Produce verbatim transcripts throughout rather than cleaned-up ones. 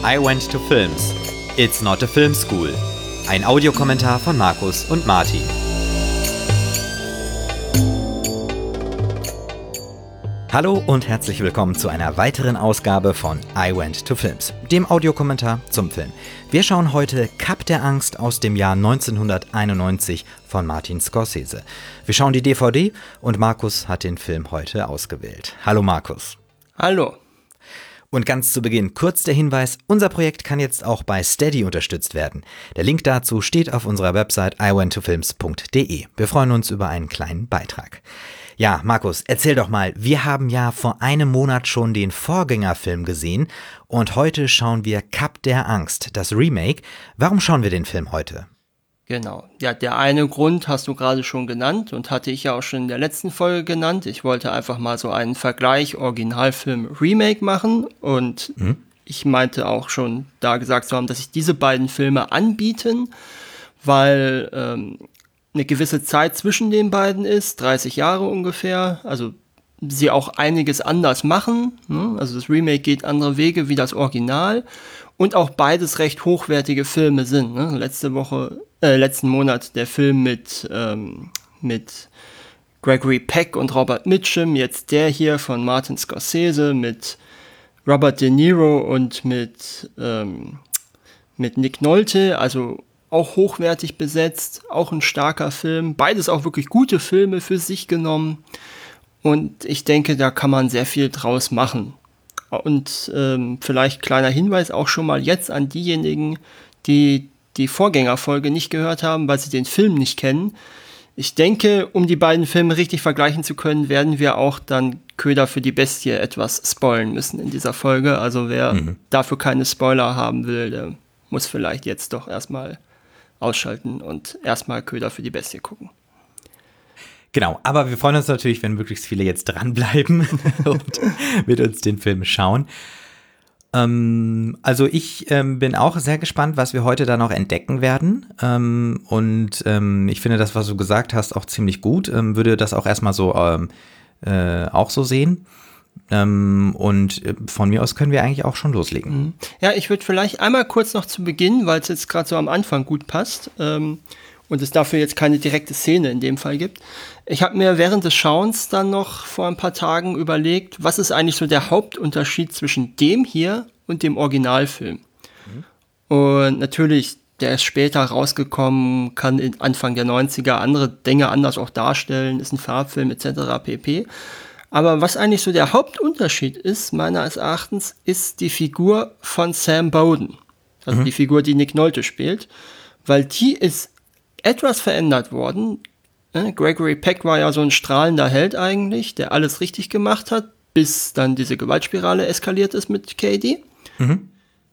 I Went to Films. It's not a film school. Ein Audiokommentar von Markus und Martin. Hallo und herzlich willkommen zu einer weiteren Ausgabe von I Went to Films, dem Audiokommentar zum Film. Wir schauen heute Kap der Angst aus dem Jahr neunzehnhunderteinundneunzig von Martin Scorsese. Wir schauen die D V D und Markus hat den Film heute ausgewählt. Hallo Markus. Hallo. Und ganz zu Beginn kurz der Hinweis, unser Projekt kann jetzt auch bei Steady unterstützt werden. Der Link dazu steht auf unserer Website i went to films punkt de. Wir freuen uns über einen kleinen Beitrag. Ja, Markus, erzähl doch mal, wir haben ja vor einem Monat schon den Vorgängerfilm gesehen und heute schauen wir Kap der Angst, das Remake. Warum schauen wir den Film heute? Genau, ja, der eine Grund hast du gerade schon genannt und hatte ich ja auch schon in der letzten Folge genannt. Ich wollte einfach mal so einen Vergleich Originalfilm-Remake machen und hm? ich meinte auch schon da gesagt zu haben, dass sich diese beiden Filme anbieten, weil ähm, eine gewisse Zeit zwischen den beiden ist, dreißig Jahre ungefähr, also sie auch einiges anders machen, ne? Also das Remake geht andere Wege wie das Original und auch beides recht hochwertige Filme sind, ne? Letzte Woche, äh, letzten Monat der Film mit, ähm, mit Gregory Peck und Robert Mitchum, jetzt der hier von Martin Scorsese mit Robert De Niro und mit, ähm, mit Nick Nolte, also auch hochwertig besetzt, auch ein starker Film, beides auch wirklich gute Filme für sich genommen und ich denke, da kann man sehr viel draus machen. Und ähm, vielleicht kleiner Hinweis auch schon mal jetzt an diejenigen, die die Vorgängerfolge nicht gehört haben, weil sie den Film nicht kennen. Ich denke, um die beiden Filme richtig vergleichen zu können, werden wir auch dann Köder für die Bestie etwas spoilern müssen in dieser Folge. Also wer mhm. dafür keine Spoiler haben will, der muss vielleicht jetzt doch erstmal ausschalten und erstmal Köder für die Bestie gucken. Genau, aber wir freuen uns natürlich, wenn möglichst viele jetzt dranbleiben und mit uns den Film schauen. Ähm, also ich ähm, bin auch sehr gespannt, was wir heute da noch entdecken werden. Ähm, und ähm, ich finde das, was du gesagt hast, auch ziemlich gut. Ähm, würde das auch erstmal so ähm, äh, auch so sehen. Ähm, und von mir aus können wir eigentlich auch schon loslegen. Ja, ich würde vielleicht einmal kurz noch zu Beginn, weil es jetzt gerade so am Anfang gut passt, ähm, und es dafür jetzt keine direkte Szene in dem Fall gibt. Ich habe mir während des Schauens dann noch vor ein paar Tagen überlegt, was ist eigentlich so der Hauptunterschied zwischen dem hier und dem Originalfilm. Mhm. Und natürlich, der ist später rausgekommen, kann in Anfang der neunziger andere Dinge anders auch darstellen, ist ein Farbfilm et cetera pp. Aber was eigentlich so der Hauptunterschied ist, meines Erachtens, ist die Figur von Sam Bowden. Also mhm. die Figur, die Nick Nolte spielt. Weil die ist etwas verändert worden. Gregory Peck war ja so ein strahlender Held eigentlich, der alles richtig gemacht hat, bis dann diese Gewaltspirale eskaliert ist mit Katie. Mhm.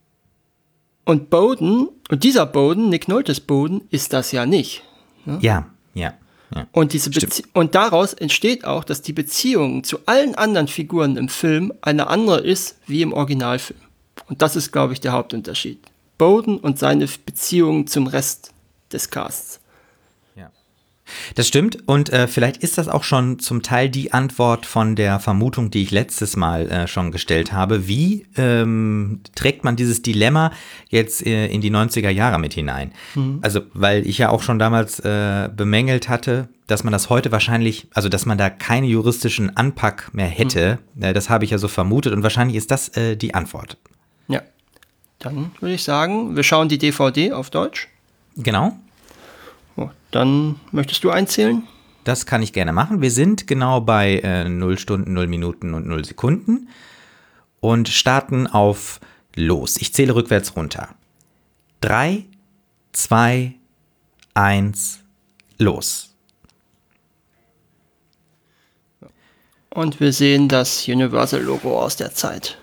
Und Bowden, und dieser Bowden, Nick Noltes Bowden, ist das ja nicht. Ne? Ja, ja. Ja, und, diese Bezie- und daraus entsteht auch, dass die Beziehung zu allen anderen Figuren im Film eine andere ist wie im Originalfilm. Und das ist, glaube ich, der Hauptunterschied. Bowden und seine Beziehung zum Rest des Casts. Ja, das stimmt. Und äh, vielleicht ist das auch schon zum Teil die Antwort von der Vermutung, die ich letztes Mal äh, schon gestellt habe. Wie ähm, trägt man dieses Dilemma jetzt äh, in die neunziger Jahre mit hinein? Mhm. Also, weil ich ja auch schon damals äh, bemängelt hatte, dass man das heute wahrscheinlich, also dass man da keinen juristischen Anpack mehr hätte. Mhm. Äh, das habe ich ja so vermutet und wahrscheinlich ist das äh, die Antwort. Ja, dann würde ich sagen, wir schauen die D V D auf Deutsch. Genau. Oh, dann möchtest du einzählen? Das kann ich gerne machen. Wir sind genau bei äh, null Stunden, null Minuten und null Sekunden und starten auf los. Ich zähle rückwärts runter. drei, zwei, eins, los. Und wir sehen das Universal-Logo aus der Zeit.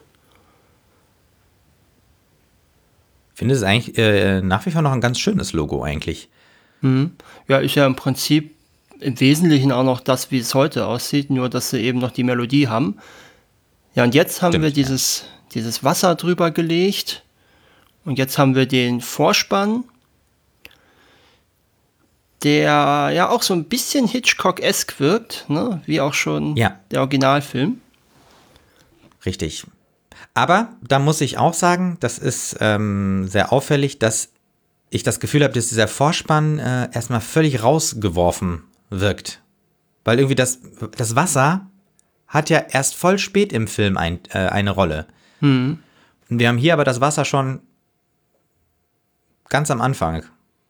Ich finde es eigentlich äh, nach wie vor noch ein ganz schönes Logo eigentlich. Mhm. Ja, ist ja im Prinzip im Wesentlichen auch noch das, wie es heute aussieht, nur dass sie eben noch die Melodie haben. Ja, und jetzt haben Stimmt, wir dieses, ja. dieses Wasser drüber gelegt und jetzt haben wir den Vorspann, der ja auch so ein bisschen Hitchcock-esk wirkt, ne? Wie auch schon ja. der Originalfilm. Richtig. Aber da muss ich auch sagen, das ist ähm, sehr auffällig, dass ich das Gefühl habe, dass dieser Vorspann äh, erstmal völlig rausgeworfen wirkt. Weil irgendwie das, das Wasser hat ja erst voll spät im Film ein, äh, eine Rolle. Hm. Und wir haben hier aber das Wasser schon ganz am Anfang.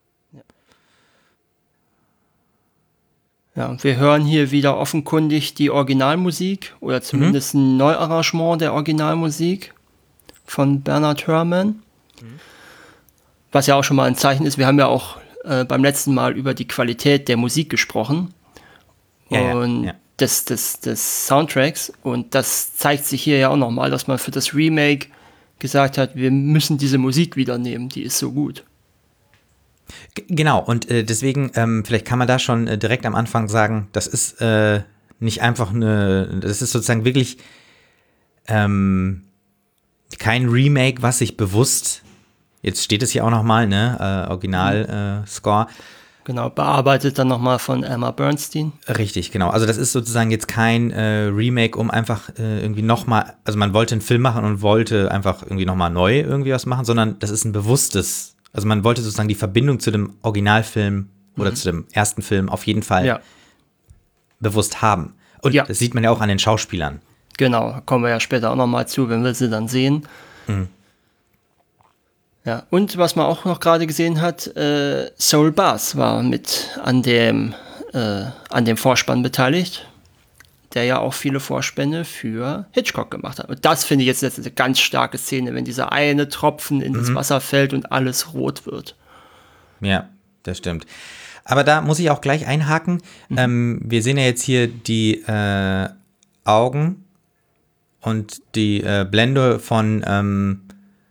Ja, und wir hören hier wieder offenkundig die Originalmusik oder zumindest mhm. ein Neuarrangement der Originalmusik von Bernard Herrmann. Mhm. Was ja auch schon mal ein Zeichen ist, wir haben ja auch äh, beim letzten Mal über die Qualität der Musik gesprochen ja, und ja, ja. Des, des, des Soundtracks, und das zeigt sich hier ja auch nochmal, dass man für das Remake gesagt hat, wir müssen diese Musik wieder nehmen, die ist so gut. G- genau, und äh, deswegen, ähm, vielleicht kann man da schon äh, direkt am Anfang sagen, das ist äh, nicht einfach eine, das ist sozusagen wirklich ähm, kein Remake, was sich bewusst, jetzt steht es hier auch nochmal, ne, äh, Original-Score. Äh, Genau, bearbeitet dann nochmal von Elmer Bernstein. Richtig, genau. Also das ist sozusagen jetzt kein äh, Remake, um einfach äh, irgendwie nochmal, also man wollte einen Film machen und wollte einfach irgendwie nochmal neu irgendwie was machen, sondern das ist ein bewusstes, also man wollte sozusagen die Verbindung zu dem Originalfilm oder mhm. zu dem ersten Film auf jeden Fall ja. bewusst haben. Und ja. das sieht man ja auch an den Schauspielern. Genau, kommen wir ja später auch nochmal zu, wenn wir sie dann sehen. Mhm. Ja, und was man auch noch gerade gesehen hat, äh, Saul Bass war mit an dem, äh, an dem Vorspann beteiligt, der ja auch viele Vorspänne für Hitchcock gemacht hat. Und das finde ich jetzt eine ganz starke Szene, wenn dieser eine Tropfen in mhm. das Wasser fällt und alles rot wird. Ja, das stimmt. Aber da muss ich auch gleich einhaken. Mhm. Ähm, wir sehen ja jetzt hier die äh, Augen und die äh, Blende von ähm,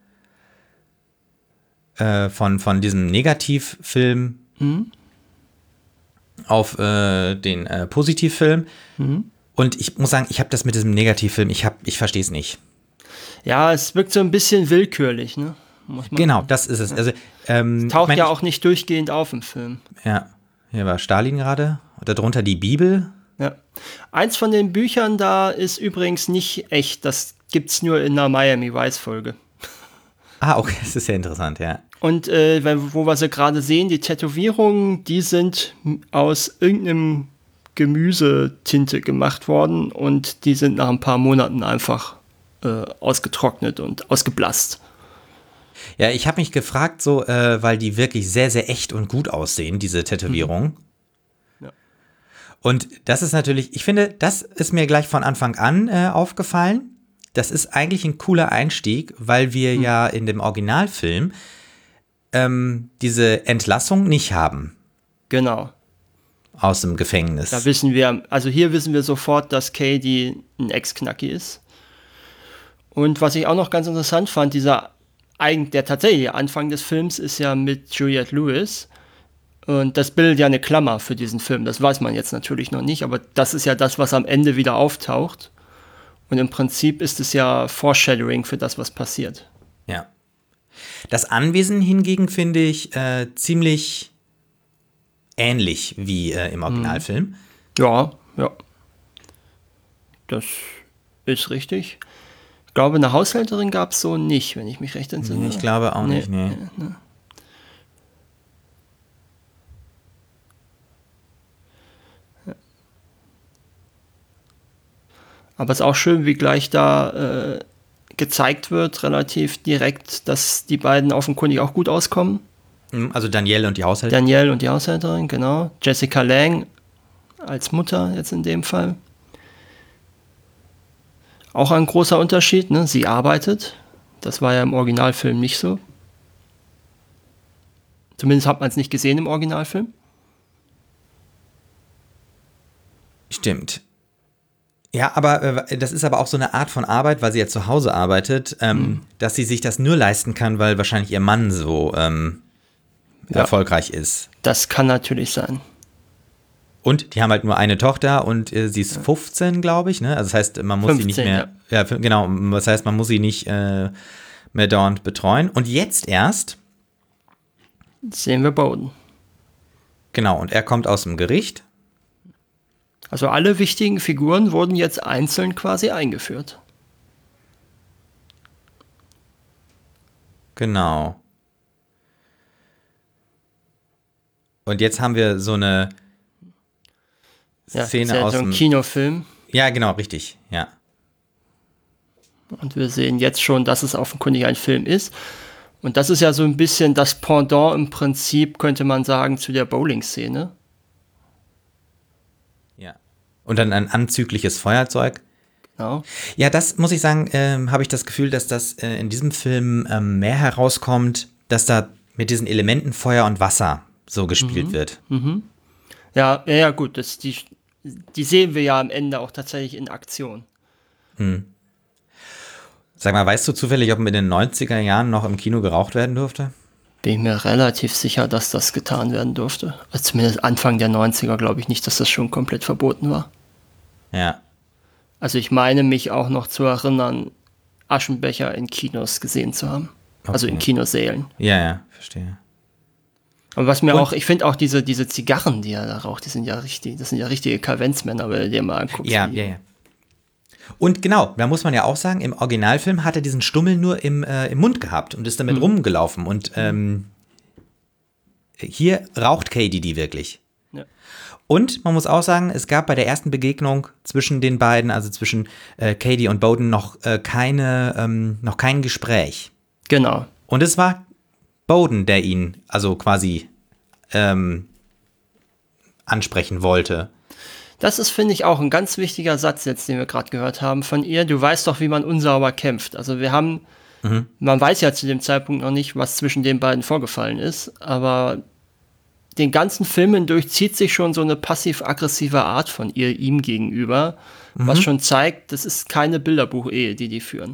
Von, von diesem Negativfilm mhm. auf äh, den äh, Positivfilm. Mhm. Und ich muss sagen, ich habe das mit diesem Negativfilm, ich, hab, ich verstehe es nicht. Ja, es wirkt so ein bisschen willkürlich, ne? Muss man genau, das ist es. Also, ähm, es taucht ich mein, ja auch nicht durchgehend auf im Film. Ja, hier war Stalin gerade. Und darunter die Bibel. Ja. Eins von den Büchern da ist übrigens nicht echt. Das gibt's nur in einer Miami Vice-Folge. Ah, okay, das ist ja interessant, ja. Und äh, wo wir sie gerade sehen, die Tätowierungen, die sind aus irgendeinem Gemüsetinte gemacht worden und die sind nach ein paar Monaten einfach äh, ausgetrocknet und ausgeblasst. Ja, ich habe mich gefragt, so, äh, weil die wirklich sehr, sehr echt und gut aussehen, diese Tätowierungen. Mhm. Ja. Und das ist natürlich, ich finde, das ist mir gleich von Anfang an äh, aufgefallen. Das ist eigentlich ein cooler Einstieg, weil wir mhm. ja in dem Originalfilm ähm, diese Entlassung nicht haben. Genau. Aus dem Gefängnis. Da wissen wir, also hier wissen wir sofort, dass Cady ein Ex-Knacki ist. Und was ich auch noch ganz interessant fand, dieser der tatsächliche Anfang des Films ist ja mit Juliette Lewis. Und das bildet ja eine Klammer für diesen Film. Das weiß man jetzt natürlich noch nicht, aber das ist ja das, was am Ende wieder auftaucht. Und im Prinzip ist es ja Foreshadowing für das, was passiert. Ja. Das Anwesen hingegen finde ich äh, ziemlich ähnlich wie äh, im Originalfilm. Ja, ja. Das ist richtig. Ich glaube, eine Haushälterin gab es so nicht, wenn ich mich recht entsinne. Ich glaube auch nee, nicht, nee. nee, nee. Aber es ist auch schön, wie gleich da äh, gezeigt wird, relativ direkt, dass die beiden offenkundig auch gut auskommen. Also Danielle und die Haushälterin. Danielle und die Haushälterin, genau. Jessica Lange als Mutter jetzt in dem Fall. Auch ein großer Unterschied, ne? Sie arbeitet. Das war ja im Originalfilm nicht so. Zumindest hat man es nicht gesehen im Originalfilm. Stimmt. Ja, aber äh, das ist aber auch so eine Art von Arbeit, weil sie ja zu Hause arbeitet, ähm, mhm. dass sie sich das nur leisten kann, weil wahrscheinlich ihr Mann so ähm, ja. erfolgreich ist. Das kann natürlich sein. Und die haben halt nur eine Tochter und äh, sie ist fünfzehn, glaube ich, ne? Also das heißt, man muss fünfzehn, sie nicht mehr, ja. ja, genau, das heißt, man muss sie nicht äh, mehr dauernd betreuen. Und jetzt erst sehen wir Bowden. Genau, und er kommt aus dem Gericht. Also alle wichtigen Figuren wurden jetzt einzeln quasi eingeführt. Genau. Und jetzt haben wir so eine Ja, Szene ja aus so ein dem Kinofilm. Ja, genau, richtig, ja. Und wir sehen jetzt schon, dass es offenkundig ein Film ist. Und das ist ja so ein bisschen das Pendant im Prinzip, könnte man sagen, zu der Bowling-Szene. Ja. Und dann ein anzügliches Feuerzeug. Genau. Ja, das muss ich sagen, ähm, habe ich das Gefühl, dass das äh, in diesem Film ähm, mehr herauskommt, dass da mit diesen Elementen Feuer und Wasser so gespielt Mhm. wird. Mhm. Ja, ja, ja, gut, das, die, die sehen wir ja am Ende auch tatsächlich in Aktion. Hm. Sag mal, weißt du zufällig, ob in den neunziger Jahren noch im Kino geraucht werden durfte? Bin ich mir relativ sicher, dass das getan werden durfte. Also zumindest Anfang der neunziger glaube ich nicht, dass das schon komplett verboten war. Ja. Also ich meine mich auch noch zu erinnern, Aschenbecher in Kinos gesehen zu haben. Okay. Also in Kinosälen. Ja, ja, verstehe. Aber was mir Und, auch, ich finde auch diese, diese Zigarren, die er da raucht, die sind ja richtig, das sind ja richtige Kavenzmänner, wenn du dir mal anguckst. Ja, ja, ja. Und genau, da muss man ja auch sagen, im Originalfilm hat er diesen Stummel nur im, äh, im Mund gehabt und ist damit mhm. rumgelaufen. Und ähm, hier raucht Cady die wirklich. Ja. Und man muss auch sagen, es gab bei der ersten Begegnung zwischen den beiden, also zwischen äh, Cady und Bowden, noch, äh, keine, ähm, noch kein Gespräch. Genau. Und es war Bowden, der ihn also quasi ähm, ansprechen wollte. Das ist, finde ich, auch ein ganz wichtiger Satz jetzt, den wir gerade gehört haben von ihr. Du weißt doch, wie man unsauber kämpft. Also wir haben, mhm. man weiß ja zu dem Zeitpunkt noch nicht, was zwischen den beiden vorgefallen ist, aber den ganzen Film hindurch zieht sich schon so eine passiv-aggressive Art von ihr ihm gegenüber, mhm. was schon zeigt, das ist keine Bilderbuch-Ehe, die die führen.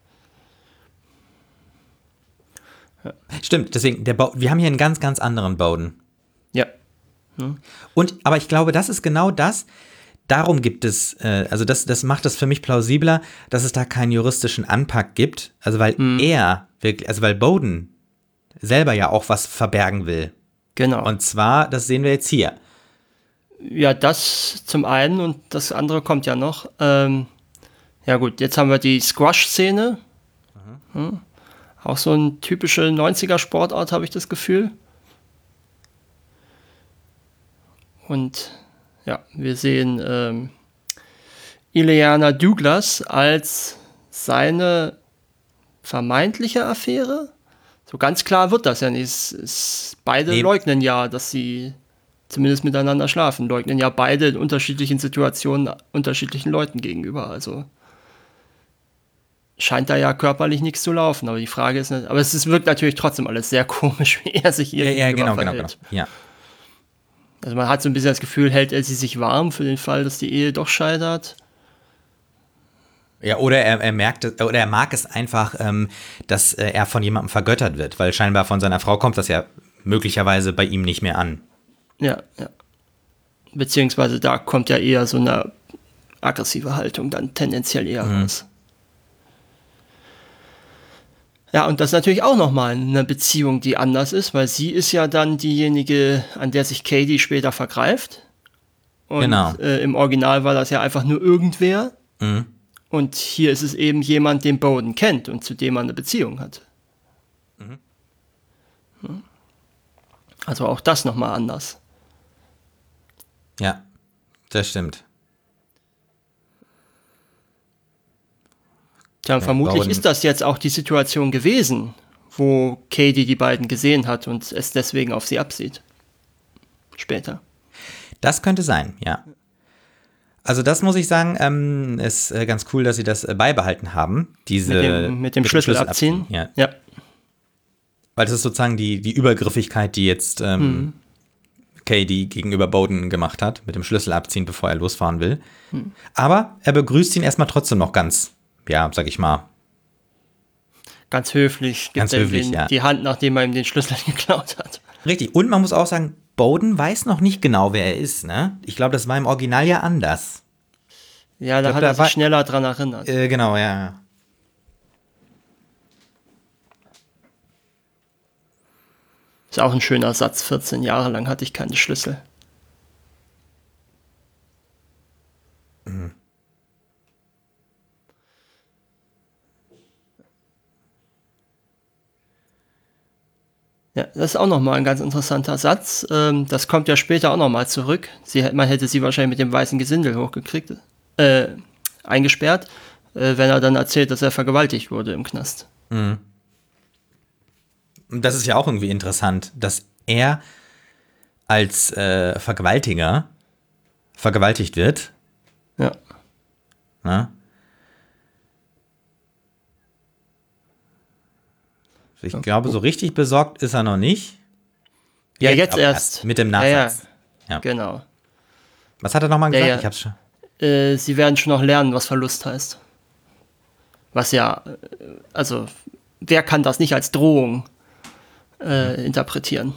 Ja. Stimmt, deswegen, der Bo- wir haben hier einen ganz, ganz anderen Bowden. Ja. Und, aber ich glaube, das ist genau das, darum gibt es, äh, also das, das macht es für mich plausibler, dass es da keinen juristischen Anpack gibt, also weil hm. er wirklich, also weil Bowden selber ja auch was verbergen will. Genau. Und zwar, das sehen wir jetzt hier. Ja, das zum einen und das andere kommt ja noch. Ähm, ja gut, jetzt haben wir die Squash-Szene. Mhm. Hm. Auch so ein typische neunziger-Sportart, habe ich das Gefühl. Und ja, wir sehen ähm, Ileana Douglas als seine vermeintliche Affäre. So ganz klar wird das ja nicht. Es, es, beide nee. leugnen ja, dass sie zumindest miteinander schlafen. Leugnen ja beide in unterschiedlichen Situationen unterschiedlichen Leuten gegenüber. Also scheint da ja körperlich nichts zu laufen. Aber die Frage ist, nicht, aber es ist, wirkt natürlich trotzdem alles sehr komisch, wie er sich ihr ja, gegenüber ja, genau, verhält. genau, genau. Ja. Also man hat so ein bisschen das Gefühl, hält er sie sich warm für den Fall, dass die Ehe doch scheitert. Ja, oder er, er merkt oder er mag es einfach, ähm, dass äh, er von jemandem vergöttert wird, weil scheinbar von seiner Frau kommt das ja möglicherweise bei ihm nicht mehr an. Ja, ja. Beziehungsweise da kommt ja eher so eine aggressive Haltung dann tendenziell eher mhm. raus. Ja, und das ist natürlich auch nochmal eine Beziehung, die anders ist, weil sie ist ja dann diejenige, an der sich Cady später vergreift. Und genau. äh, im Original war das ja einfach nur irgendwer. Mhm. Und hier ist es eben jemand, den Bowden kennt und zu dem man eine Beziehung hat. Mhm. Also auch das nochmal anders. Ja, das stimmt. Tja, ja, vermutlich Bowden. Ist das jetzt auch die Situation gewesen, wo Cady die beiden gesehen hat und es deswegen auf sie absieht. Später. Das könnte sein, ja. Also das muss ich sagen, ähm, ist äh, ganz cool, dass sie das äh, beibehalten haben. Diese, mit dem, mit dem mit Schlüssel, Schlüssel abziehen. abziehen. Ja. ja. Weil das ist sozusagen die, die Übergriffigkeit, die jetzt ähm, hm. Cady gegenüber Bowden gemacht hat, mit dem Schlüssel abziehen, bevor er losfahren will. Hm. Aber er begrüßt ihn erstmal trotzdem noch ganz, ja, sag ich mal. Ganz höflich. Gibt ganz höflich, den, ja. Die Hand, nachdem er ihm den Schlüssel geklaut hat. Richtig. Und man muss auch sagen, Bowden weiß noch nicht genau, wer er ist, ne? Ich glaube, das war im Original ja anders. Ja, da glaub, hat er sich war, schneller dran erinnert. Äh, genau, ja. Ist auch ein schöner Satz. vierzehn Jahre lang hatte ich keine Schlüssel. Mhm. Ja, das ist auch nochmal ein ganz interessanter Satz. Ähm, das kommt ja später auch nochmal zurück. Sie, man hätte sie wahrscheinlich mit dem weißen Gesindel hochgekriegt, äh, eingesperrt, äh, wenn er dann erzählt, dass er vergewaltigt wurde im Knast. Mhm. Und das ist ja auch irgendwie interessant, dass er als äh, Vergewaltiger vergewaltigt wird. Ja. Na? Ich ja. glaube, so richtig besorgt ist er noch nicht. Ja, jetzt, jetzt erst. erst. Mit dem Nachsatz. Ja, ja. Genau. Was hat er nochmal gesagt? Ja, ja. Ich hab's schon. Äh, sie werden schon noch lernen, was Verlust heißt. Was ja, also, wer kann das nicht als Drohung äh, mhm. interpretieren?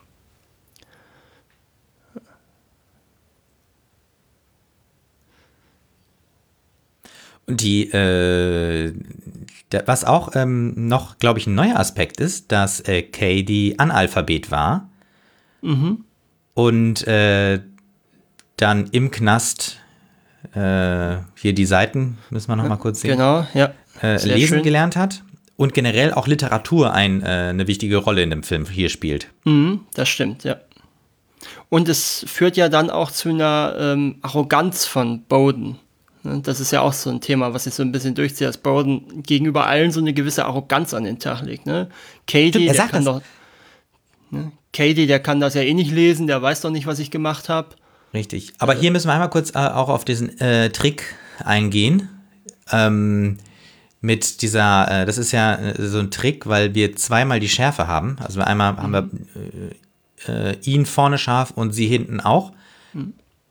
Und die, äh, der, was auch ähm, noch, glaube ich, ein neuer Aspekt ist, dass äh, Katie Analphabet war mhm. und äh, dann im Knast äh, hier die Seiten, müssen wir noch mal kurz sehen, genau, ja. äh, lesen schön. gelernt hat und generell auch Literatur ein, äh, eine wichtige Rolle in dem Film hier spielt. Mhm, das stimmt, ja. Und es führt ja dann auch zu einer ähm, Arroganz von Bowden. Das ist ja auch so ein Thema, was sich so ein bisschen durchzieht, dass Bowden gegenüber allen so eine gewisse Arroganz an den Tag legt. Ne? Katie, der kann das. doch. Ne? Katie, der kann das ja eh nicht lesen, der weiß doch nicht, was ich gemacht habe. Richtig. Aber äh, hier müssen wir einmal kurz äh, auch auf diesen äh, Trick eingehen. Ähm, mit dieser, äh, das ist ja äh, so ein Trick, weil wir zweimal die Schärfe haben. Also einmal mhm. haben wir äh, äh, ihn vorne scharf und sie hinten auch. Mhm.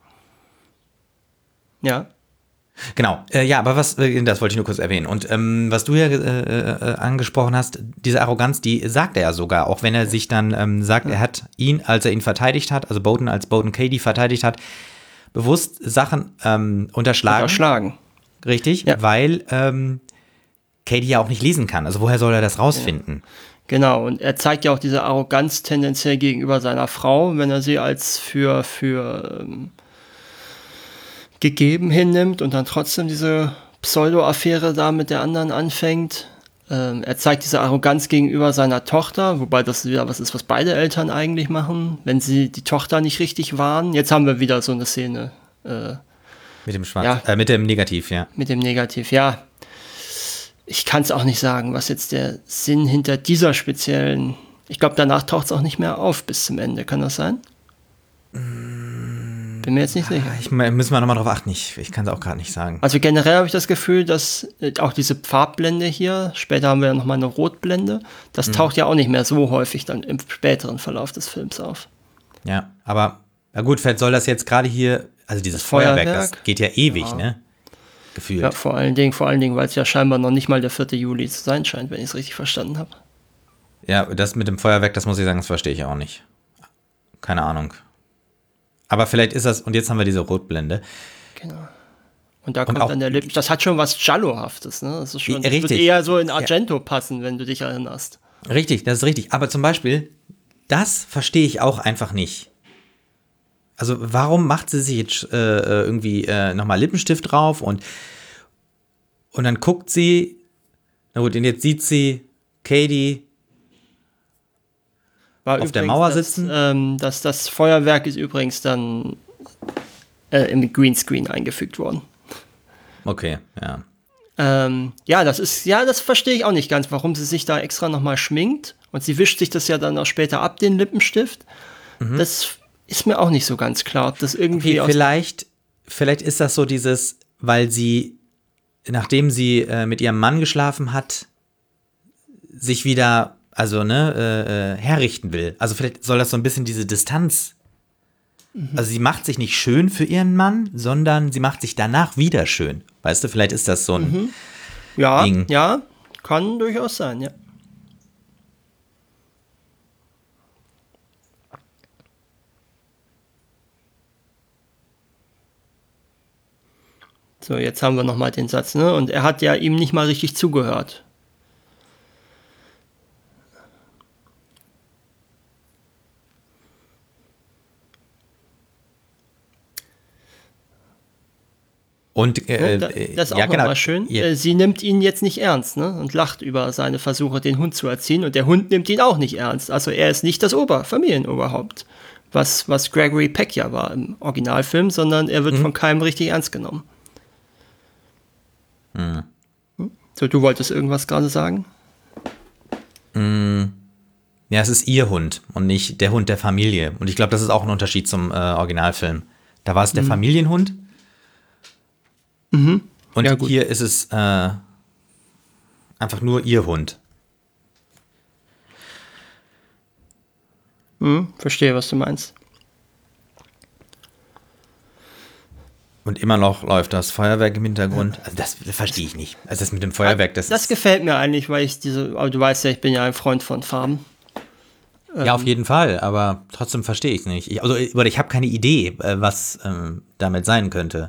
Ja. Genau, äh, ja, aber was, äh, das wollte ich nur kurz erwähnen. Und ähm, was du ja äh, äh, angesprochen hast, diese Arroganz, die sagt er ja sogar, auch wenn er sich dann ähm, sagt, ja. er hat ihn, als er ihn verteidigt hat, also Bowden, als Bowden Katie verteidigt hat, bewusst Sachen ähm, unterschlagen. Unterschlagen. Richtig, ja. weil ähm, Katie ja auch nicht lesen kann. Also woher soll er das rausfinden? Ja. Genau, und er zeigt ja auch diese Arroganz tendenziell gegenüber seiner Frau, wenn er sie als für, für ähm, gegeben hinnimmt und dann trotzdem diese Pseudo-Affäre da mit der anderen anfängt. Ähm, er zeigt diese Arroganz gegenüber seiner Tochter, wobei das wieder was ist, was beide Eltern eigentlich machen, wenn sie die Tochter nicht richtig warnen. Jetzt haben wir wieder so eine Szene. Äh, mit dem Schwarz, ja, äh, mit dem Negativ, ja. Mit dem Negativ, ja. Ich kann es auch nicht sagen, was jetzt der Sinn hinter dieser speziellen... Ich glaube, danach taucht es auch nicht mehr auf bis zum Ende. Kann das sein? Bin mir jetzt nicht sicher. Ich, müssen wir nochmal drauf achten. Ich, ich kann es auch gerade nicht sagen. Also generell habe ich das Gefühl, dass auch diese Farbblende hier, später haben wir ja nochmal eine Rotblende, das mhm. taucht ja auch nicht mehr so häufig dann im späteren Verlauf des Films auf. Ja, aber na gut, vielleicht soll das jetzt gerade hier, also dieses das Feuerwerk, Feuerwerk, das geht ja ewig, ja. ne? Gefühlt. Ja, vor allen Dingen, vor allen Dingen, weil es ja scheinbar noch nicht mal der vierte Juli zu sein scheint, wenn ich es richtig verstanden habe. Ja, das mit dem Feuerwerk, das muss ich sagen, das verstehe ich auch nicht. Keine Ahnung. Aber vielleicht ist das, und jetzt haben wir diese Rotblende. Genau. Und da kommt und dann der Lippen. Das hat schon was Giallo-haftes, ne? Das ist schon, das wird eher so in Argento ja. passen, wenn du dich erinnerst. Richtig, das ist richtig. Aber zum Beispiel, das verstehe ich auch einfach nicht. Also warum macht sie sich jetzt äh, irgendwie äh, nochmal Lippenstift drauf und, und dann guckt sie, na gut, und jetzt sieht sie Katie War auf der Mauer sitzen. Das, ähm, das, das Feuerwerk ist übrigens dann äh, im Greenscreen eingefügt worden. Okay, ja. Ähm, ja, das ist, ja, das verstehe ich auch nicht ganz, warum sie sich da extra nochmal schminkt. Und sie wischt sich das ja dann auch später ab, den Lippenstift. Mhm. Das ist mir auch nicht so ganz klar, ob das irgendwie. Okay, vielleicht, vielleicht ist das so dieses, weil sie, nachdem sie äh, mit ihrem Mann geschlafen hat, sich wieder, also, ne, äh, herrichten will. Also vielleicht soll das so ein bisschen diese Distanz. Mhm. Also sie macht sich nicht schön für ihren Mann, sondern sie macht sich danach wieder schön. Weißt du, vielleicht ist das so ein mhm. ja, Ding. Ja, kann durchaus sein, ja. So, jetzt haben wir nochmal den Satz, ne? Und er hat ja ihm nicht mal richtig zugehört. Und äh, Ja, äh, das ist auch ja, genau. nochmal schön. Ja. Äh, Sie nimmt ihn jetzt nicht ernst, ne? Und lacht über seine Versuche, den Hund zu erziehen. Und der Hund nimmt ihn auch nicht ernst. Also er ist nicht das Ober Familienoberhaupt, was, was Gregory Peck ja war im Originalfilm, sondern er wird mhm. von keinem richtig ernst genommen. Mhm. So, du wolltest irgendwas gerade sagen? Mhm. Ja, es ist ihr Hund und nicht der Hund der Familie. Und ich glaube, das ist auch ein Unterschied zum äh, Originalfilm. Da war es der mhm. Familienhund. Mhm. Und ja, gut. hier ist es äh, einfach nur ihr Hund. Mhm, verstehe, was du meinst. Und immer noch läuft das Feuerwerk im Hintergrund. Also das, das verstehe ich nicht. Also das mit dem Feuerwerk, das Das ist gefällt mir eigentlich, weil ich diese, aber du weißt ja, ich bin ja ein Freund von Farben. Ja, auf jeden Fall, aber trotzdem verstehe ich es nicht. Ich, also, oder ich habe keine Idee, was ähm, damit sein könnte.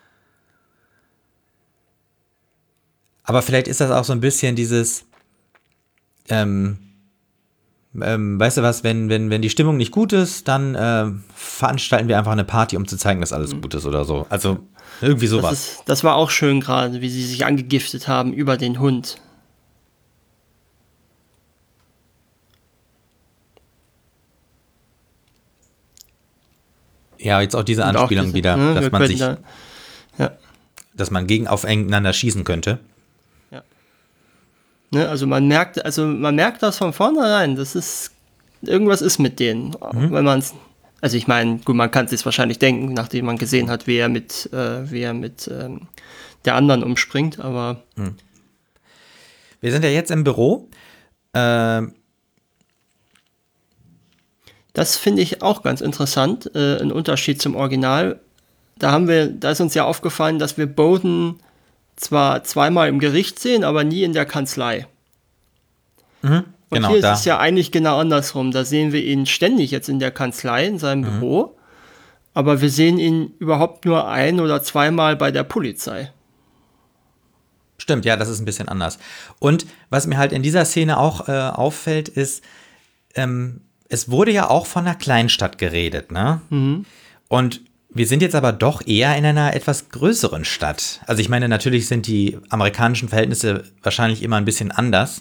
Aber vielleicht ist das auch so ein bisschen dieses, ähm, ähm, weißt du was, wenn, wenn, wenn die Stimmung nicht gut ist, dann äh, veranstalten wir einfach eine Party, um zu zeigen, dass alles mhm. gut ist oder so. Also irgendwie sowas. Das, ist, das war auch schön gerade, wie sie sich angegiftet haben über den Hund. Ja, jetzt auch diese Und Anspielung auch diese, wieder, ne, dass man sich, da, ja. dass man gegen aufeinander schießen könnte. Ja. Ne, also man merkt, also man merkt das von vornherein, das ist, irgendwas ist mit denen, mhm. wenn man es, also ich meine, gut, man kann es sich wahrscheinlich denken, nachdem man gesehen hat, wie er mit, äh, wie er mit ähm, der anderen umspringt, aber. Mhm. Wir sind ja jetzt im Büro. Ähm, Das finde ich auch ganz interessant, äh, ein Unterschied zum Original. Da haben wir, da ist uns ja aufgefallen, dass wir Bowden zwar zweimal im Gericht sehen, aber nie in der Kanzlei. Mhm, Und genau, hier da. ist es ja eigentlich genau andersrum. Da sehen wir ihn ständig jetzt in der Kanzlei, in seinem mhm. Büro, aber wir sehen ihn überhaupt nur ein- oder zweimal bei der Polizei. Stimmt, ja, das ist ein bisschen anders. Und was mir halt in dieser Szene auch äh, auffällt, ist, ähm, es wurde ja auch von einer Kleinstadt geredet, ne? Mhm. Und wir sind jetzt aber doch eher in einer etwas größeren Stadt. Also ich meine, natürlich sind die amerikanischen Verhältnisse wahrscheinlich immer ein bisschen anders.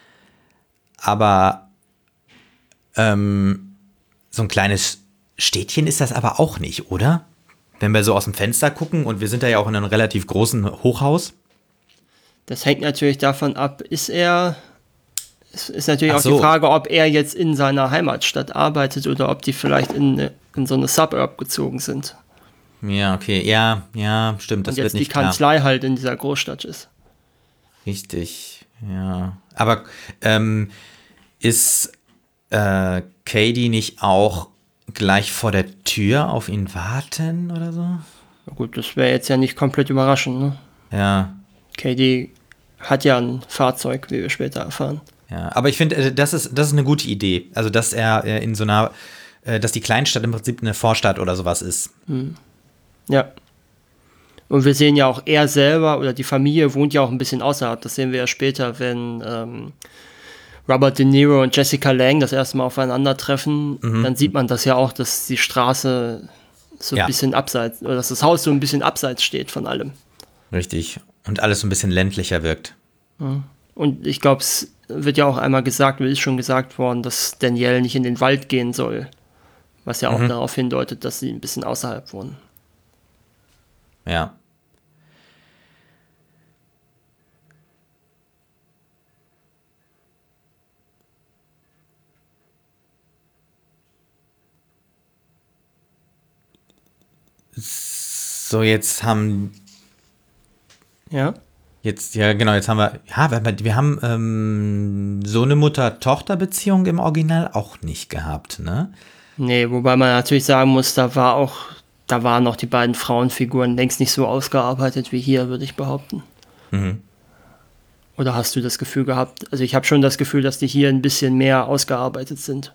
Aber ähm, so ein kleines Städtchen ist das aber auch nicht, oder? Wenn wir so aus dem Fenster gucken und wir sind da ja auch in einem relativ großen Hochhaus. Das hängt natürlich davon ab, ist er... Es ist natürlich Ach auch so. die Frage, ob er jetzt in seiner Heimatstadt arbeitet oder ob die vielleicht in, in so eine Suburb gezogen sind. Ja, okay. Ja, ja, stimmt. Das Und wird jetzt nicht die Kanzlei klar. halt in dieser Großstadt ist. Richtig, ja. Aber ähm, ist äh, Katie nicht auch gleich vor der Tür auf ihn warten oder so? Na gut, das wäre jetzt ja nicht komplett überraschend, ne? Ja. Katie hat ja ein Fahrzeug, wie wir später erfahren. Ja, aber ich finde, das ist, das ist eine gute Idee. Also, dass er in so einer, dass die Kleinstadt im Prinzip eine Vorstadt oder sowas ist. Hm. Ja. Und wir sehen ja auch, er selber oder die Familie wohnt ja auch ein bisschen außerhalb. Das sehen wir ja später, wenn ähm, Robert De Niro und Jessica Lange das erste Mal aufeinandertreffen. Mhm. Dann sieht man das ja auch, dass die Straße so ein ja. bisschen abseits, oder dass das Haus so ein bisschen abseits steht von allem. Richtig. Und alles so ein bisschen ländlicher wirkt. Ja. Und ich glaube, es wird ja auch einmal gesagt, ist schon gesagt worden, dass Danielle nicht in den Wald gehen soll. Was ja auch mhm. darauf hindeutet, dass sie ein bisschen außerhalb wohnen. Ja. So, jetzt haben... Ja? Jetzt, ja, genau, jetzt haben wir, ja, wir, wir haben ähm, so eine Mutter-Tochter-Beziehung im Original auch nicht gehabt, ne? Nee, wobei man natürlich sagen muss, da war auch, da waren noch die beiden Frauenfiguren längst nicht so ausgearbeitet wie hier, würde ich behaupten. Mhm. Oder hast du das Gefühl gehabt? Also ich habe schon das Gefühl, dass die hier ein bisschen mehr ausgearbeitet sind.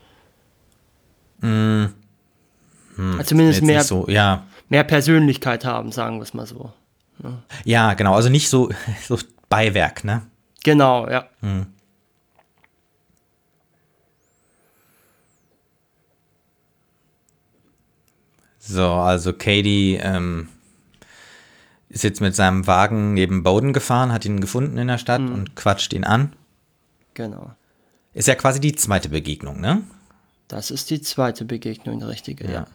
Mhm. Hm, also zumindest mehr, so, ja. mehr Persönlichkeit haben, sagen wir es mal so. Ja. ja, genau, also nicht so, so Beiwerk, ne? Genau, ja. Hm. So, also Katie ähm, ist jetzt mit seinem Wagen neben Bowden gefahren, hat ihn gefunden in der Stadt mhm. und quatscht ihn an. Genau. Ist ja quasi die zweite Begegnung, ne? Das ist die zweite Begegnung, die richtige, ja. ja.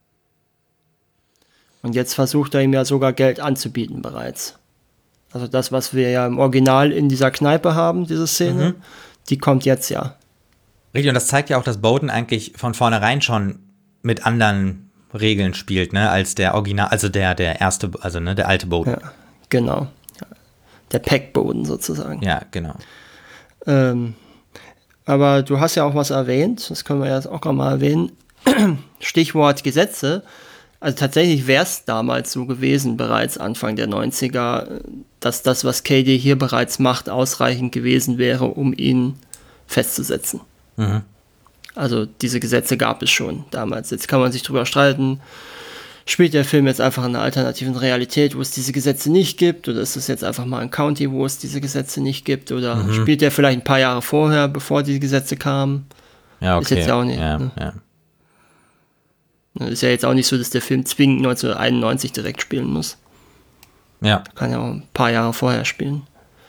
Und jetzt versucht er ihm ja sogar Geld anzubieten bereits. Also das, was wir ja im Original in dieser Kneipe haben, diese Szene, mhm. die kommt jetzt ja. Richtig, und das zeigt ja auch, dass Bowden eigentlich von vornherein schon mit anderen Regeln spielt, ne, als der Original, also der, der erste, also ne, der alte Bowden. Ja, genau. Der Pack-Bowden sozusagen. Ja, genau. Ähm, aber du hast ja auch was erwähnt, das können wir jetzt auch gerade mal erwähnen. Stichwort Gesetze. Also tatsächlich wäre es damals so gewesen, bereits Anfang der neunziger, dass das, was Cady hier bereits macht, ausreichend gewesen wäre, um ihn festzusetzen. Mhm. Also diese Gesetze gab es schon damals. Jetzt kann man sich drüber streiten, spielt der Film jetzt einfach in einer alternativen Realität, wo es diese Gesetze nicht gibt, oder ist es jetzt einfach mal ein County, wo es diese Gesetze nicht gibt, oder mhm. spielt der vielleicht ein paar Jahre vorher, bevor die Gesetze kamen? Ja, okay. Ist jetzt ja auch nicht. Ja, ne? ja. Ist ja jetzt auch nicht so, dass der Film zwingend neunzehnhunderteinundneunzig direkt spielen muss. Ja. Kann ja auch ein paar Jahre vorher spielen.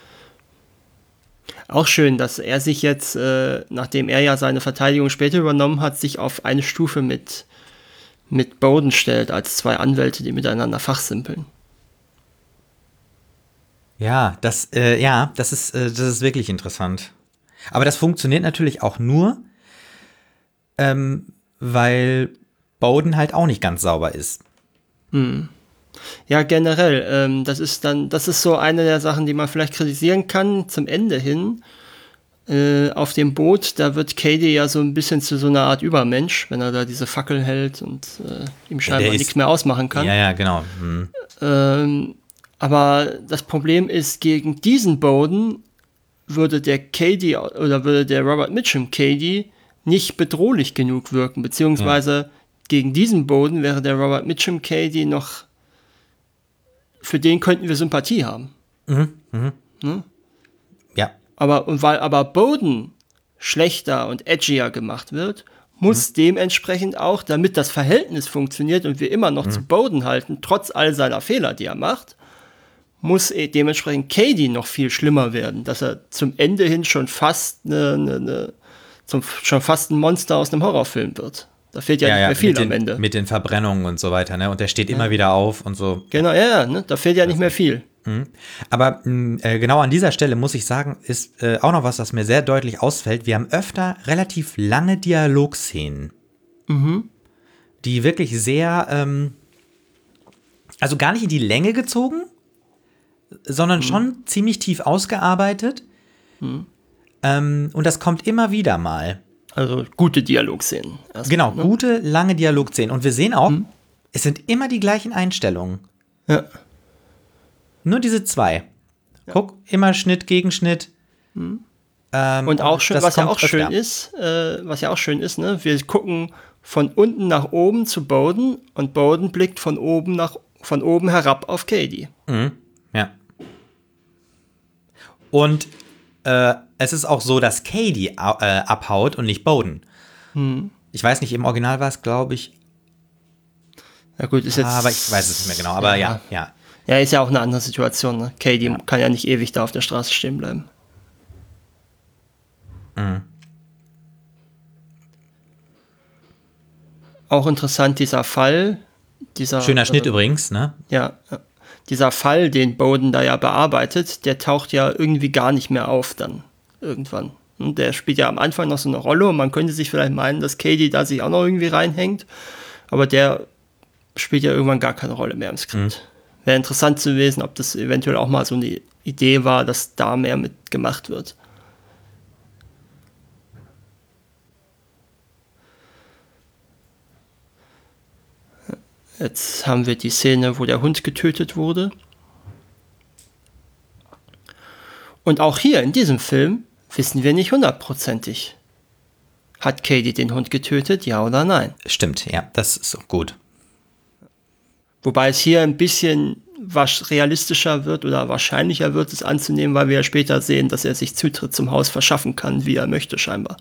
Auch schön, dass er sich jetzt, äh, nachdem er ja seine Verteidigung später übernommen hat, sich auf eine Stufe mit, mit Bowden stellt, als zwei Anwälte, die miteinander fachsimpeln. Ja, das, äh, ja, das ist, äh, das ist wirklich interessant. Aber das funktioniert natürlich auch nur, ähm, weil Bowden halt auch nicht ganz sauber ist. Hm. Ja, generell, ähm, das ist dann, das ist so eine der Sachen, die man vielleicht kritisieren kann, zum Ende hin. Äh, auf dem Boot, da wird Cady ja so ein bisschen zu so einer Art Übermensch, wenn er da diese Fackel hält und äh, ihm scheinbar ja, nichts ist, mehr ausmachen kann. Ja, ja, genau. Hm. Ähm, aber das Problem ist, gegen diesen Bowden würde der Cady oder würde der Robert Mitchum Cady nicht bedrohlich genug wirken, beziehungsweise ja. gegen diesen Bowden wäre der Robert Mitchum Cady noch, für den könnten wir Sympathie haben. Mhm, mhm. Ne? Ja. Aber, und weil aber Bowden schlechter und edgier gemacht wird, muss mhm. dementsprechend auch, damit das Verhältnis funktioniert und wir immer noch mhm. zu Bowden halten, trotz all seiner Fehler, die er macht, muss dementsprechend Cady noch viel schlimmer werden, dass er zum Ende hin schon fast eine, eine, eine zum, schon fast ein Monster aus einem Horrorfilm wird. Da fehlt ja, ja nicht mehr ja, viel den, am Ende. Mit den Verbrennungen und so weiter, ne? Und der steht ja. immer wieder auf und so. Genau, ja, ja, ne? Da fehlt ja nicht mehr viel. Mhm. Aber äh, genau an dieser Stelle muss ich sagen, ist äh, auch noch was, was mir sehr deutlich ausfällt. Wir haben öfter relativ lange Dialogszenen, mhm. die wirklich sehr, ähm, also gar nicht in die Länge gezogen, sondern mhm. schon ziemlich tief ausgearbeitet. Mhm. Ähm, und das kommt immer wieder mal. Also gute Dialogszenen. Genau, mal, ne? gute, lange Dialogszenen. Und wir sehen auch, mhm. es sind immer die gleichen Einstellungen. Ja. Nur diese zwei. Ja. Guck, immer Schnitt gegen Schnitt. Mhm. Ähm, und auch schön, was ja auch öfter. schön ist, äh, was ja auch schön ist, ne? Wir gucken von unten nach oben zu Bowden und Bowden blickt von oben nach von oben herab auf Cady. Mhm. Ja. Und äh, es ist auch so, dass Cady äh, abhaut und nicht Bowden. Hm. Ich weiß nicht, im Original war es, glaube ich. Ja gut, ist jetzt. Aber ich weiß es nicht mehr genau. Aber ja, ja. Ja, ja ist ja auch eine andere Situation. Ne? Cady ja. kann ja nicht ewig da auf der Straße stehen bleiben. Mhm. Auch interessant dieser Fall. Dieser, Schöner Schnitt äh, übrigens, ne? Ja, ja. Dieser Fall, den Bowden da ja bearbeitet, der taucht ja irgendwie gar nicht mehr auf dann irgendwann. Und der spielt ja am Anfang noch so eine Rolle und man könnte sich vielleicht meinen, dass Cady da sich auch noch irgendwie reinhängt, aber der spielt ja irgendwann gar keine Rolle mehr im Skript. Mhm. Wäre interessant zu wissen, ob das eventuell auch mal so eine Idee war, dass da mehr mit gemacht wird. Jetzt haben wir die Szene, wo der Hund getötet wurde. Und auch hier in diesem Film wissen wir nicht hundertprozentig. Hat Cady den Hund getötet, ja oder nein? Stimmt, ja, das ist auch gut. Wobei es hier ein bisschen was realistischer wird oder wahrscheinlicher wird, es anzunehmen, weil wir ja später sehen, dass er sich Zutritt zum Haus verschaffen kann, wie er möchte scheinbar.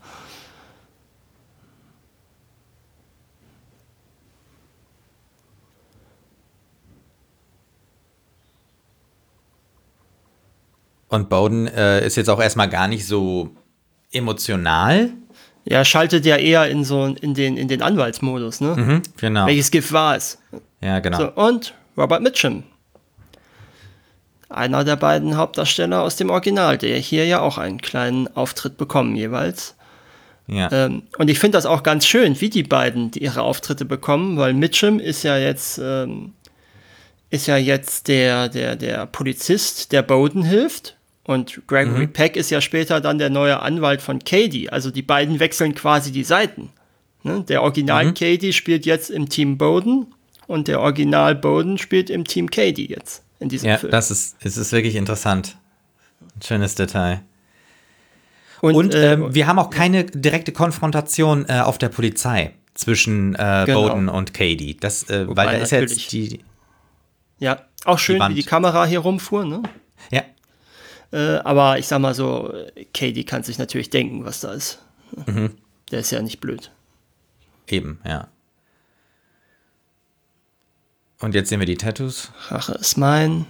Und Bowden äh, ist jetzt auch erstmal gar nicht so emotional. Ja, schaltet ja eher in so in den, in den Anwaltsmodus, ne? Mhm, genau. Welches Gift war es? Ja, genau. So, und Robert Mitchum. Einer der beiden Hauptdarsteller aus dem Original, der hier ja auch einen kleinen Auftritt bekommen jeweils. Ja. Ähm, und ich finde das auch ganz schön, wie die beiden die ihre Auftritte bekommen, weil Mitchum ist ja jetzt ähm, ist ja jetzt der, der, der Polizist, der Bowden hilft. Und Gregory mhm. Peck ist ja später dann der neue Anwalt von Cady. Also die beiden wechseln quasi die Seiten. Ne? Der Original mhm. Cady spielt jetzt im Team Bowden und der Original Bowden spielt im Team Cady jetzt in diesem ja, Film. Ja, das ist, es ist wirklich interessant. Ein schönes Detail. Und, und äh, äh, wir haben auch keine direkte Konfrontation äh, auf der Polizei zwischen äh, genau. Bowden und Cady. Das, äh, weil da ist natürlich. jetzt die. Ja, auch schön, die wie die Kamera hier rumfuhr, ne? Ja. Äh, aber ich sag mal so, Cady kann sich natürlich denken, was da ist. Mhm. Der ist ja nicht blöd. Eben, ja. Und jetzt sehen wir die Tattoos. Rache ist mein.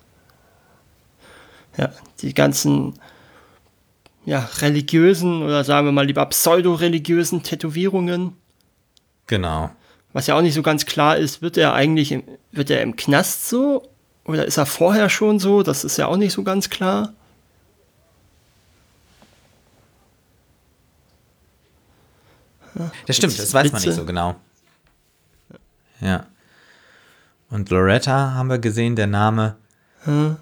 Ja, die ganzen ja, religiösen oder sagen wir mal lieber pseudo-religiösen Tätowierungen. Genau. Was ja auch nicht so ganz klar ist, wird er eigentlich im, wird er im Knast so oder ist er vorher schon so? Das ist ja auch nicht so ganz klar. Ja, das stimmt, das weiß Witze. man nicht so genau. Ja. Und Loretta haben wir gesehen, der Name. Hm.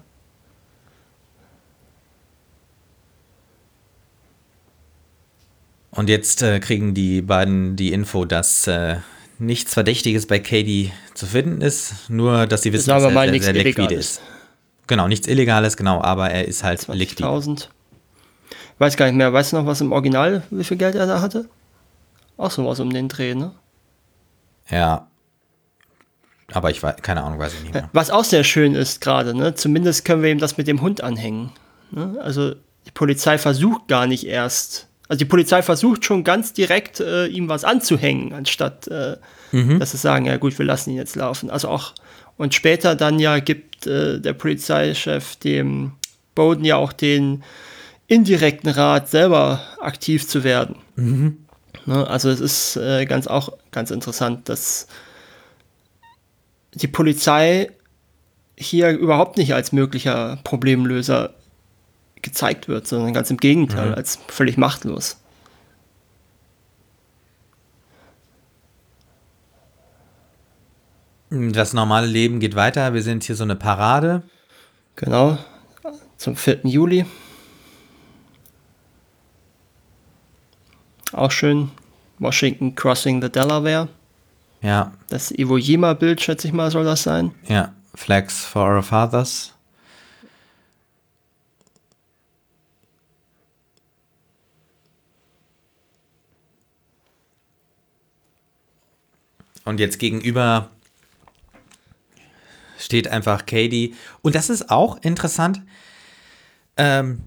Und jetzt äh, kriegen die beiden die Info, dass äh, nichts Verdächtiges bei Cady zu finden ist, nur dass sie wissen, dass er mal sehr, sehr liquide ist. Genau, nichts Illegales, genau, aber er ist halt liquide. zwanzigtausend. Weiß gar nicht mehr, weißt du noch, was im Original, wie viel Geld er da hatte? Auch sowas um den Dreh, ne? Ja. Aber ich weiß, keine Ahnung, weiß ich nicht mehr. Was auch sehr schön ist gerade, ne? Zumindest können wir ihm das mit dem Hund anhängen. Ne? Also die Polizei versucht gar nicht erst, also die Polizei versucht schon ganz direkt, äh, ihm was anzuhängen, anstatt, äh, mhm. dass sie sagen, ja gut, wir lassen ihn jetzt laufen. Also auch, und später dann ja gibt äh, der Polizeichef dem Bowden ja auch den indirekten Rat, selber aktiv zu werden. Mhm. Ne? Also es ist äh, ganz auch ganz interessant, dass die Polizei hier überhaupt nicht als möglicher Problemlöser gezeigt wird, sondern ganz im Gegenteil, mhm. als völlig machtlos. Das normale Leben geht weiter. Wir sind hier so eine Parade. Genau, zum vierten Juli. Auch schön. Washington Crossing the Delaware. Ja. Das Iwo Jima-Bild, schätze ich mal, soll das sein. Ja, Flags for Our Fathers. Und jetzt gegenüber steht einfach Cady. Und das ist auch interessant. Ähm,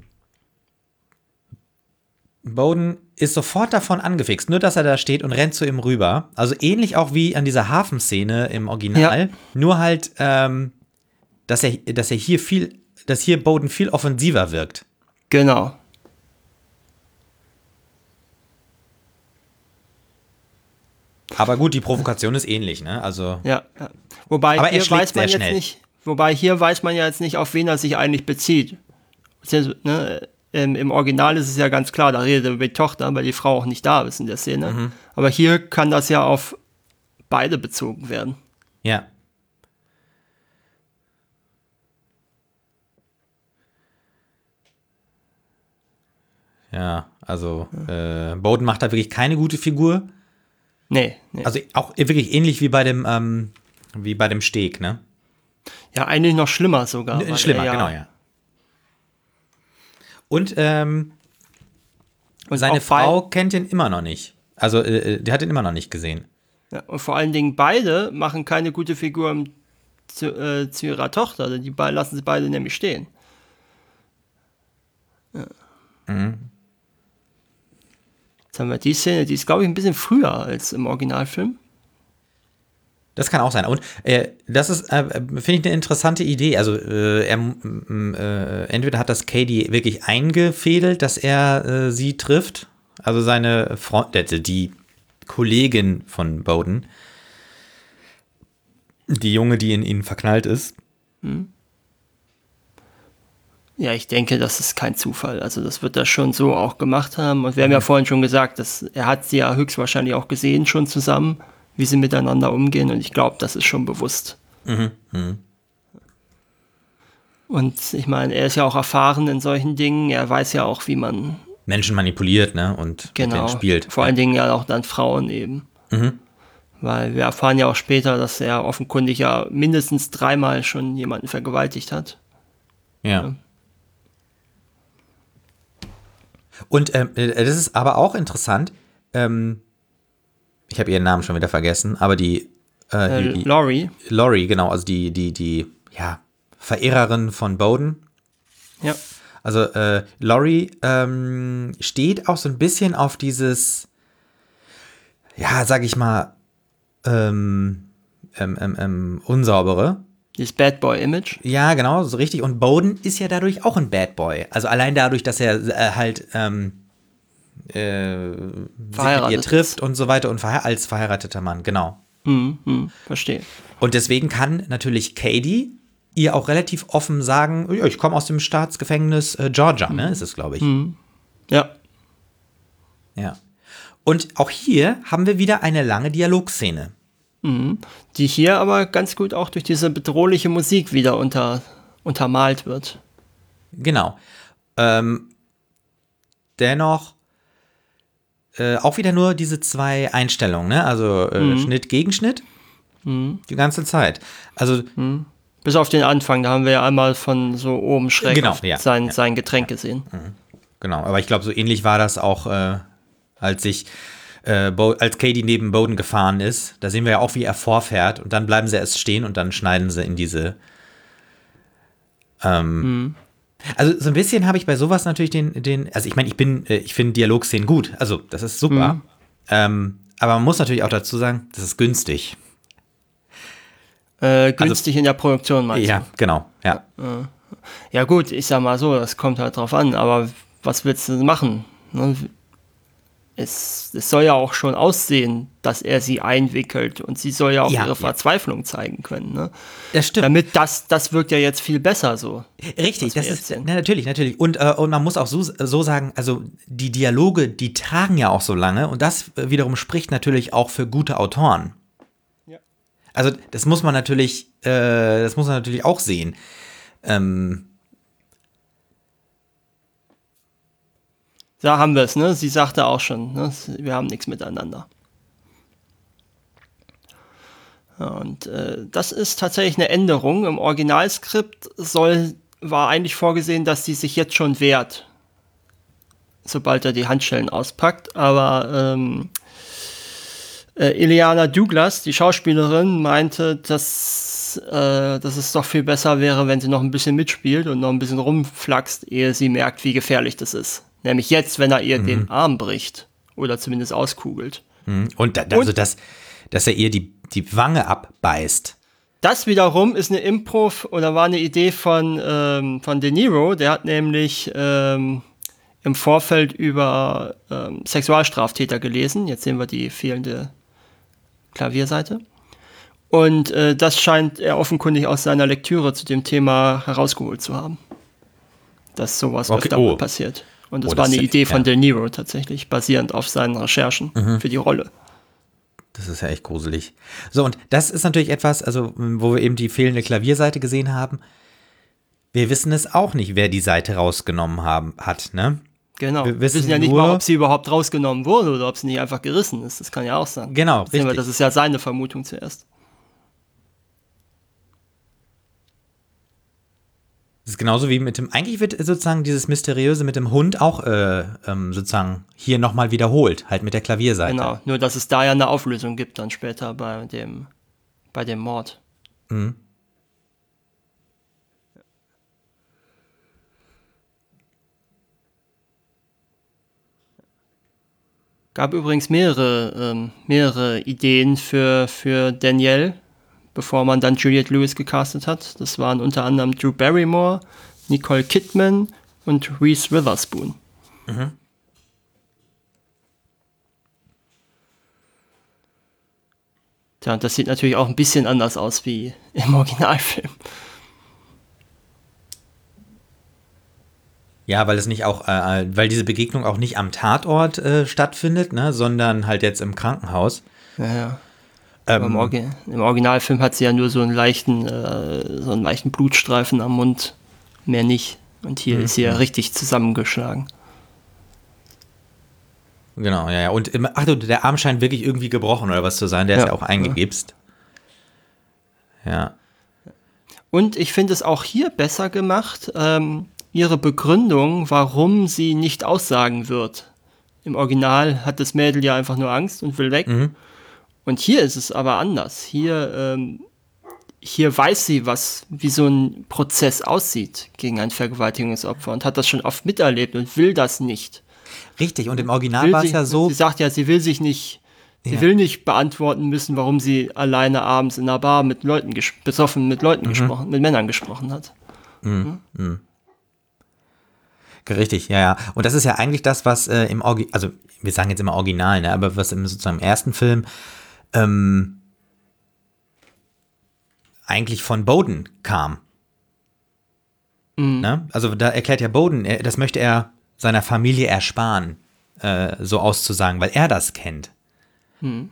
Bowden ist sofort davon angefixt, nur dass er da steht und rennt zu ihm rüber. Also ähnlich auch wie an dieser Hafenszene im Original. Ja. Nur halt, ähm, dass er, dass er hier viel, dass hier Bowden viel offensiver wirkt. Genau. Aber gut, die Provokation ist ähnlich, ne? Also. Ja, ja. Wobei aber hier er weiß man jetzt schnell. nicht, wobei hier weiß man ja jetzt nicht, auf wen er sich eigentlich bezieht. Ne? Im, Im Original ist es ja ganz klar, da redet er über die Tochter, weil die Frau auch nicht da ist in der Szene. Mhm. Aber hier kann das ja auf beide bezogen werden. Ja. Ja, also äh, Bowden macht da wirklich keine gute Figur. Nee, nee. Also auch wirklich ähnlich wie bei dem, ähm, wie bei dem Steg, ne? Ja, eigentlich noch schlimmer sogar. N- schlimmer, ja genau, ja. Und, ähm, und seine Frau kennt ihn immer noch nicht. Also, äh, der hat ihn immer noch nicht gesehen. Ja, und vor allen Dingen beide machen keine gute Figur zu, äh, zu ihrer Tochter, denn die beiden lassen sie beide nämlich stehen. Ja. Mhm. Jetzt haben wir die Szene, die ist, glaube ich, ein bisschen früher als im Originalfilm. Das kann auch sein. Und äh, das ist, äh, finde ich, eine interessante Idee. Also äh, er, äh, entweder hat das Cady wirklich eingefädelt, dass er äh, sie trifft, also seine Freundin, die Kollegin von Bowden, die Junge, die in ihn verknallt ist. Hm. Ja, ich denke, das ist kein Zufall. Also das wird er schon so auch gemacht haben. Und wir haben ja vorhin schon gesagt, dass er hat sie ja höchstwahrscheinlich auch gesehen schon zusammen, wie sie miteinander umgehen. Und ich glaube, das ist schon bewusst. Mhm. Mhm. Und ich meine, er ist ja auch erfahren in solchen Dingen. Er weiß ja auch, wie man Menschen manipuliert, ne? Und genau, mit denen spielt. Vor allen Dingen ja auch dann Frauen eben. Mhm. Weil wir erfahren ja auch später, dass er offenkundig ja mindestens dreimal schon jemanden vergewaltigt hat. Ja. Ja. Und ähm, das ist aber auch interessant. Ähm, ich habe ihren Namen schon wieder vergessen, aber die, äh, Äh, die Laurie. Laurie, genau, also die, die, die, ja, Verehrerin von Bowden. Ja. Also äh, Laurie ähm, steht auch so ein bisschen auf dieses, ja, sag ich mal, ähm, ähm, ähm, ähm, unsaubere. Dieses Bad Boy-Image. Ja, genau, so richtig. Und Bowden ist ja dadurch auch ein Bad Boy. Also allein dadurch, dass er äh, halt ähm, äh, sich mit ihr trifft und so weiter und verhe- als verheirateter Mann, genau. Hm, hm, verstehe. Und deswegen kann natürlich Cady ihr auch relativ offen sagen, ja, ich komme aus dem Staatsgefängnis äh, Georgia, ne, ist es, glaube ich. Hm. Ja. Ja. Und auch hier haben wir wieder eine lange Dialogszene. Mhm. Die hier aber ganz gut auch durch diese bedrohliche Musik wieder unter, untermalt wird. Genau. Ähm, dennoch äh, auch wieder nur diese zwei Einstellungen, ne? Also äh, Mhm. Schnitt gegen Schnitt. Mhm. Die ganze Zeit. Also Mhm. Bis auf den Anfang, da haben wir ja einmal von so oben schräg Genau, auf ja, sein, ja. sein Getränk gesehen. genau, aber ich glaube, so ähnlich war das auch, äh, als ich äh, Bo- als Cady neben Bowden gefahren ist. Da sehen wir ja auch, wie er vorfährt und dann bleiben sie erst stehen und dann schneiden sie in diese ähm, Mhm. Also so ein bisschen habe ich bei sowas natürlich den, den also ich meine, ich bin, äh, ich finde Dialogszenen gut, also das ist super. Mhm. Ähm, aber man muss natürlich auch dazu sagen, das ist günstig. Äh, günstig in der Produktion, meinst Ja, genau, ja. du? Ja gut, ich sag mal so, das kommt halt drauf an, aber was willst du machen? Ne? Es, es soll ja auch schon aussehen, dass er sie einwickelt und sie soll ja auch Ja, ihre ja. Verzweiflung zeigen können. Ne? Das stimmt. Damit das, das wirkt ja jetzt viel besser so. Richtig, was wir das jetzt ist, sehen. na, natürlich, natürlich. Und, äh, und man muss auch so, so sagen, also die Dialoge, die tragen ja auch so lange und das wiederum spricht natürlich auch für gute Autoren. Ja. Also das muss man natürlich, äh, das muss man natürlich auch sehen. Ähm, Da haben wir es, ne? Sie sagte auch schon, ne? Wir haben nichts miteinander. Ja, und äh, das ist tatsächlich eine Änderung. Im Originalskript soll, war eigentlich vorgesehen, dass sie sich jetzt schon wehrt, sobald er die Handschellen auspackt. Aber ähm, äh, Illeana Douglas, die Schauspielerin, meinte, dass, äh, dass es doch viel besser wäre, wenn sie noch ein bisschen mitspielt und noch ein bisschen rumflaxt, ehe sie merkt, wie gefährlich das ist. Nämlich jetzt, wenn er ihr mhm. den Arm bricht oder zumindest auskugelt. und da, also, dass, dass er ihr die, die Wange abbeißt. Das wiederum ist eine Impro oder war eine Idee von, ähm, von De Niro. Der hat nämlich ähm, im Vorfeld über ähm, Sexualstraftäter gelesen. Jetzt sehen wir die fehlende Klavierseite. Und äh, das scheint er offenkundig aus seiner Lektüre zu dem Thema herausgeholt zu haben. Dass sowas okay. öfter oh. passiert. Und das oh, war das eine ja, Idee von ja. De Niro tatsächlich, basierend auf seinen Recherchen mhm. für die Rolle. Das ist ja echt gruselig. So, und das ist natürlich etwas, also wo wir eben die fehlende Klavierseite gesehen haben. Wir wissen es auch nicht, wer die Seite rausgenommen haben, hat, ne? Genau. Wir wissen, wir wissen ja nicht nur, mal, ob sie überhaupt rausgenommen wurde oder ob sie nicht einfach gerissen ist. Das kann ja auch sein. Genau, das richtig. Wir, das ist ja seine Vermutung zuerst. Das ist genauso wie mit dem, eigentlich wird sozusagen dieses Mysteriöse mit dem Hund auch äh, ähm, sozusagen hier nochmal wiederholt, halt mit der Klavierseite. Genau, nur dass es da ja eine Auflösung gibt dann später bei dem, bei dem Mord. Mhm. Gab übrigens mehrere, ähm, mehrere Ideen für, für Danielle, bevor man dann Juliette Lewis gecastet hat. Das waren unter anderem Drew Barrymore, Nicole Kidman und Reese Witherspoon. Mhm. Tja, und das sieht natürlich auch ein bisschen anders aus wie im Originalfilm. Ja, weil es nicht auch, äh, weil diese Begegnung auch nicht am Tatort äh, stattfindet, ne, sondern halt jetzt im Krankenhaus. Ja, ja. Ähm, im, Orgi- Im Originalfilm hat sie ja nur so einen leichten, äh, so einen leichten Blutstreifen am Mund, mehr nicht. Und hier mhm. ist sie ja richtig zusammengeschlagen. Genau, ja, ja. Und im, ach du, der Arm scheint wirklich irgendwie gebrochen oder was zu sein, der ja. ist ja auch eingegipst. Ja. Und ich finde es auch hier besser gemacht, ähm, ihre Begründung, warum sie nicht aussagen wird. Im Original hat das Mädel ja einfach nur Angst und will weg. Mhm. Und hier ist es aber anders. Hier, ähm, hier weiß sie, was, wie so ein Prozess aussieht gegen ein Vergewaltigungsopfer und hat das schon oft miterlebt und will das nicht. Richtig, und im Original war es ja so... Sie sagt ja, sie will sich nicht, sie ja. will nicht beantworten müssen, warum sie alleine abends in einer Bar mit Leuten, ges- besoffen mit Leuten mhm. gesprochen, mit Männern gesprochen hat. Mhm. Mhm. Richtig, ja, ja. Und das ist ja eigentlich das, was äh, im Original, also wir sagen jetzt immer Original, ne, aber was im sozusagen im ersten Film ähm, eigentlich von Bowden kam. Mhm. Ne? Also da erklärt ja Bowden, er, das möchte er seiner Familie ersparen, äh, so auszusagen, weil er das kennt. Mhm.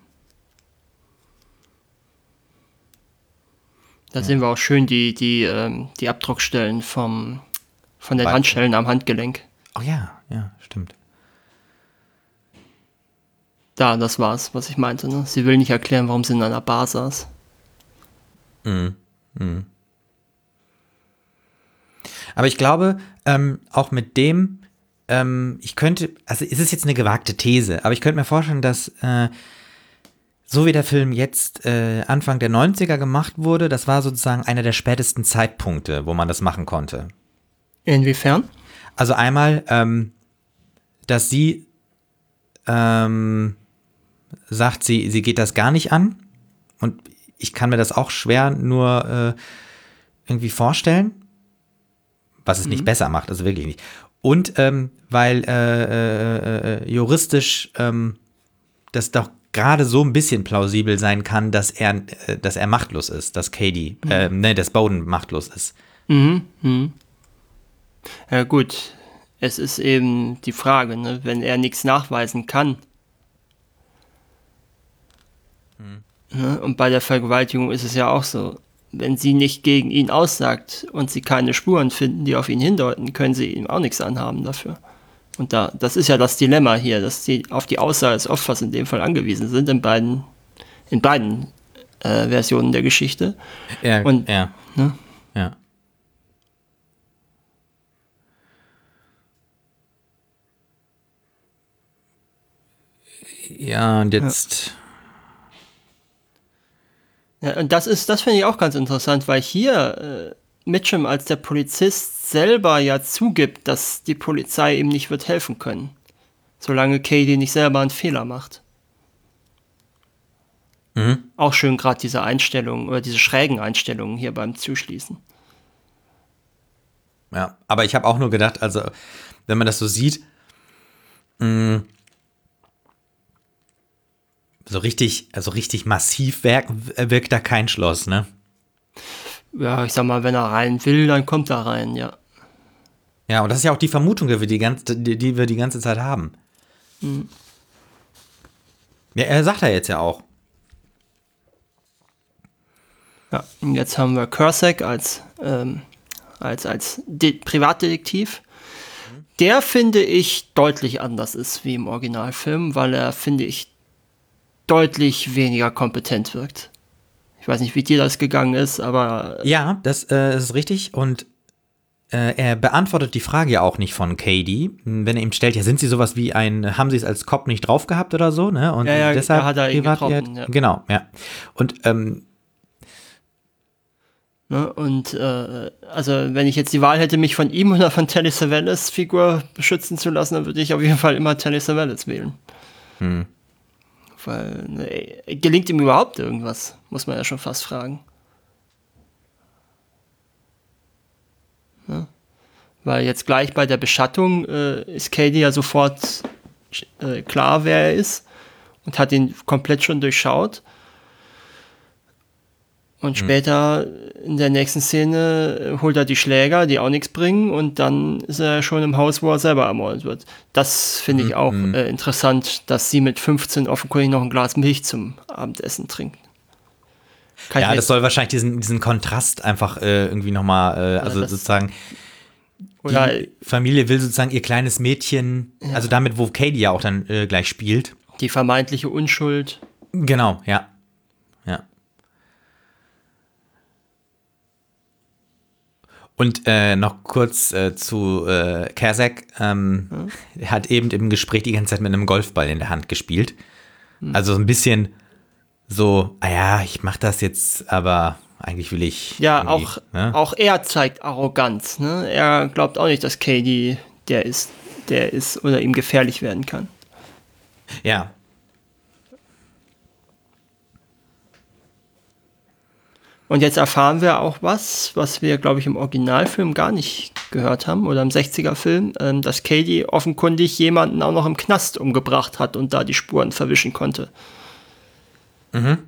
Da ja. sehen wir auch schön die, die, ähm, die Abdruckstellen vom Von den Handschellen am Handgelenk. Oh ja, ja, stimmt. Da, das war's, was ich meinte. Ne? Sie will nicht erklären, warum sie in einer Bar saß. Mhm. Mhm. Aber ich glaube, ähm, auch mit dem, ähm, ich könnte, also es ist jetzt eine gewagte These, aber ich könnte mir vorstellen, dass äh, so wie der Film jetzt äh, Anfang der neunziger gemacht wurde, das war sozusagen einer der spätesten Zeitpunkte, wo man das machen konnte. Inwiefern? Also einmal, ähm, dass sie ähm, sagt, sie, sie geht das gar nicht an. Und ich kann mir das auch schwer nur äh, irgendwie vorstellen, was es mhm. nicht besser macht, also wirklich nicht. Und ähm, weil äh, äh, äh, juristisch ähm, das doch gerade so ein bisschen plausibel sein kann, dass er, äh, dass er machtlos ist, dass Cady, mhm. äh, ne, dass Bowden machtlos ist. Mhm. Mhm. Ja gut, es ist eben die Frage, ne? Wenn er nichts nachweisen kann. Hm. Ne? Und bei der Vergewaltigung ist es ja auch so, wenn sie nicht gegen ihn aussagt und sie keine Spuren finden, die auf ihn hindeuten, können sie ihm auch nichts anhaben dafür. Und da, das ist ja das Dilemma hier, dass sie auf die Aussage des Opfers in dem Fall angewiesen sind, in beiden, in beiden äh, Versionen der Geschichte. Ja, und, ja. Ne? Ja. Ja, und jetzt. Ja. Ja, und das ist, das finde ich auch ganz interessant, weil hier äh, Mitchum als der Polizist selber ja zugibt, dass die Polizei ihm nicht wird helfen können, solange Cady nicht selber einen Fehler macht. Mhm. Auch schön gerade diese Einstellungen oder diese schrägen Einstellungen hier beim Zuschließen. Ja, aber ich habe auch nur gedacht, also wenn man das so sieht, mh, so richtig, also richtig massiv wirkt, wirkt da kein Schloss, ne? Ja, ich sag mal, wenn er rein will, dann kommt er rein, ja. Ja, und das ist ja auch die Vermutung, die wir die ganze, die, die wir die ganze Zeit haben. Mhm. Ja, er sagt ja jetzt ja auch. Ja, und jetzt haben wir Cusack als, ähm, als, als De- Privatdetektiv. Mhm. Der, finde ich, deutlich anders ist wie im Originalfilm, weil er, finde ich, deutlich weniger kompetent wirkt. Ich weiß nicht, wie dir das gegangen ist, aber... Ja, das äh, ist richtig und äh, er beantwortet die Frage ja auch nicht von Cady, wenn er ihm stellt, ja, sind Sie sowas wie ein, haben Sie es als Cop nicht drauf gehabt oder so, ne? Und ja, ja, deshalb da hat er ihn getroffen, ja. Genau, ja. Und, ähm, ne, und äh, also wenn ich jetzt die Wahl hätte, mich von ihm oder von Telly Savalas Figur beschützen zu lassen, dann würde ich auf jeden Fall immer Telly Savalas wählen. Hm. Weil, ne, gelingt ihm überhaupt irgendwas, muss man ja schon fast fragen. Weil jetzt gleich bei der Beschattung äh, ist Cady ja sofort äh, klar, wer er ist und hat ihn komplett schon durchschaut. Und später in der nächsten Szene holt er die Schläger, die auch nichts bringen, und dann ist er schon im Haus, wo er selber ermordet wird. Das finde ich auch Mhm. äh, interessant, dass sie mit fünfzehn offenkundig noch ein Glas Milch zum Abendessen trinkt. Kann ich Ja, mir- das soll wahrscheinlich diesen, diesen Kontrast einfach äh, irgendwie nochmal, äh, also das- sozusagen, Oder die Familie will sozusagen ihr kleines Mädchen, also damit, wo Cady ja auch dann äh, gleich spielt. die vermeintliche Unschuld. Genau, ja. Ja. Und äh, noch kurz äh, zu äh, Kazak. Ähm, Hm? Er hat eben im Gespräch die ganze Zeit mit einem Golfball in der Hand gespielt. Also so ein bisschen so, ah ja, ich mach das jetzt, aber eigentlich will ich. Ja, irgendwie, auch, ne? auch er zeigt Arroganz. Ne? Er glaubt auch nicht, dass Cady der ist, der ist oder ihm gefährlich werden kann. Ja. Und jetzt erfahren wir auch was, was wir, glaube ich, im Originalfilm gar nicht gehört haben oder im sechziger-Film, ähm, dass Cady offenkundig jemanden auch noch im Knast umgebracht hat und da die Spuren verwischen konnte. Mhm.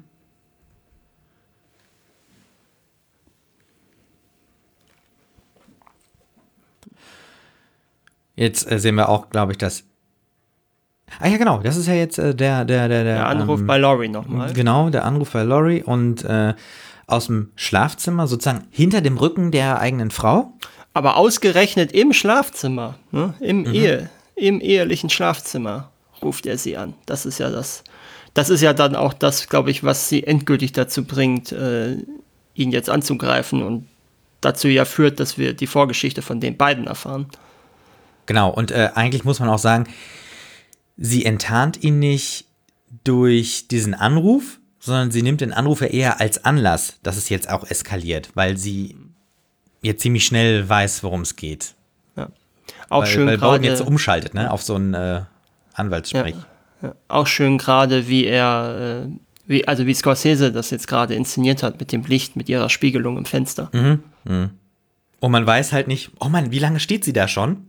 Jetzt äh, sehen wir auch, glaube ich, dass. Ah ja, genau, das ist ja jetzt äh, der, der, der, der. Der Anruf ähm, bei Laurie nochmal. Genau, der Anruf bei Laurie und äh, aus dem Schlafzimmer, sozusagen hinter dem Rücken der eigenen Frau. Aber ausgerechnet im Schlafzimmer, ne? Im Mhm. Ehe, im ehelichen Schlafzimmer ruft er sie an. Das ist ja das. Das ist ja dann auch das, glaube ich, was sie endgültig dazu bringt, äh, ihn jetzt anzugreifen und dazu ja führt, dass wir die Vorgeschichte von den beiden erfahren. Genau, und äh, eigentlich muss man auch sagen, sie enttarnt ihn nicht durch diesen Anruf, sondern sie nimmt den Anruf ja eher als Anlass, dass es jetzt auch eskaliert, weil sie jetzt ziemlich schnell weiß, worum es geht. Ja. Auch weil, schön weil Bowen jetzt gerade. umschaltet, ne, auf so einen äh, Anwaltssprech. Ja, auch schön gerade, wie er, äh, wie, also wie Scorsese das jetzt gerade inszeniert hat mit dem Licht, mit ihrer Spiegelung im Fenster. Mhm. Mhm. Und man weiß halt nicht, oh Mann, wie lange steht sie da schon?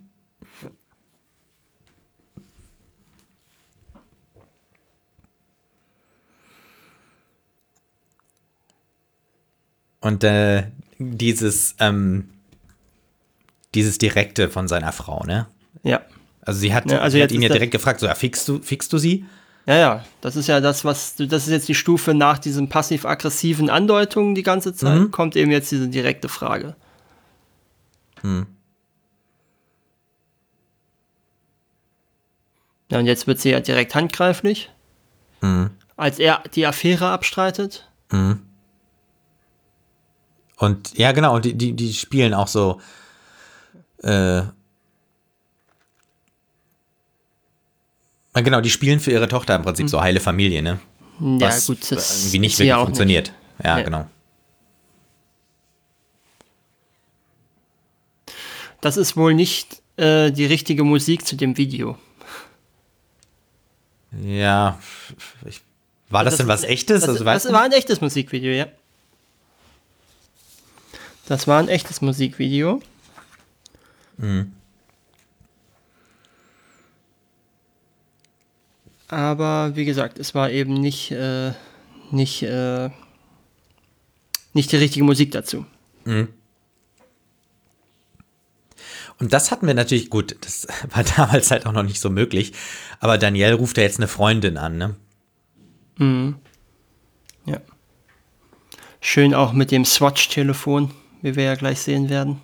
Und äh, dieses, ähm, dieses Direkte von seiner Frau, ne? Ja. Also sie hat, Ja, also sie jetzt hat ihn ist ja das- direkt gefragt, so, ja, fixst du, fixst du sie? Ja, ja, das ist ja das, was, du- das ist jetzt die Stufe nach diesen passiv-aggressiven Andeutungen die ganze Zeit, Mhm. kommt eben jetzt diese direkte Frage. Hm. Ja, und jetzt wird sie ja direkt handgreiflich, Mhm. als er die Affäre abstreitet. Mhm. Und ja, genau, und die, die, die spielen auch so, äh, Ah, genau, die spielen für ihre Tochter im Prinzip so heile Familie, ne? Ja, Was gut, das irgendwie nicht ist wirklich ja auch funktioniert. Ja, Nee. genau. Das ist wohl nicht äh, die richtige Musik zu dem Video. Ja, ich, war das, denn was Echtes? Das, also, weißt das du? war ein echtes Musikvideo, ja. Das war ein echtes Musikvideo. Mhm. Aber wie gesagt, es war eben nicht, äh, nicht, äh, nicht die richtige Musik dazu. Mhm. Und das hatten wir natürlich, gut, das war damals halt auch noch nicht so möglich, aber Danielle ruft ja jetzt eine Freundin an, ne? Mhm. Ja. Schön auch mit dem Swatch-Telefon, wie wir ja gleich sehen werden.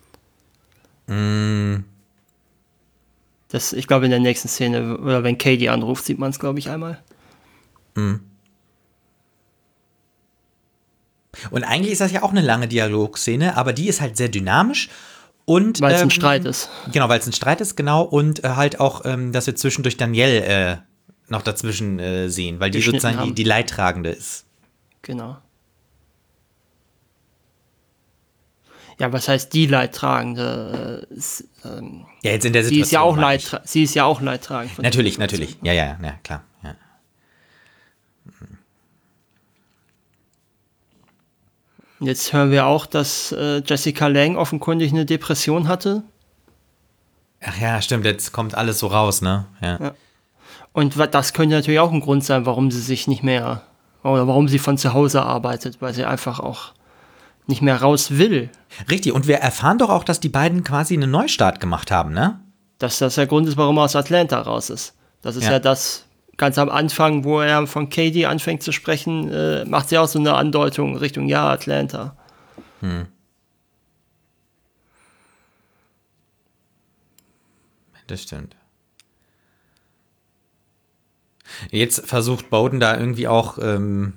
Mhm. Das, ich glaube, in der nächsten Szene, oder wenn Cady anruft, sieht man es, glaube ich, einmal. Mhm. Und eigentlich ist das ja auch eine lange Dialogszene, aber die ist halt sehr dynamisch und Weil es ähm, ein Streit ist. Genau, weil es ein Streit ist, genau, und äh, halt auch, ähm, dass wir zwischendurch Danielle äh, noch dazwischen äh, sehen, weil die Geschnitten sozusagen die, haben. die Leidtragende ist. Genau. Ja, was heißt die Leidtragende? Äh, ist, ähm, Ja, jetzt in der sie Situation. ist ja auch meine ich. leidtra- sie ist ja auch leidtragend. von der Natürlich, Situation. natürlich. Ja, ja, ja, klar. Ja. Und jetzt hören wir auch, dass äh, Jessica Lange offenkundig eine Depression hatte. Ach ja, stimmt, jetzt kommt alles so raus, ne? Ja. Ja. Und das könnte natürlich auch ein Grund sein, warum sie sich nicht mehr, oder warum sie von zu Hause arbeitet, weil sie einfach auch nicht mehr raus will. Richtig, und wir erfahren doch auch, dass die beiden quasi einen Neustart gemacht haben, ne? Dass das der Grund ist, warum er aus Atlanta raus ist. Das ist ja, Ja. ja das ganz am Anfang, wo er von Katie anfängt zu sprechen, äh, macht sie auch so eine Andeutung Richtung, ja, Atlanta. Hm. Das stimmt. Jetzt versucht Bowden da irgendwie auch ähm,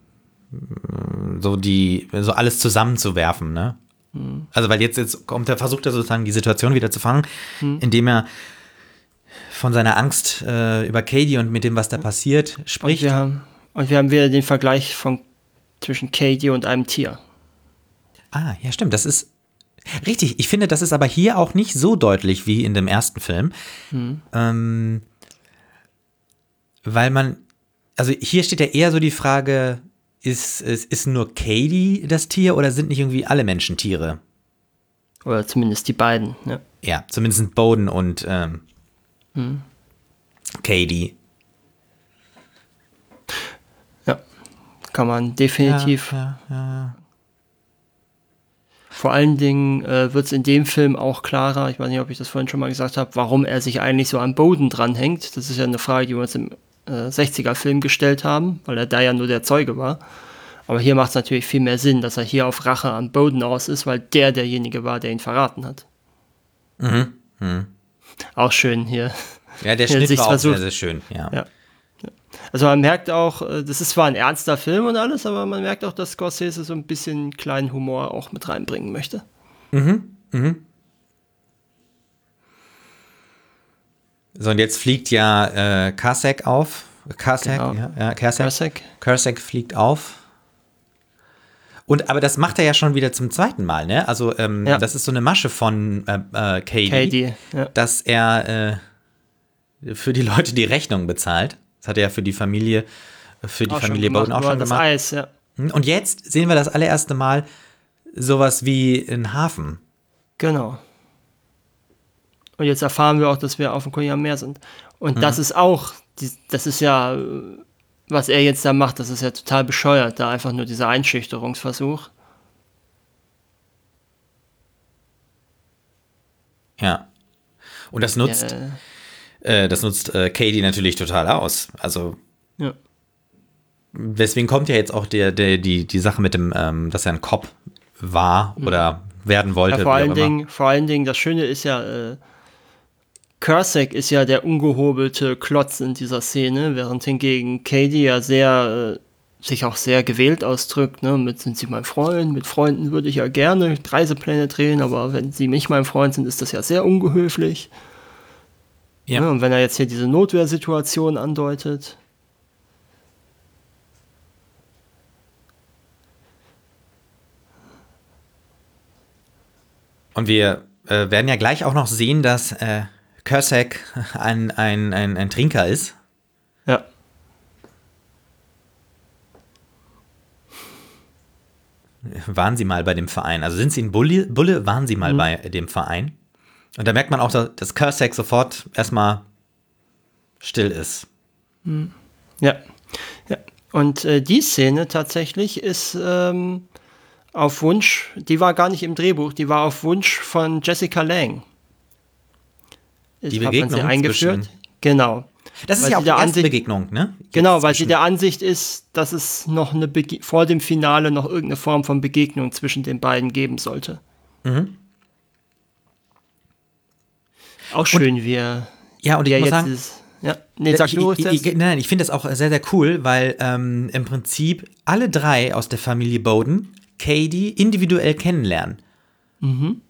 so die, so alles zusammenzuwerfen, ne? Hm. Also weil jetzt, jetzt kommt er, versucht er sozusagen die Situation wieder zu fangen, hm. indem er von seiner Angst äh, über Katie und mit dem, was da passiert, spricht. Und wir haben, und wir haben wieder den Vergleich von, zwischen Katie und einem Tier. Ah, ja, stimmt. Das ist richtig. Ich finde, das ist aber hier auch nicht so deutlich wie in dem ersten Film. Hm. Ähm, weil man, also hier steht ja eher so die Frage, ist, ist, ist nur Katie das Tier oder sind nicht irgendwie alle Menschen Tiere? Oder zumindest die beiden, ne? Ja, zumindest sind Bowden und ähm, hm. Katie. Ja, kann man definitiv. Ja, ja, ja. Vor allen Dingen äh, wird es in dem Film auch klarer, ich weiß nicht, ob ich das vorhin schon mal gesagt habe, warum er sich eigentlich so an Bowden dranhängt. Das ist ja eine Frage, die wir uns im äh, sechziger-Film gestellt haben, weil er da ja nur der Zeuge war. Aber hier macht es natürlich viel mehr Sinn, dass er hier auf Rache an Bowden aus ist, weil der derjenige war, der ihn verraten hat. Mhm. Mhm. Auch schön hier. Ja, der Schnitt war auch sehr, sehr schön. Ja. Ja. Also man merkt auch, das ist zwar ein ernster Film und alles, aber man merkt auch, dass Scorsese so ein bisschen kleinen Humor auch mit reinbringen möchte. Mhm. Mhm. So, und jetzt fliegt ja äh, Kasek auf. Kasek, Genau. ja, ja, Kasek. Kasek. Kasek fliegt auf. Und, aber das macht er ja schon wieder zum zweiten Mal, ne? Also, ähm, ja. das ist so eine Masche von äh, äh, Katie, Katie ja. dass er äh, für die Leute die Rechnung bezahlt. Das hat er ja für die Familie, für die auch Familie Bowden auch schon das gemacht. Eis, ja. Und jetzt sehen wir das allererste Mal sowas wie ein Hafen. Genau. Und jetzt erfahren wir auch, dass wir auf dem Kodiak am Meer sind. Und mhm. das ist auch, das ist ja, was er jetzt da macht, das ist ja total bescheuert, da einfach nur dieser Einschüchterungsversuch. Ja. Und das nutzt, ja, äh, das nutzt äh, Katie natürlich total aus. Also, ja. Deswegen kommt ja jetzt auch der, der, die, die Sache mit dem, ähm, dass er ein Cop war mhm. oder werden wollte. Ja, vor, allen Dingen, vor allen Dingen, das Schöne ist ja, äh, Kasek ist ja der ungehobelte Klotz in dieser Szene, während hingegen Katie ja sehr, äh, sich auch sehr gewählt ausdrückt, ne? Mit sind sie mein Freund, mit Freunden würde ich ja gerne Reisepläne drehen, aber wenn sie nicht mein Freund sind, ist das ja sehr ungehöflich. Ja. Ne? Und wenn er jetzt hier diese Notwehrsituation andeutet. Und wir äh, werden ja gleich auch noch sehen, dass äh, Kasek ein, ein, ein, ein Trinker ist. Ja. Waren Sie mal bei dem Verein? Also sind Sie ein Bulle? Bulle? Waren Sie mal mhm. bei dem Verein? Und da merkt man auch, dass Kasek sofort erstmal still ist. Mhm. Ja. Ja. Und äh, die Szene tatsächlich ist ähm, auf Wunsch, die war gar nicht im Drehbuch, die war auf Wunsch von Jessica Lange. Die Begegnung eingeführt. Zwischen Genau. Das ist weil ja auch die erste Ansicht, Begegnung, ne? Jetzt genau, weil sie der Ansicht ist, dass es noch eine Bege- vor dem Finale noch irgendeine Form von Begegnung zwischen den beiden geben sollte. Mhm. Auch schön, und, wie er, ja, und wie ich er muss jetzt sagen, ist. Ja, nee, sag ich, du ich, ich, nein, ich finde das auch sehr, sehr cool, weil ähm, im Prinzip alle drei aus der Familie Bowden Katie individuell kennenlernen. Mhm.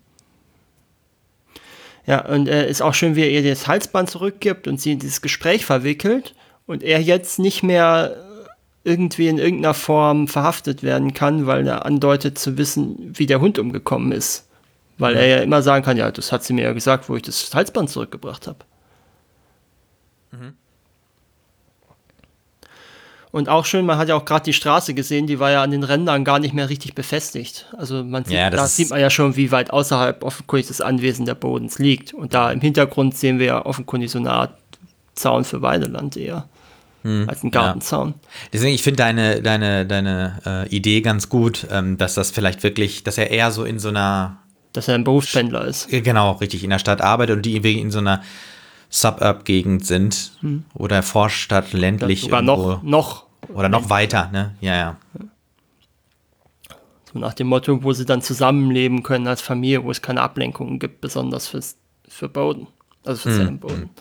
Ja, und äh, ist auch schön, wie er ihr das Halsband zurückgibt und sie in dieses Gespräch verwickelt und er jetzt nicht mehr irgendwie in irgendeiner Form verhaftet werden kann, weil er andeutet zu wissen, wie der Hund umgekommen ist. Weil mhm. er ja immer sagen kann, ja, das hat sie mir ja gesagt, wo ich das Halsband zurückgebracht habe. Mhm. Und auch schön, man hat ja auch gerade die Straße gesehen, die war ja an den Rändern gar nicht mehr richtig befestigt. Also man sieht, Ja, das da ist- sieht man ja schon, wie weit außerhalb offenkundig das Anwesen der Bodens liegt. Und da im Hintergrund sehen wir ja offenkundig so eine Art Zaun für Weideland eher, als ein Gartenzaun. Deswegen, ich finde deine, deine, deine äh, Idee ganz gut, ähm, dass das vielleicht wirklich, dass er eher so in so einer, Dass er ein Berufspendler ist. äh, genau, richtig in der Stadt arbeitet und die irgendwie in so einer Suburb-Gegend sind oder Vorstadt, ländlich Sogar irgendwo. noch, noch. Oder noch weiter, ne? Ja, ja. So nach dem Motto, wo sie dann zusammenleben können als Familie, wo es keine Ablenkungen gibt, besonders fürs, für Bowden. Also für Sam Bowden.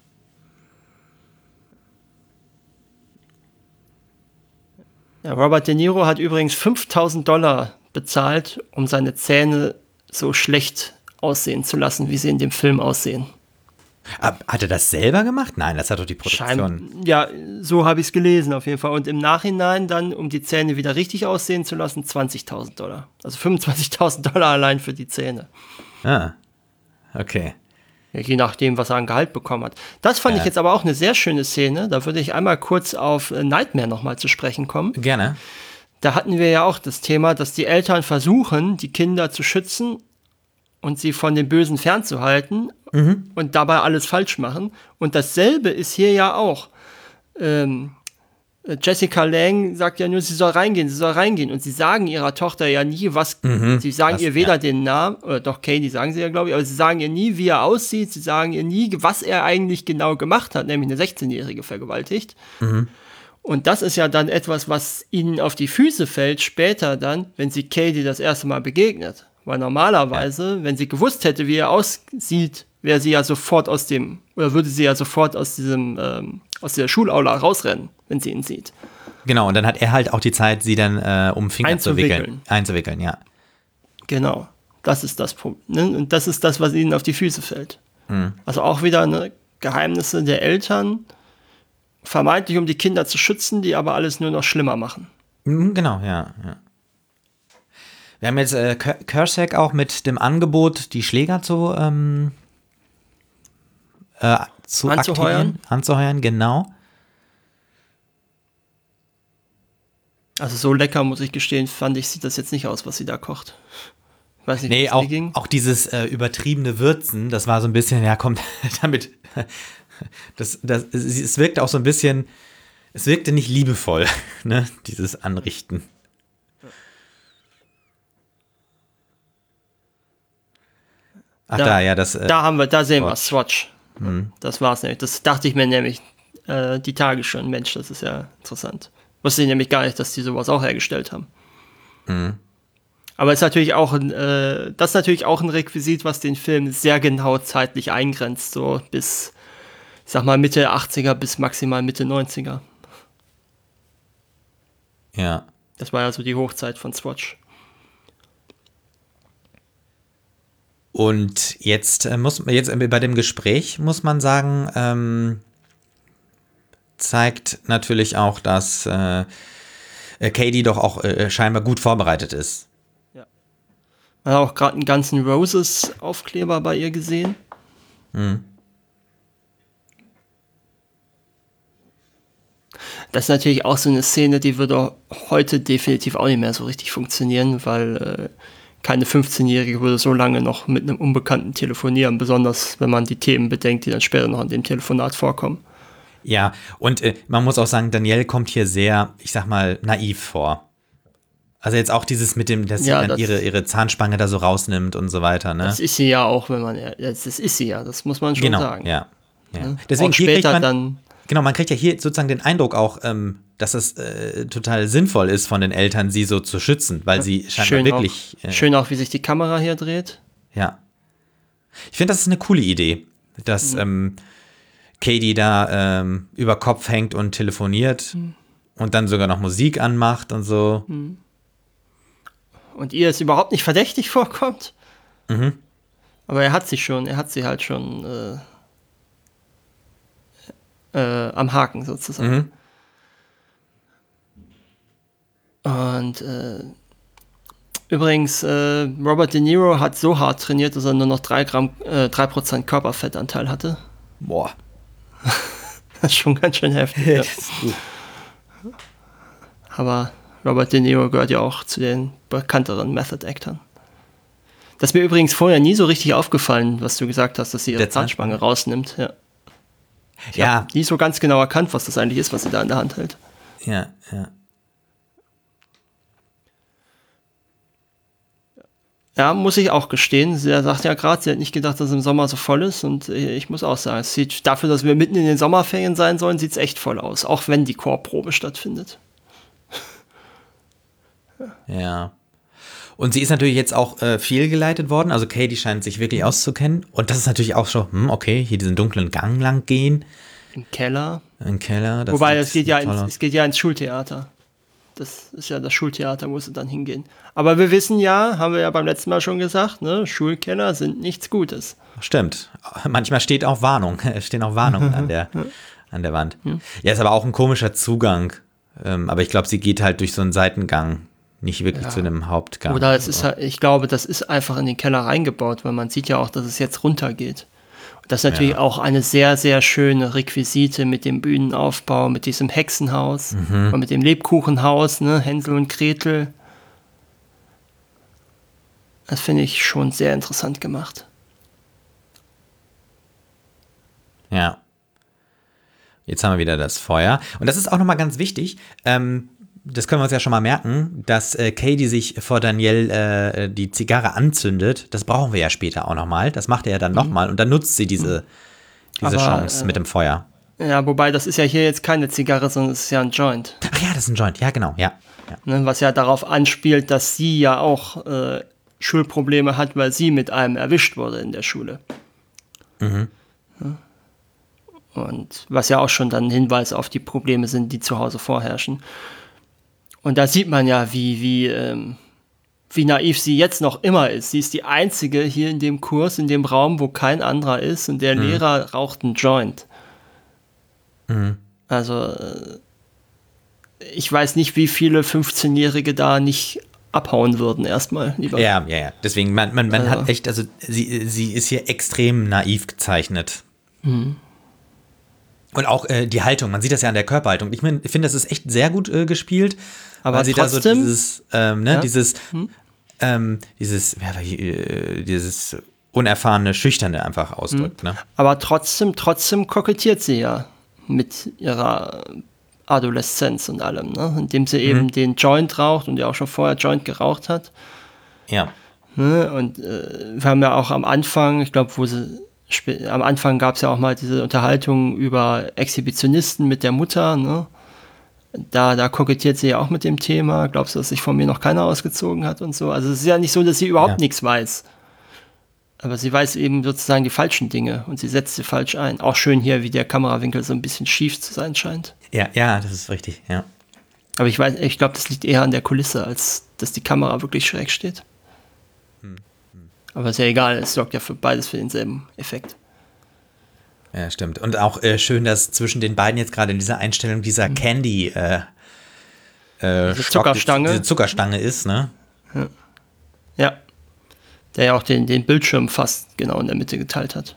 Ja, Robert De Niro hat übrigens fünftausend Dollar bezahlt, um seine Zähne so schlecht aussehen zu lassen, wie sie in dem Film aussehen. Ab- Hat er das selber gemacht? Nein, das hat doch die Produktion. Schein, ja, so habe ich es gelesen auf jeden Fall. Und im Nachhinein dann, um die Zähne wieder richtig aussehen zu lassen, zwanzigtausend Dollar. Also fünfundzwanzigtausend Dollar allein für die Zähne. Ah, okay. Ja, je nachdem, was er an Gehalt bekommen hat. Das fand Ja. ich jetzt aber auch eine sehr schöne Szene. Da würde ich einmal kurz auf äh, Nightmare nochmal zu sprechen kommen. Gerne. Da hatten wir ja auch das Thema, dass die Eltern versuchen, die Kinder zu schützen und sie von dem Bösen fernzuhalten und dabei alles falsch machen. Und dasselbe ist hier ja auch. Ähm, Jessica Lange sagt ja nur, sie soll reingehen, sie soll reingehen. Und sie sagen ihrer Tochter ja nie, was, sie sagen was- ihr weder ja. den Namen, oder doch Katie sagen sie ja, glaube ich, aber sie sagen ihr nie, wie er aussieht, sie sagen ihr nie, was er eigentlich genau gemacht hat, nämlich eine sechzehnjährige vergewaltigt. Und das ist ja dann etwas, was ihnen auf die Füße fällt, später dann, wenn sie Katie das erste Mal begegnet. Weil normalerweise, wenn sie gewusst hätte, wie er aussieht, wäre sie ja sofort aus dem, oder würde sie ja sofort aus diesem, ähm, aus der Schulaula rausrennen, wenn sie ihn sieht. Genau, und dann hat er halt auch die Zeit, sie dann äh, um Finger zu wickeln. Einzuwickeln. Einzuwickeln, ja. Genau. Das ist das Problem. Ne? Und das ist das, was ihnen auf die Füße fällt. Also auch wieder eine Geheimnisse der Eltern, vermeintlich um die Kinder zu schützen, die aber alles nur noch schlimmer machen. Mhm, genau, ja, ja. Wir haben jetzt äh, K- Kershaw auch mit dem Angebot, die Schläger zu, ähm, äh, zu Anzuheuern. aktivieren, anzuheuern, genau. Also so lecker, muss ich gestehen, fand ich, sieht das jetzt nicht aus, was sie da kocht. Ich weiß nicht, wie Nee, es auch, dir ging. auch dieses äh, übertriebene Würzen, das war so ein bisschen, ja, kommt damit, das, das, es, es wirkte auch so ein bisschen, es wirkte nicht liebevoll, ne, dieses Anrichten. Ach da, Da- ja, das, äh, Da haben wir, da sehen wir Swatch. Swatch. Das war's nämlich. Das dachte ich mir nämlich äh, die Tage schon. Mensch, das ist ja interessant. Wusste ich nämlich gar nicht, dass die sowas auch hergestellt haben. Aber es ist natürlich auch ein, äh, das ist natürlich auch ein Requisit, was den Film sehr genau zeitlich eingrenzt, so bis, ich sag mal, Mitte achtziger bis maximal Mitte neunziger. ja. Das war ja so die Hochzeit von Swatch. Und jetzt äh, muss jetzt äh, bei dem Gespräch muss man sagen, ähm, zeigt natürlich auch, dass äh, äh, Katie doch auch äh, scheinbar gut vorbereitet ist. Man hat auch gerade einen ganzen Roses Aufkleber bei ihr gesehen. Das ist natürlich auch so eine Szene, die würde heute definitiv auch nicht mehr so richtig funktionieren, weil äh, keine fünfzehnjährige würde so lange noch mit einem Unbekannten telefonieren, besonders wenn man die Themen bedenkt, die dann später noch in dem Telefonat vorkommen. Ja, und äh, man muss auch sagen, Danielle kommt hier sehr, ich sag mal, naiv vor. Also jetzt auch dieses mit dem, dass Ja, sie dann das- ihre, ihre Zahnspange da so rausnimmt und so weiter, ne? Das ist sie ja auch, wenn man, das ist sie ja, das muss man schon Genau, sagen. ja. ja. Ja. Deswegen auch hier kriegt später man, dann, genau, man kriegt ja hier sozusagen den Eindruck auch, ähm, dass es äh, total sinnvoll ist von den Eltern, sie so zu schützen, weil sie scheinbar schön, wirklich, auch, äh, schön auch, wie sich die Kamera hier dreht. ja. Ich finde, das ist eine coole Idee, dass ähm, Katie da ähm, über Kopf hängt und telefoniert und dann sogar noch Musik anmacht und so. Und ihr es überhaupt nicht verdächtig vorkommt. Mhm. Aber er hat sie schon, er hat sie halt schon äh, äh, am Haken sozusagen. Mhm. Und äh, übrigens, äh, Robert De Niro hat so hart trainiert, dass er nur noch drei Gramm, äh, drei Prozent Körperfettanteil hatte. Boah. Das ist schon ganz schön heftig. Ja. Das ist gut. Aber Robert De Niro gehört ja auch zu den bekannteren Method-Actern. Das ist mir übrigens vorher nie so richtig aufgefallen, was du gesagt hast, dass sie ihre Zahnspange rausnimmt. Ja. Ich ja. habe nie so ganz genau erkannt, was das eigentlich ist, was sie da in der Hand hält. Ja, ja. Ja, muss ich auch gestehen. Sie sagt ja gerade, sie hat nicht gedacht, dass es im Sommer so voll ist. Und ich muss auch sagen, es sieht dafür, dass wir mitten in den Sommerferien sein sollen, sieht es echt voll aus. Auch wenn die Chorprobe stattfindet. Ja. Und sie ist natürlich jetzt auch äh, fehlgeleitet worden. Also Katie scheint sich wirklich auszukennen. Und das ist natürlich auch so, hm, okay, hier diesen dunklen Gang lang gehen. Im Keller. Im Keller. Das Wobei, es geht, ja ins, es geht ja ins Schultheater. Das ist ja das Schultheater, wo sie dann hingehen. Aber wir wissen ja, haben wir ja beim letzten Mal schon gesagt, ne, Schulkeller sind nichts Gutes. Stimmt. Manchmal steht auch Warnung. Es stehen auch Warnungen an der, an der Wand. Ja, ist aber auch ein komischer Zugang. Ähm, aber ich glaube, sie geht halt durch so einen Seitengang. Nicht wirklich ja. zu einem Hauptgang. Oder es ist halt, ich glaube, das ist einfach in den Keller reingebaut, weil man sieht ja auch, dass es jetzt runtergeht. Und das ist natürlich ja. auch eine sehr, sehr schöne Requisite mit dem Bühnenaufbau, mit diesem Hexenhaus mhm. und mit dem Lebkuchenhaus, ne, Hänsel und Gretel. Das finde ich schon sehr interessant gemacht. Ja. Jetzt haben wir wieder das Feuer. Und das ist auch nochmal ganz wichtig, ähm, das können wir uns ja schon mal merken, dass äh, Katie sich vor Danielle äh, die Zigarre anzündet. Das brauchen wir ja später auch nochmal. Das macht er ja dann mhm. nochmal. Und dann nutzt sie diese, diese Aber, Chance äh, mit dem Feuer. Ja, wobei das ist ja hier jetzt keine Zigarre, sondern es ist ja ein Joint. Ach ja, das ist ein Joint. Ja, genau. Ja. ja. Ne, was ja darauf anspielt, dass sie ja auch äh, Schulprobleme hat, weil sie mit einem erwischt wurde in der Schule. Mhm. Ja. Und was ja auch schon dann ein Hinweis auf die Probleme sind, die zu Hause vorherrschen. Und da sieht man ja, wie, wie, ähm, wie naiv sie jetzt noch immer ist. Sie ist die Einzige hier in dem Kurs, in dem Raum, wo kein anderer ist. Und der mhm. Lehrer raucht einen Joint. Mhm. Also, äh, ich weiß nicht, wie viele fünfzehnjährige da nicht abhauen würden erstmal. Lieber. Ja, ja, ja. Deswegen, man, man, man also. hat echt, also sie, sie ist hier extrem naiv gezeichnet. Mhm. Und auch äh, die Haltung, man sieht das ja an der Körperhaltung. Ich, mein, ich finde, das ist echt sehr gut äh, gespielt. Aber weil sie trotzdem, da so dieses, ähm, ne, ja. dieses, hm? ähm, dieses, ja, äh, dieses unerfahrene, schüchterne einfach ausdrückt. Hm. Ne? Aber trotzdem, trotzdem kokettiert sie ja mit ihrer Adoleszenz und allem, ne? Indem sie eben mhm. den Joint raucht und ja auch schon vorher Joint geraucht hat. Ja. Ne? Und äh, wir haben ja auch am Anfang, ich glaube, wo sie am Anfang gab es ja auch mal diese Unterhaltung über Exhibitionisten mit der Mutter, ne? Da, da kokettiert sie ja auch mit dem Thema. Glaubst du, dass sich von mir noch keiner ausgezogen hat und so? Also es ist ja nicht so, dass sie überhaupt ja. nichts weiß. Aber sie weiß eben sozusagen die falschen Dinge und sie setzt sie falsch ein. Auch schön hier, wie der Kamerawinkel so ein bisschen schief zu sein scheint. Ja, ja, das ist richtig, ja. Aber ich weiß, ich glaube, das liegt eher an der Kulisse, als dass die Kamera wirklich schräg steht. Hm. Aber ist ja egal, es sorgt ja für beides für denselben Effekt. Ja, stimmt. Und auch äh, schön, dass zwischen den beiden jetzt gerade in dieser Einstellung dieser mhm. Candy äh, äh, diese Zuckerstange. diese Zuckerstange ist, ne? Ja. ja. Der ja auch den, den Bildschirm fast genau in der Mitte geteilt hat.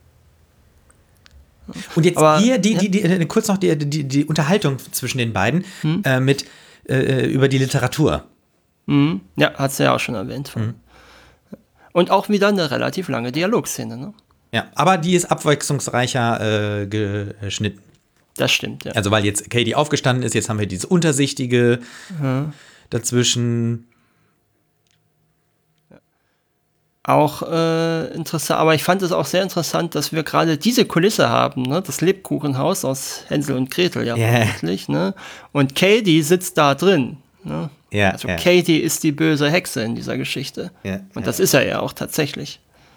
Und jetzt Aber, hier, die, ja. die, die, kurz noch die, die, die Unterhaltung zwischen den beiden mhm. äh, mit äh, über die Literatur. Mhm. Ja, hat sie ja auch schon erwähnt. Mhm. Und auch wieder eine relativ lange Dialogszene, ne? Ja, aber die ist abwechslungsreicher äh, geschnitten. Das stimmt, ja. Also weil jetzt Katie aufgestanden ist, jetzt haben wir diese Untersichtige mhm. dazwischen. Auch äh, interessant, aber ich fand es auch sehr interessant, dass wir gerade diese Kulisse haben, ne? Das Lebkuchenhaus aus Hänsel und Gretel, ja, yeah. wirklich, ne? Und Katie sitzt da drin, ne? Ja, also ja. Katie ist die böse Hexe in dieser Geschichte. Ja, und ja. das ist er ja auch tatsächlich.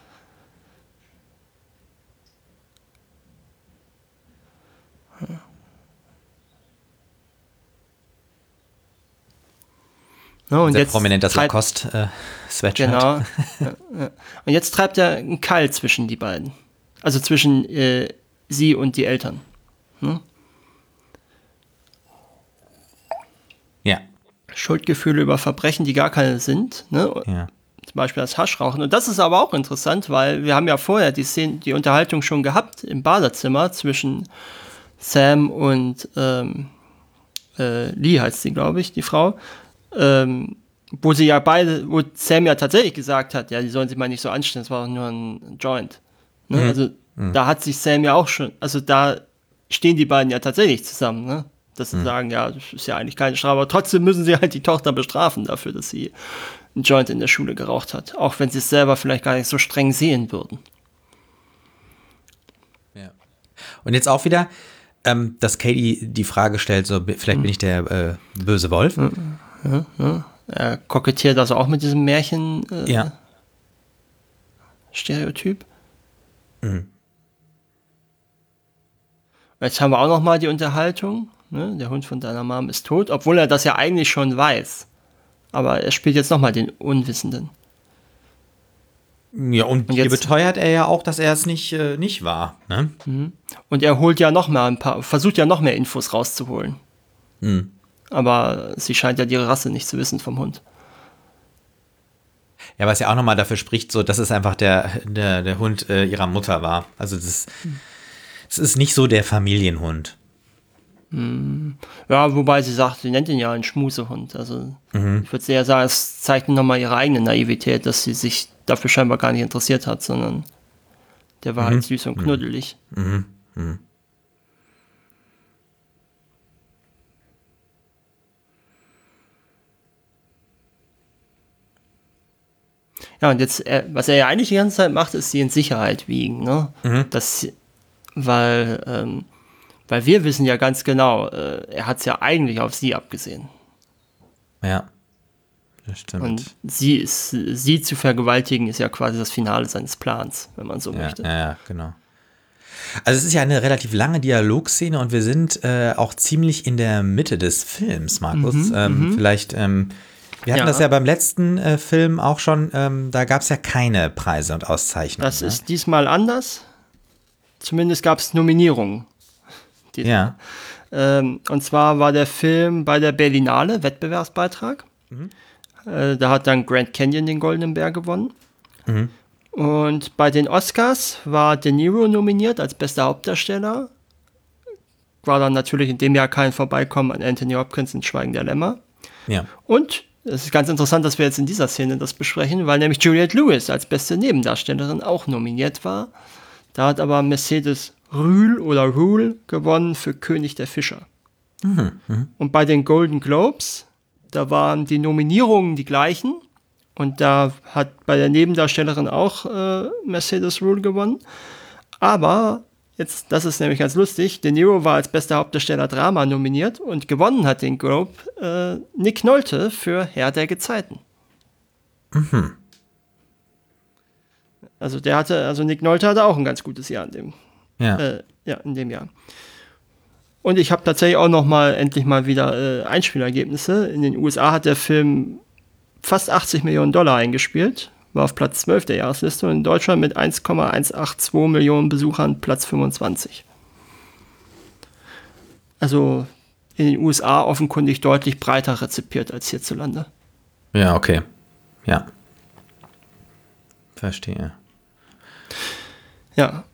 No, und Sehr jetzt prominenter treib- Lacoste-Sweatshirt. Genau. ja, ja. Und jetzt treibt er einen Keil zwischen die beiden. Also zwischen äh, sie und die Eltern. Hm? Ja. Schuldgefühle über Verbrechen, die gar keine sind. Ne? Ja. Zum Beispiel das Haschrauchen. Und das ist aber auch interessant, weil wir haben ja vorher die, Szene, die Unterhaltung schon gehabt im Badezimmer zwischen Sam und ähm, äh, Lee heißt sie, glaube ich, die Frau, ähm, wo sie ja beide, wo Sam ja tatsächlich gesagt hat, ja, die sollen sich mal nicht so anstellen, das war doch nur ein Joint. Ne? Mhm. Also mhm. da hat sich Sam ja auch schon, also da stehen die beiden ja tatsächlich zusammen, ne? Dass sie mhm. sagen, ja, das ist ja eigentlich keine Strafe, aber trotzdem müssen sie halt die Tochter bestrafen dafür, dass sie einen Joint in der Schule geraucht hat, auch wenn sie es selber vielleicht gar nicht so streng sehen würden. Ja. Und jetzt auch wieder, ähm, dass Katie die Frage stellt, so vielleicht mhm. bin ich der äh, böse Wolf. Mhm. Ja, ja. Er kokettiert also auch mit diesem Märchen äh, ja. Stereotyp. Mhm. Jetzt haben wir auch noch mal die Unterhaltung, ne? Der Hund von deiner Mom ist tot, obwohl er das ja eigentlich schon weiß. Aber er spielt jetzt noch mal den Unwissenden. Ja, und, und hier jetzt, beteuert er ja auch, dass er es nicht, äh, nicht war. Ne? Und er holt ja noch mal ein paar, versucht ja noch mehr Infos rauszuholen. Mhm. Aber sie scheint ja die Rasse nicht zu wissen vom Hund. Ja, was ja auch noch mal dafür spricht, so, dass es einfach der, der, der Hund äh, ihrer Mutter war. Also das, das ist nicht so der Familienhund. Ja, wobei sie sagt, sie nennt ihn ja einen Schmusehund. Also mhm. ich würde eher sagen, es zeigt noch mal ihre eigene Naivität, dass sie sich dafür scheinbar gar nicht interessiert hat, sondern der war mhm. halt süß und knuddelig. Mhm. Mhm. Ja, und jetzt, äh, was er ja eigentlich die ganze Zeit macht, ist sie in Sicherheit wiegen, ne? Mhm. Das, weil, ähm, weil wir wissen ja ganz genau, äh, er hat es ja eigentlich auf sie abgesehen. Ja, das stimmt. Und sie, ist, sie zu vergewaltigen ist ja quasi das Finale seines Plans, wenn man so ja, möchte. Ja, ja, genau. Also es ist ja eine relativ lange Dialogszene und wir sind äh, auch ziemlich in der Mitte des Films, Markus. Mhm, ähm, vielleicht, ähm, wir hatten ja. das ja beim letzten äh, Film auch schon, ähm, da gab es ja keine Preise und Auszeichnungen. Das ne? ist diesmal anders. Zumindest gab es Nominierungen. Ja. Ähm, und zwar war der Film bei der Berlinale, Wettbewerbsbeitrag. Mhm. Äh, da hat dann Grand Canyon den Goldenen Bär gewonnen. Mhm. Und bei den Oscars war De Niro nominiert als bester Hauptdarsteller. War dann natürlich in dem Jahr kein Vorbeikommen an Anthony Hopkins in Schweigen der Lämmer. Ja. Und es ist ganz interessant, dass wir jetzt in dieser Szene das besprechen, weil nämlich Juliette Lewis als beste Nebendarstellerin auch nominiert war. Da hat aber Mercedes Ruehl oder Ruehl gewonnen für König der Fischer. Mhm. Mhm. Und bei den Golden Globes, da waren die Nominierungen die gleichen. Und da hat bei der Nebendarstellerin auch äh, Mercedes Ruehl gewonnen. Aber, jetzt, das ist nämlich ganz lustig, De Niro war als bester Hauptdarsteller Drama nominiert und gewonnen hat den Globe äh, Nick Nolte für Herr der Gezeiten. Mhm. Also der hatte, also Nick Nolte hatte auch ein ganz gutes Jahr in dem, ja. Äh, ja, in dem Jahr. Und ich habe tatsächlich auch noch mal endlich mal wieder äh, Einspielergebnisse. In den U S A hat der Film fast achtzig Millionen Dollar eingespielt, war auf Platz zwölf der Jahresliste und in Deutschland mit eins Komma eins acht zwei Millionen Besuchern Platz fünfundzwanzig. Also in den U S A offenkundig deutlich breiter rezipiert als hierzulande. Ja, okay. Ja. Verstehe. Ja.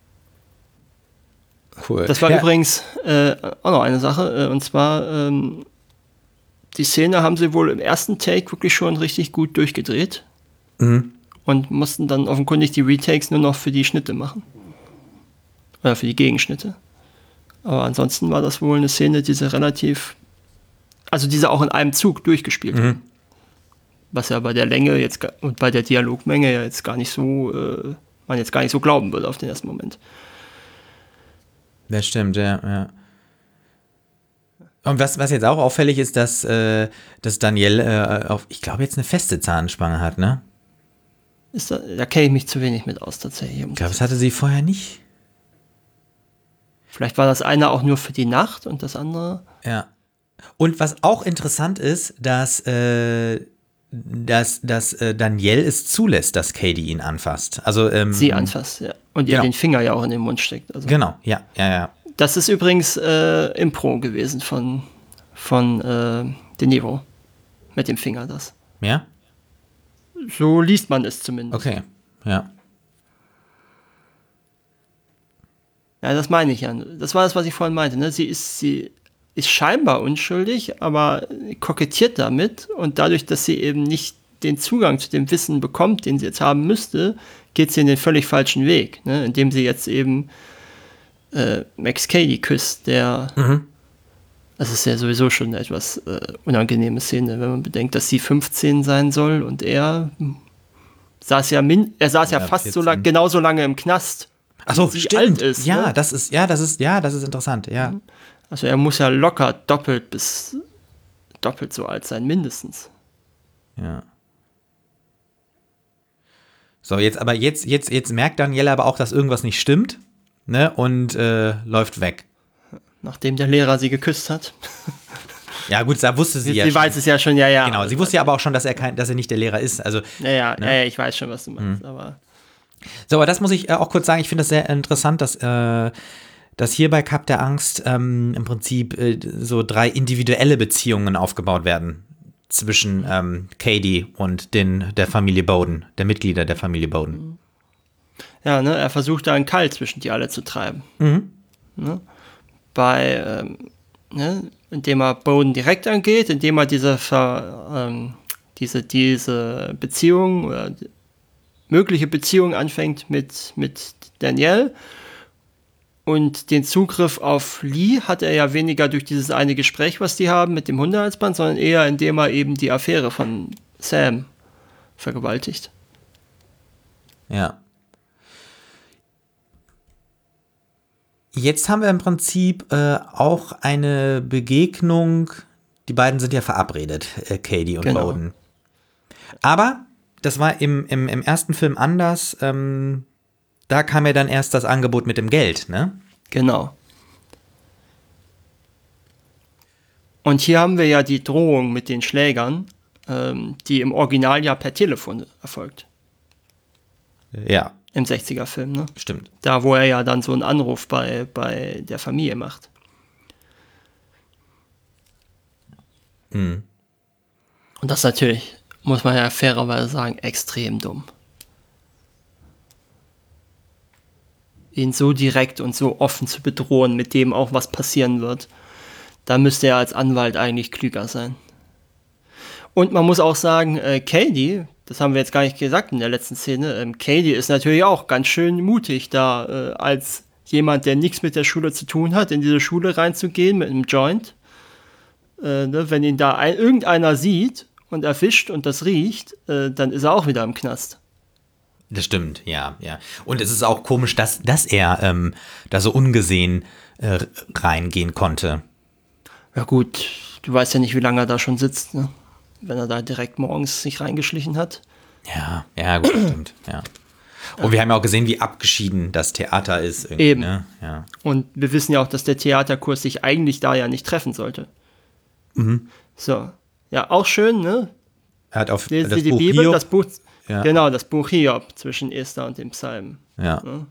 Cool. Das war ja. übrigens äh, auch noch eine Sache, äh, und zwar ähm, die Szene haben sie wohl im ersten Take wirklich schon richtig gut durchgedreht mhm. und mussten dann offenkundig die Retakes nur noch für die Schnitte machen. Oder für die Gegenschnitte. Aber ansonsten war das wohl eine Szene, die sie relativ, also die sie auch in einem Zug durchgespielt mhm. haben. Was ja bei der Länge jetzt und bei der Dialogmenge ja jetzt gar nicht so, äh, man jetzt gar nicht so glauben würde auf den ersten Moment. Das stimmt, ja, ja. Und was, was jetzt auch auffällig ist, dass, äh, dass Danielle äh, auf, ich glaube, jetzt eine feste Zahnspange hat, ne? Ist da da kenne ich mich zu wenig mit aus, tatsächlich. Ich glaube, das hatte sie vorher nicht. Vielleicht war das eine auch nur für die Nacht und das andere. Ja. Und was auch interessant ist, dass, äh, dass, dass äh, Danielle es zulässt, dass Katie ihn anfasst. Also, ähm, sie anfasst, ja. Und ihr genau. den Finger ja auch in den Mund steckt. Also. Genau, ja, ja, ja. Das ist übrigens äh, Impro gewesen von, von äh, De Niro. Mit dem Finger das. Ja? So liest man es zumindest. Okay, ja. Ja, das meine ich ja. Das war das, was ich vorhin meinte. Ne? Sie ist, sie ist scheinbar unschuldig, aber kokettiert damit und dadurch, dass sie eben nicht den Zugang zu dem Wissen bekommt, den sie jetzt haben müsste, geht sie in den völlig falschen Weg, ne? Indem sie jetzt eben äh, Max Cady küsst, der mhm. Das ist ja sowieso schon eine etwas äh, unangenehme Szene, wenn man bedenkt, dass sie fünfzehn sein soll und er saß ja, min- er saß ja, ja fast so lang, genauso lange im Knast. Ach so, sie stimmt. alt ist. Ja, ne? das ist, ja, das ist, ja, das ist interessant, ja. Also er muss ja locker doppelt bis doppelt so alt sein, mindestens. Ja. So, jetzt, aber jetzt, jetzt, jetzt merkt Daniela aber auch, dass irgendwas nicht stimmt, ne, und äh, läuft weg. Nachdem der Lehrer sie geküsst hat. Ja gut, da wusste sie, sie ja Sie schon. weiß es ja schon, ja, ja. Genau, sie wusste ja aber auch schon, dass er kein, dass er nicht der Lehrer ist. Also, ja, ja, ne? ja, ja, ich weiß schon, was du meinst, mhm. aber so, aber das muss ich äh, auch kurz sagen, ich finde das sehr interessant, dass, äh, dass hier bei Kap der Angst ähm, im Prinzip äh, so drei individuelle Beziehungen aufgebaut werden zwischen ähm, Cady und den, der Familie Bowden, der Mitglieder der Familie Bowden. Ja, ne, er versucht da einen Keil zwischen die alle zu treiben. Mhm. Ne? Bei, ähm, ne, indem er Bowden direkt angeht, indem er diese, Ver, ähm, diese, diese Beziehung oder die mögliche Beziehung anfängt mit, mit Danielle. Und den Zugriff auf Lee hat er ja weniger durch dieses eine Gespräch, was die haben mit dem Hundehalsband, sondern eher indem er eben die Affäre von Sam vergewaltigt. Ja. Jetzt haben wir im Prinzip äh, auch eine Begegnung, die beiden sind ja verabredet, äh, Cady und genau. Bowden. Aber das war im, im, im ersten Film anders, ähm, da kam ja dann erst das Angebot mit dem Geld, ne? Genau. Und hier haben wir ja die Drohung mit den Schlägern, ähm, die im Original ja per Telefon erfolgt. Ja. Im sechziger-Film, ne? Stimmt. Da, wo er ja dann so einen Anruf bei, bei der Familie macht. Mhm. Und das ist natürlich, muss man ja fairerweise sagen, extrem dumm. Ihn so direkt und so offen zu bedrohen, mit dem auch was passieren wird. Da müsste er als Anwalt eigentlich klüger sein. Und man muss auch sagen, äh, Cady, das haben wir jetzt gar nicht gesagt in der letzten Szene, ähm, Cady ist natürlich auch ganz schön mutig, da äh, als jemand, der nichts mit der Schule zu tun hat, in diese Schule reinzugehen mit einem Joint. Äh, ne, wenn ihn da ein, irgendeiner sieht und erwischt und das riecht, äh, dann ist er auch wieder im Knast. Das stimmt, ja, ja. Und es ist auch komisch, dass, dass er ähm, da so ungesehen äh, reingehen konnte. Ja gut, du weißt ja nicht, wie lange er da schon sitzt, ne? Wenn er da direkt morgens sich reingeschlichen hat. Ja, ja, gut, stimmt, ja. Und ja. wir haben ja auch gesehen, wie abgeschieden das Theater ist. Eben. Ne? Ja. Und wir wissen ja auch, dass der Theaterkurs sich eigentlich da ja nicht treffen sollte. Mhm. So, ja, auch schön, ne? Er hat auf die, das die Buch Bibel, Hiob. das Buch, ja. Genau, das Buch Hiob zwischen Esther und dem Psalm. Ja. Ne?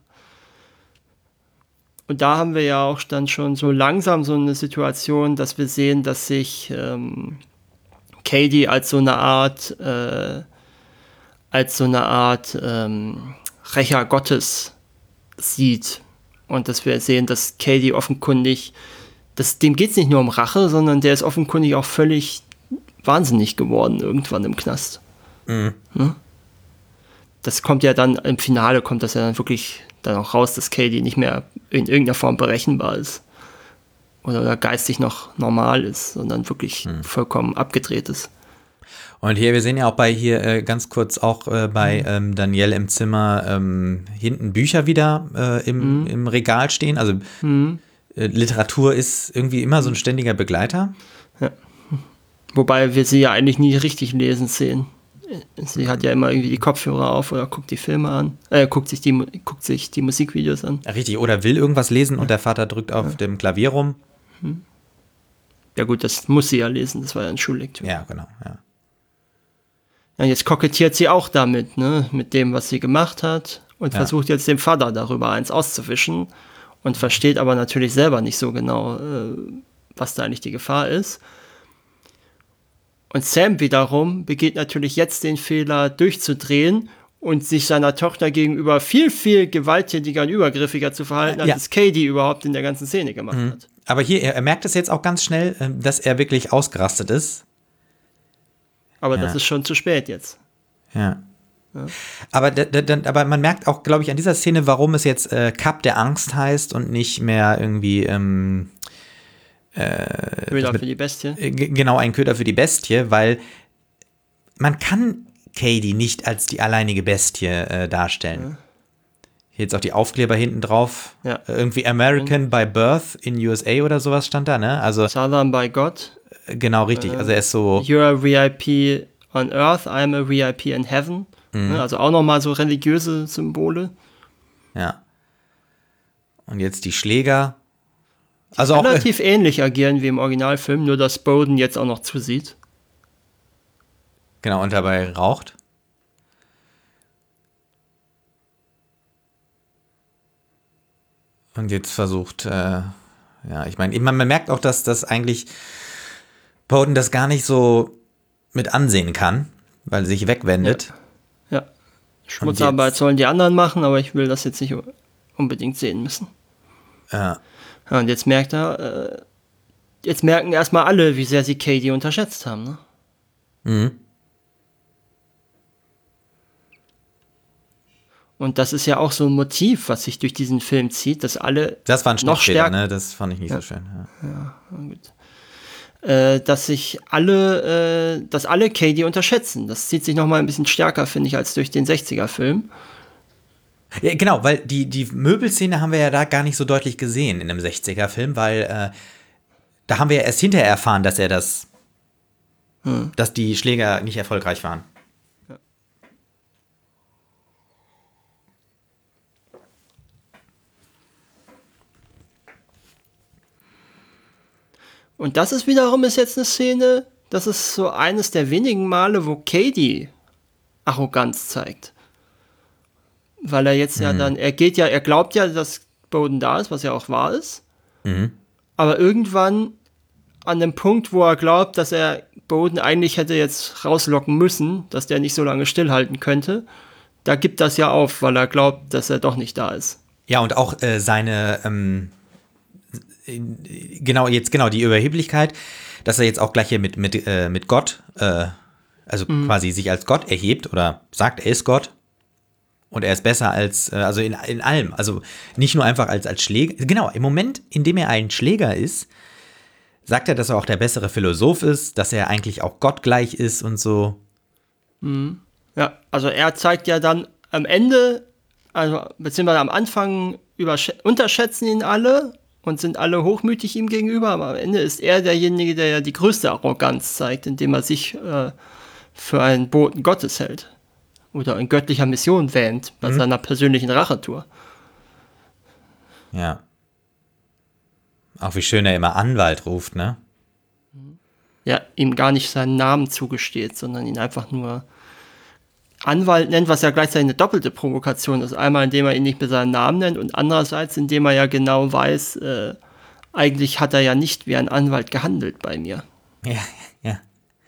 Und da haben wir ja auch dann schon so langsam so eine Situation, dass wir sehen, dass sich ähm, Cady als so eine Art äh, als so eine Art ähm, Rächer Gottes sieht. Und dass wir sehen, dass Cady offenkundig, dass, dem geht es nicht nur um Rache, sondern der ist offenkundig auch völlig wahnsinnig geworden irgendwann im Knast. Mhm. Hm? Das kommt ja dann, im Finale kommt das ja dann wirklich dann auch raus, dass Cady nicht mehr in irgendeiner Form berechenbar ist. Oder, oder geistig noch normal ist, sondern wirklich hm. vollkommen abgedreht ist. Und hier, wir sehen ja auch bei hier äh, ganz kurz auch äh, bei ähm, Danielle im Zimmer ähm, hinten Bücher wieder äh, im, mhm. im Regal stehen. Also mhm. äh, Literatur ist irgendwie immer so ein ständiger Begleiter. Ja. Wobei wir sie ja eigentlich nie richtig lesen sehen. Sie hat ja immer irgendwie die Kopfhörer auf oder guckt die Filme an, äh, guckt sich die, guckt sich die Musikvideos an. Richtig, oder will irgendwas lesen und der Vater drückt auf ja. dem Klavier rum. Ja gut, das muss sie ja lesen, das war ja ein Schullektüre. Ja, genau, ja. Ja, jetzt kokettiert sie auch damit, ne, mit dem, was sie gemacht hat und ja. versucht jetzt dem Vater darüber eins auszuwischen und versteht aber natürlich selber nicht so genau, äh, was da eigentlich die Gefahr ist. Und Sam wiederum begeht natürlich jetzt den Fehler, durchzudrehen und sich seiner Tochter gegenüber viel, viel gewalttätiger und übergriffiger zu verhalten, als ja. es Cady überhaupt in der ganzen Szene gemacht mhm. hat. Aber hier, er, er merkt es jetzt auch ganz schnell, äh, dass er wirklich ausgerastet ist. Aber Ja. das ist schon zu spät jetzt. Ja. ja. Aber, d- d- aber man merkt auch, glaube ich, an dieser Szene, warum es jetzt äh, Cup der Angst heißt und nicht mehr irgendwie ähm, äh, Köder mit, für die Bestie. Äh, g- genau, ein Köder für die Bestie, weil man kann Cady nicht als die alleinige Bestie äh, darstellen. Ja. Hier jetzt auch die Aufkleber hinten drauf. Ja. Äh, irgendwie American mhm. by Birth in U S A oder sowas stand da, ne? Also Southern by God. Genau, richtig. Also er ist so. You're a V I P on Earth, I'm a V I P in Heaven. Mhm. Also auch nochmal so religiöse Symbole. Ja. Und jetzt die Schläger. Also die auch relativ äh, ähnlich agieren wie im Originalfilm, nur dass Bowden jetzt auch noch zusieht. Genau, und dabei raucht. Und jetzt versucht, äh, ja, ich meine, man merkt auch, dass das eigentlich Bowden das gar nicht so mit ansehen kann, weil er sich wegwendet. Ja, ja. Schmutzarbeit sollen die anderen machen, aber ich will das jetzt nicht unbedingt sehen müssen. Ja. Ja, und jetzt merkt er, äh, jetzt merken erstmal alle, wie sehr sie Cady unterschätzt haben, ne? Mhm. Und das ist ja auch so ein Motiv, was sich durch diesen Film zieht, dass alle das war ein noch stärker, ne? Das fand ich nicht ja. so schön. Ja, ja gut. Äh, dass sich alle, äh, dass alle Cady unterschätzen. Das zieht sich noch mal ein bisschen stärker, finde ich, als durch den sechziger-Film. Ja, genau, weil die, die Möbelszene haben wir ja da gar nicht so deutlich gesehen in dem sechziger-Film, weil äh, da haben wir ja erst hinterher erfahren, dass er das, hm. dass die Schläger nicht erfolgreich waren. Und das ist wiederum ist jetzt eine Szene, das ist so eines der wenigen Male, wo Cady Arroganz zeigt. Weil er jetzt mhm. ja dann, er geht ja, er glaubt ja, dass Bowden da ist, was ja auch wahr ist. Mhm. Aber irgendwann an dem Punkt, wo er glaubt, dass er Bowden eigentlich hätte jetzt rauslocken müssen, dass der nicht so lange stillhalten könnte, da gibt das ja auf, weil er glaubt, dass er doch nicht da ist. Ja, und auch äh, seine ähm Genau, jetzt genau die Überheblichkeit, dass er jetzt auch gleich hier mit, mit, äh, mit Gott, äh, also mhm. quasi sich als Gott erhebt oder sagt, er ist Gott und er ist besser als, äh, also in, in allem, also nicht nur einfach als, als Schläger, genau, im Moment, in dem er ein Schläger ist, sagt er, dass er auch der bessere Philosoph ist, dass er eigentlich auch Gott gleich ist und so. Mhm. Ja, also er zeigt ja dann am Ende, also beziehungsweise am Anfang unterschätzen ihn alle, und sind alle hochmütig ihm gegenüber, aber am Ende ist er derjenige, der ja die größte Arroganz zeigt, indem er sich äh, für einen Boten Gottes hält oder in göttlicher Mission wähnt bei mhm. seiner persönlichen Rachetour. Ja. Auch wie schön er immer Anwalt ruft, ne? Ja, ihm gar nicht seinen Namen zugesteht, sondern ihn einfach nur Anwalt nennt, was ja gleichzeitig eine doppelte Provokation ist. Einmal, indem er ihn nicht mit seinem Namen nennt und andererseits, indem er ja genau weiß, äh, eigentlich hat er ja nicht wie ein Anwalt gehandelt bei mir. Ja, ja.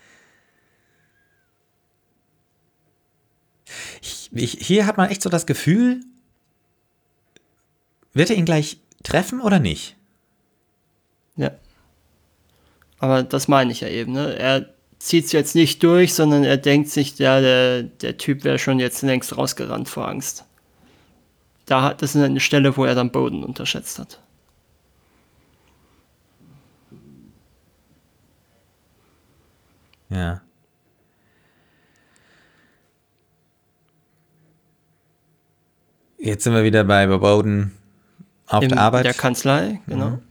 Ich, ich, hier hat man echt so das Gefühl, wird er ihn gleich treffen oder nicht? Ja. Aber das meine ich ja eben, ne? Er zieht es jetzt nicht durch, sondern er denkt sich, ja, der, der Typ wäre schon jetzt längst rausgerannt vor Angst. Da hat, das ist eine Stelle, wo er dann Bowden unterschätzt hat. Ja. Jetzt sind wir wieder bei Bowden auf In der Arbeit. der Kanzlei, genau. Mhm.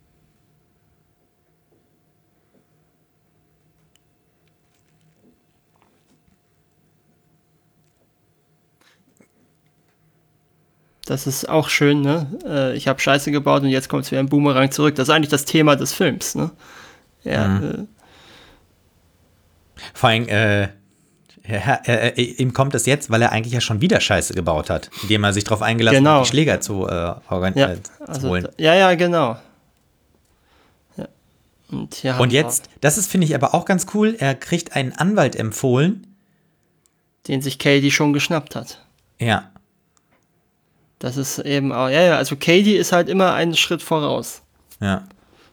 Das ist auch schön, ne? Ich habe Scheiße gebaut und jetzt kommt es wieder ein Boomerang zurück. Das ist eigentlich das Thema des Films, ne? Ja. Mhm. Äh, Vor allem, äh, er, er, er, ihm kommt es jetzt, weil er eigentlich ja schon wieder Scheiße gebaut hat, indem er sich darauf eingelassen genau. hat, die Schläger zu, äh, organ- ja, äh, zu also, holen. Ja, ja, genau. Ja. Und, hier und jetzt, das ist, finde ich, aber auch ganz cool, er kriegt einen Anwalt empfohlen, den sich Cady schon geschnappt hat. Ja. Das ist eben auch, ja, ja, also Cady ist halt immer einen Schritt voraus. Ja.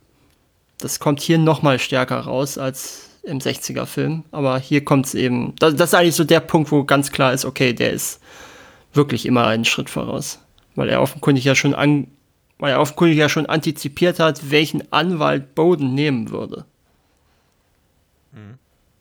Das kommt hier noch mal stärker raus als im sechziger-Film. Aber hier kommt es eben, das, das ist eigentlich so der Punkt, wo ganz klar ist, okay, der ist wirklich immer einen Schritt voraus. Weil er offenkundig ja schon an, weil er offenkundig ja schon antizipiert hat, welchen Anwalt Bowden nehmen würde. Mhm.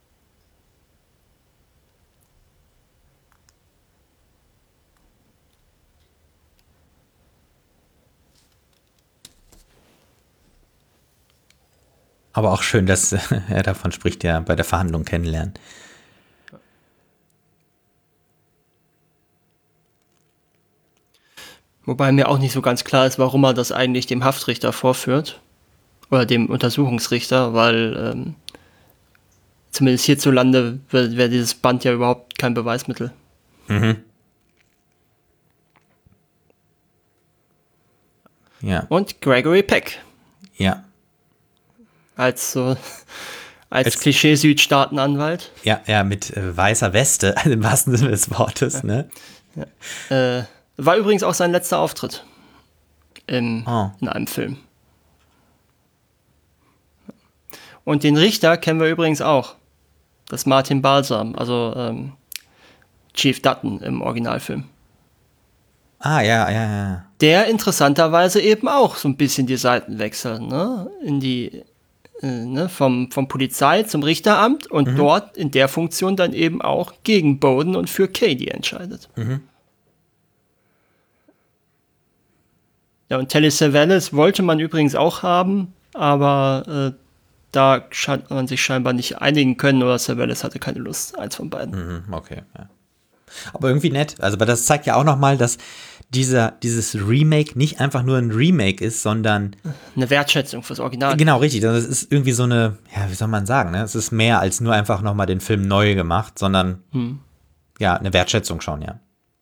Aber auch schön, dass er davon spricht, ja, bei der Verhandlung kennenlernen. Wobei mir auch nicht so ganz klar ist, warum er das eigentlich dem Haftrichter vorführt. Oder dem Untersuchungsrichter, weil ähm, zumindest hierzulande wäre wär dieses Band ja überhaupt kein Beweismittel. Mhm. Ja. Und Gregory Peck. Ja. Als so als, als Klischee-Südstaatenanwalt. Ja, ja, mit äh, weißer Weste, im wahrsten Sinne des Wortes, ja. ne? Ja. Äh, war übrigens auch sein letzter Auftritt im, oh. in einem Film. Und den Richter kennen wir übrigens auch. Das ist Martin Balsam, also ähm, Chief Dutton im Originalfilm. Ah, ja, ja, ja. Der interessanterweise eben auch so ein bisschen die Seiten wechselt, ne? In die, äh, ne? Vom, vom Polizei zum Richteramt und mhm. dort in der Funktion dann eben auch gegen Bowden und für Cady entscheidet. Mhm. Ja, und Telly Savalas wollte man übrigens auch haben, aber äh, da hat man sich scheinbar nicht einigen können oder Savalas hatte keine Lust, eins von beiden. Mhm, okay, ja. Aber irgendwie nett. Also, aber das zeigt ja auch nochmal, dass dieser, dieses Remake nicht einfach nur ein Remake ist, sondern eine Wertschätzung fürs Original. Genau, richtig. Das ist irgendwie so eine, ja, wie soll man sagen, ne? Es ist mehr als nur einfach nochmal den Film neu gemacht, sondern hm. ja, eine Wertschätzung schon, ja.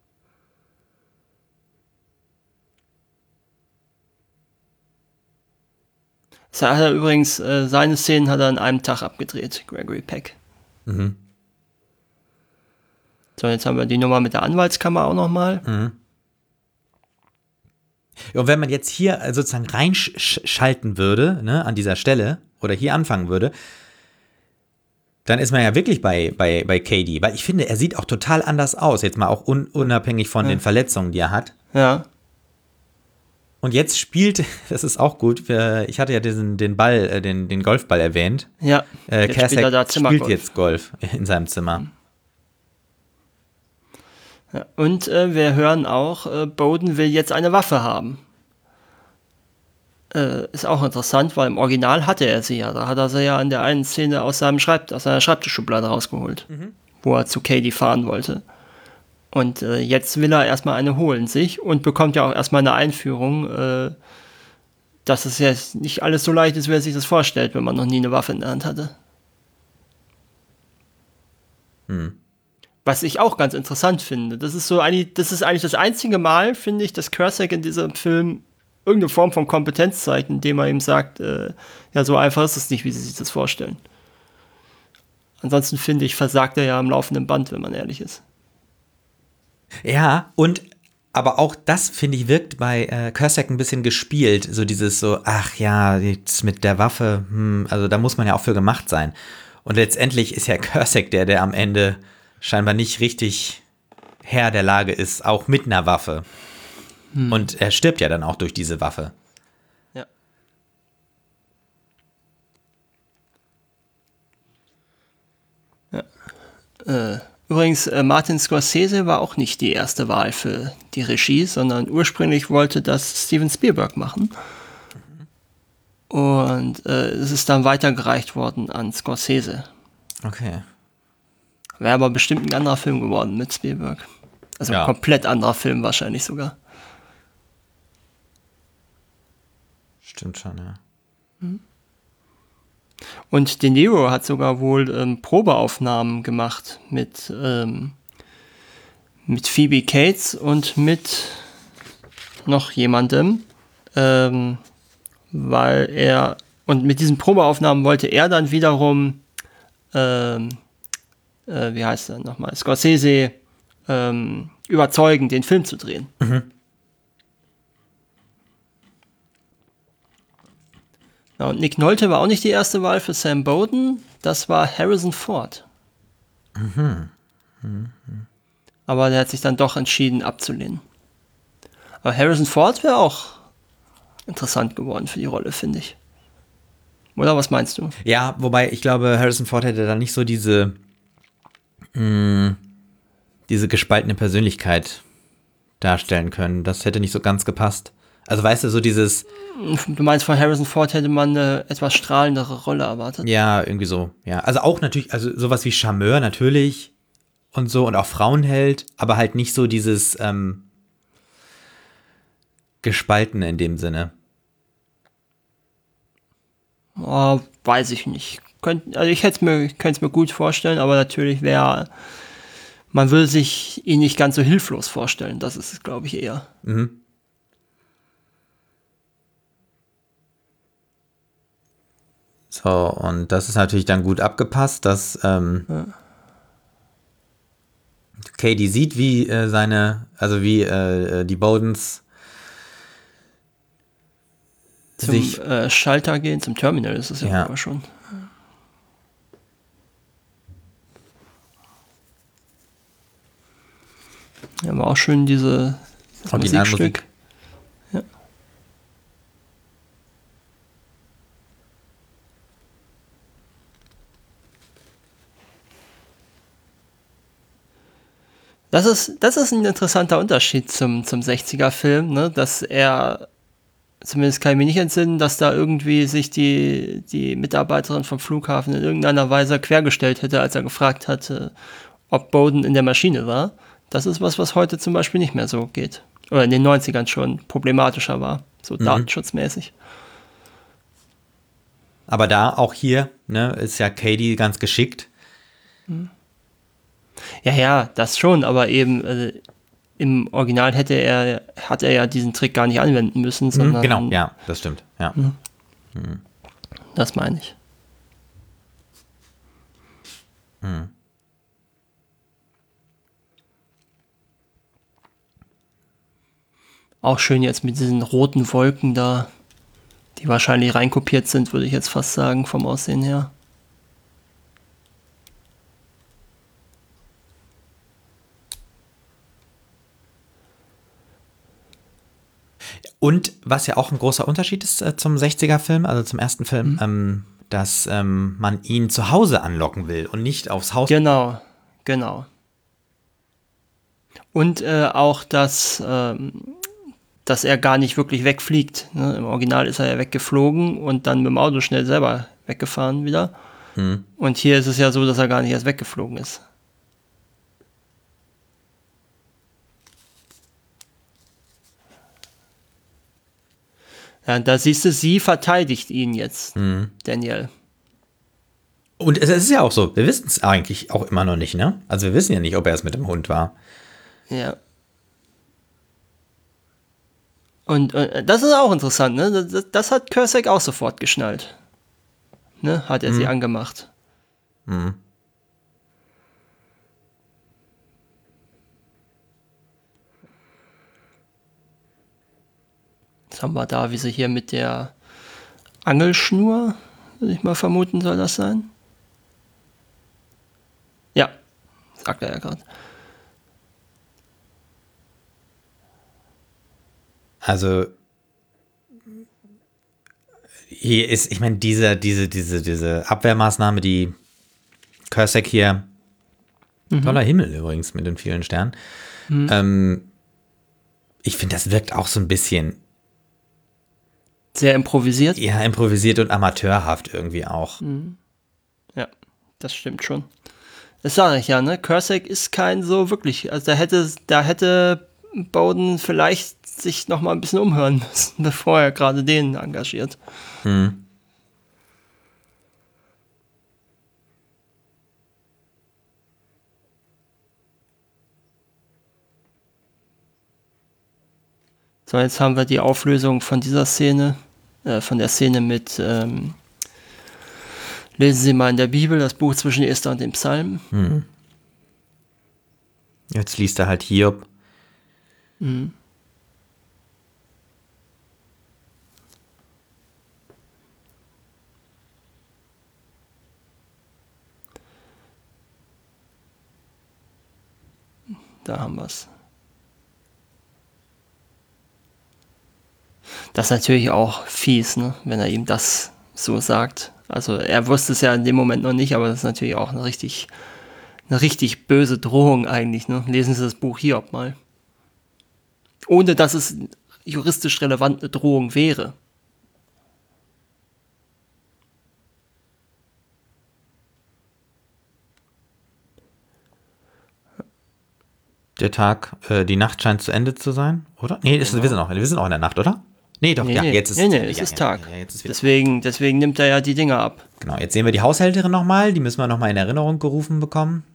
Das hat er übrigens, äh, seine Szenen hat er an einem Tag abgedreht, Gregory Peck. Mhm. So, jetzt haben wir die Nummer mit der Anwaltskammer auch nochmal. Mhm. Ja, und wenn man jetzt hier sozusagen reinschalten würde, ne, an dieser Stelle, oder hier anfangen würde, dann ist man ja wirklich bei, bei, bei Cady, weil ich finde, er sieht auch total anders aus, jetzt mal auch un, unabhängig von ja. den Verletzungen, die er hat. Ja. Und jetzt spielt, das ist auch gut, ich hatte ja diesen, den Ball, den, den Golfball erwähnt. Ja, äh, Kasich spielt, spielt jetzt Golf in seinem Zimmer. Ja, und äh, wir hören auch, äh, Bowden will jetzt eine Waffe haben. Äh, ist auch interessant, weil im Original hatte er sie ja. Da hat er sie ja in der einen Szene aus, seinem Schreib- aus seiner Schreibtischschublade rausgeholt, mhm. wo er zu Cady fahren wollte. Und äh, jetzt will er erstmal eine holen sich und bekommt ja auch erstmal eine Einführung, äh, dass es jetzt nicht alles so leicht ist, wie er sich das vorstellt, wenn man noch nie eine Waffe in der Hand hatte. Mhm. Was ich auch ganz interessant finde. Das ist so eigentlich, das ist eigentlich das einzige Mal, finde ich, dass Cusack in diesem Film irgendeine Form von Kompetenz zeigt, indem er ihm sagt, äh, ja, so einfach ist es nicht, wie sie sich das vorstellen. Ansonsten finde ich, versagt er ja am laufenden Band, wenn man ehrlich ist. Ja, und aber auch das, finde ich, wirkt bei äh, Cusack ein bisschen gespielt. So dieses so, ach ja, jetzt mit der Waffe, hm, also da muss man ja auch für gemacht sein. Und letztendlich ist ja Cusack der, der am Ende scheinbar nicht richtig Herr der Lage ist, auch mit einer Waffe. Hm. Und er stirbt ja dann auch durch diese Waffe. Ja. Ja. Äh, übrigens, äh, Martin Scorsese war auch nicht die erste Wahl für die Regie, sondern ursprünglich wollte das Steven Spielberg machen. Mhm. Und äh, es ist dann weitergereicht worden an Scorsese. Okay. Wäre aber bestimmt ein anderer Film geworden mit Spielberg. Also ja. Ein komplett anderer Film wahrscheinlich sogar. Stimmt schon, ja. Und De Niro hat sogar wohl ähm, Probeaufnahmen gemacht mit, ähm, mit Phoebe Cates und mit noch jemandem, ähm, weil er, und mit diesen Probeaufnahmen wollte er dann wiederum ähm, Äh, wie heißt er nochmal, Scorsese ähm, überzeugen, den Film zu drehen. Mhm. Ja, und Nick Nolte war auch nicht die erste Wahl für Sam Bowden, das war Harrison Ford. Mhm. Mhm. Aber der hat sich dann doch entschieden abzulehnen. Aber Harrison Ford wäre auch interessant geworden für die Rolle, finde ich. Oder was meinst du? Ja, wobei ich glaube, Harrison Ford hätte dann nicht so diese, mh, diese gespaltene Persönlichkeit darstellen können. Das hätte nicht so ganz gepasst. Also weißt du, so dieses... Du meinst, von Harrison Ford hätte man eine etwas strahlendere Rolle erwartet? Ja, irgendwie so. Ja, also auch natürlich, also sowas wie Charmeur natürlich und so und auch Frauenheld, aber halt nicht so dieses ähm, Gespaltene in dem Sinne. Oh, weiß ich nicht. Könnt, also ich hätte es mir, könnte es mir gut vorstellen, aber natürlich wäre, man will sich ihn nicht ganz so hilflos vorstellen. Das ist es, glaube ich, eher. Mhm. So, und das ist natürlich dann gut abgepasst, dass ähm, ja. Cady sieht, wie äh, seine, also wie äh, die Bowdens zum sich, äh, Schalter gehen, zum Terminal ist es ja, ja. aber schon. Ja, aber auch schön diese das Musikstück. Ja. Das ist, das ist ein interessanter Unterschied zum, zum sechziger-Film, ne? Dass er, zumindest kann ich mich nicht entsinnen, dass da irgendwie sich die, die Mitarbeiterin vom Flughafen in irgendeiner Weise quergestellt hätte, als er gefragt hatte, ob Bowden in der Maschine war. Das ist was, was heute zum Beispiel nicht mehr so geht. Oder in den neunzigern schon problematischer war, so mhm. datenschutzmäßig. Aber da, auch hier, ne, ist ja Cady ganz geschickt. Ja, ja, das schon, aber eben äh, im Original hätte er, hat er ja diesen Trick gar nicht anwenden müssen, sondern. Genau, ja, das stimmt, ja. Hm. Hm. Das meine ich. Hm. Auch schön jetzt mit diesen roten Wolken da, die wahrscheinlich reinkopiert sind, würde ich jetzt fast sagen, vom Aussehen her. Und was ja auch ein großer Unterschied ist äh, zum sechziger-Film, also zum ersten Film, mhm. ähm, dass ähm, man ihn zu Hause anlocken will und nicht aufs Haus. Genau, genau. Und äh, auch, dass, ähm, dass er gar nicht wirklich wegfliegt. Ne? Im Original ist er ja weggeflogen und dann mit dem Auto schnell selber weggefahren wieder. Mhm. Und hier ist es ja so, dass er gar nicht erst weggeflogen ist. Ja, da siehst du, sie verteidigt ihn jetzt, mhm. Daniel. Und es ist ja auch so, wir wissen es eigentlich auch immer noch nicht, ne? Also wir wissen ja nicht, ob er es mit dem Hund war. Ja. Und äh, das ist auch interessant, ne? Das, das hat Cusack auch sofort geschnallt. Ne? Hat er mhm. sie angemacht. Mhm. Jetzt haben wir da, wie sie hier mit der Angelschnur, würde ich mal vermuten, soll das sein? Ja, sagt er ja gerade. Also hier ist, ich meine, diese, diese, diese, diese Abwehrmaßnahme, die Cusack hier, mhm. toller Himmel übrigens mit den vielen Sternen. Mhm. Ähm, ich finde, das wirkt auch so ein bisschen sehr improvisiert. Ja, improvisiert und amateurhaft irgendwie auch. Mhm. Ja, das stimmt schon. Das sage ich ja, ne? Cusack ist kein so wirklich, also da hätte, da hätte Bowden vielleicht sich noch mal ein bisschen umhören müssen, bevor er gerade den engagiert. Hm. So, jetzt haben wir die Auflösung von dieser Szene, äh, von der Szene mit ähm, lesen Sie mal in der Bibel das Buch zwischen Esther und dem Psalm. Hm. Jetzt liest er halt Hiob. Mhm. Da haben wir es. Das ist natürlich auch fies, ne? Wenn er ihm das so sagt. Also er wusste es ja in dem Moment noch nicht, aber das ist natürlich auch eine richtig, eine richtig böse Drohung eigentlich. Ne? Lesen Sie das Buch Hiob mal. Ohne dass es juristisch relevant eine Drohung wäre. Der Tag, äh, die Nacht scheint zu Ende zu sein, oder? Nee, ist, Genau. wir, sind auch, wir sind auch in der Nacht, oder? Nee, doch, Nee, ja, nee, jetzt ist nee, nee, ja, es ja, ist ja, Tag. Ja, jetzt ist wieder deswegen, deswegen nimmt er ja die Dinger ab. Genau, jetzt sehen wir die Haushälterin nochmal, die müssen wir nochmal in Erinnerung gerufen bekommen.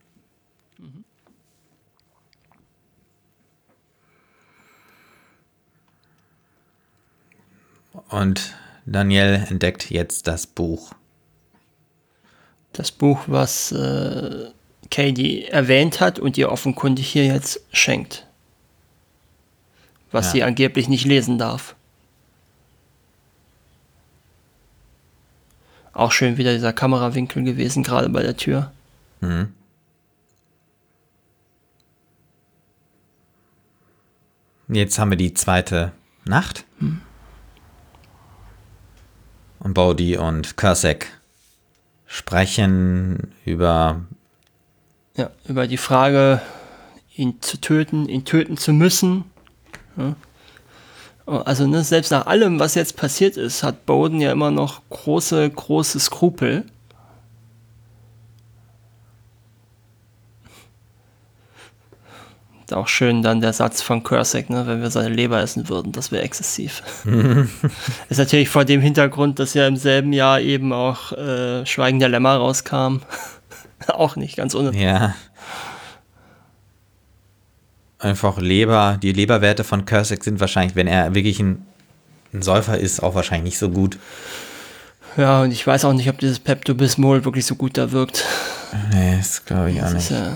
Und Daniel entdeckt jetzt das Buch. Das Buch, was äh, Katie erwähnt hat und ihr offenkundig hier jetzt schenkt. Was Ja. sie angeblich nicht lesen darf. Auch schön wieder dieser Kamerawinkel gewesen, gerade bei der Tür. Mhm. Jetzt haben wir die zweite Nacht. Hm. Und Bodhi und Cusack sprechen über Ja, über die Frage, ihn zu töten, ihn töten zu müssen. Ja. Also ne, selbst nach allem, was jetzt passiert ist, hat Bowden ja immer noch große, große Skrupel. Auch schön dann der Satz von Cusack, ne, wenn wir seine Leber essen würden, das wäre exzessiv. Ist natürlich vor dem Hintergrund, dass ja im selben Jahr eben auch äh, Schweigen der Lämmer rauskam. Auch nicht ganz ohne. Ja. Einfach Leber, die Leberwerte von Cusack sind wahrscheinlich, wenn er wirklich ein, ein Säufer ist, auch wahrscheinlich nicht so gut. Ja, und ich weiß auch nicht, ob dieses Pepto-Bismol wirklich so gut da wirkt. Nee, das glaube ich auch Das nicht. ist ja,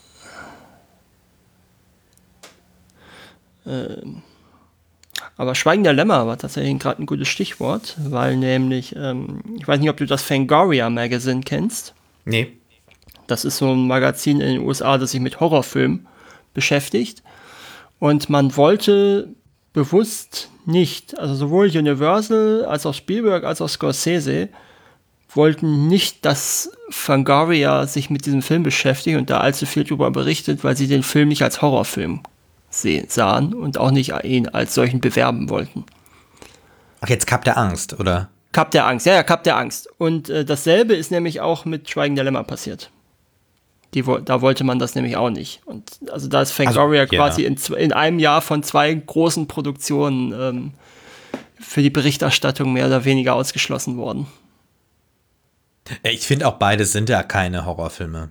ähm, aber Schweigen der Lämmer war tatsächlich gerade ein gutes Stichwort, weil nämlich, ähm, ich weiß nicht, ob du das Fangoria Magazine kennst. Nee. Das ist so ein Magazin in den U S A, das sich mit Horrorfilmen beschäftigt. Und man wollte bewusst nicht, also sowohl Universal als auch Spielberg als auch Scorsese wollten nicht, dass Fangoria sich mit diesem Film beschäftigt und da allzu viel darüber berichtet, weil sie den Film nicht als Horrorfilm sehen, sahen und auch nicht ihn als solchen bewerben wollten. Ach, jetzt Kap der Angst, oder? Kap der Angst, ja, ja, Kap der Angst. Und äh, dasselbe ist nämlich auch mit Schweigen der Lämmer passiert. Die, da wollte man das nämlich auch nicht. Und also da ist Fangoria also, ja. quasi in, in einem Jahr von zwei großen Produktionen ähm, für die Berichterstattung mehr oder weniger ausgeschlossen worden. Ich finde auch beides sind ja keine Horrorfilme.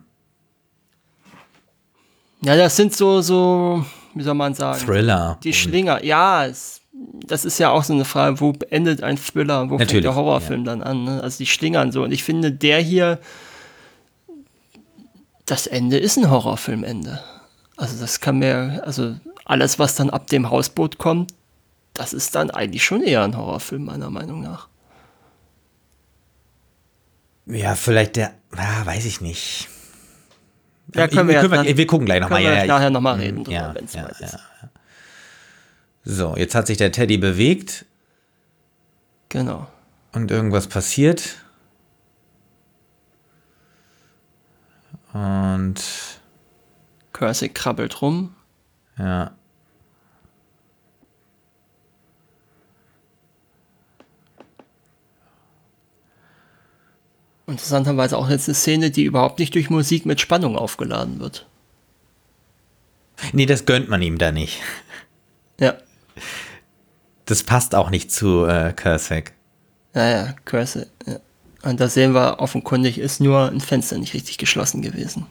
Ja, das sind so, so, wie soll man sagen? Thriller. Die Schlinger, ja, es, das ist ja auch so eine Frage, wo endet ein Thriller, wo Natürlich, fängt der Horrorfilm ja. dann an? Ne? Also die schlingern so. Und ich finde, der hier, das Ende ist ein Horrorfilmende. Also das kann mir, also alles, was dann ab dem Hausboot kommt, das ist dann eigentlich schon eher ein Horrorfilm, meiner Meinung nach. Ja, vielleicht der, ah, weiß ich nicht. Ja, können wir, wir, ja können wir, wir gucken gleich nochmal. Können wir ja, nachher ich, nochmal reden drüber, ja, wenn es ja, weit ist. ja. So, jetzt hat sich der Teddy bewegt. Genau. Und irgendwas passiert. Und Cusack krabbelt rum. ja. Interessanterweise auch jetzt eine Szene, die überhaupt nicht durch Musik mit Spannung aufgeladen wird. Nee, das gönnt man ihm da nicht. Ja. Das passt auch nicht zu äh, Cusack. Ja, ja, Cusack. Ja. Und da sehen wir, offenkundig ist nur ein Fenster nicht richtig geschlossen gewesen.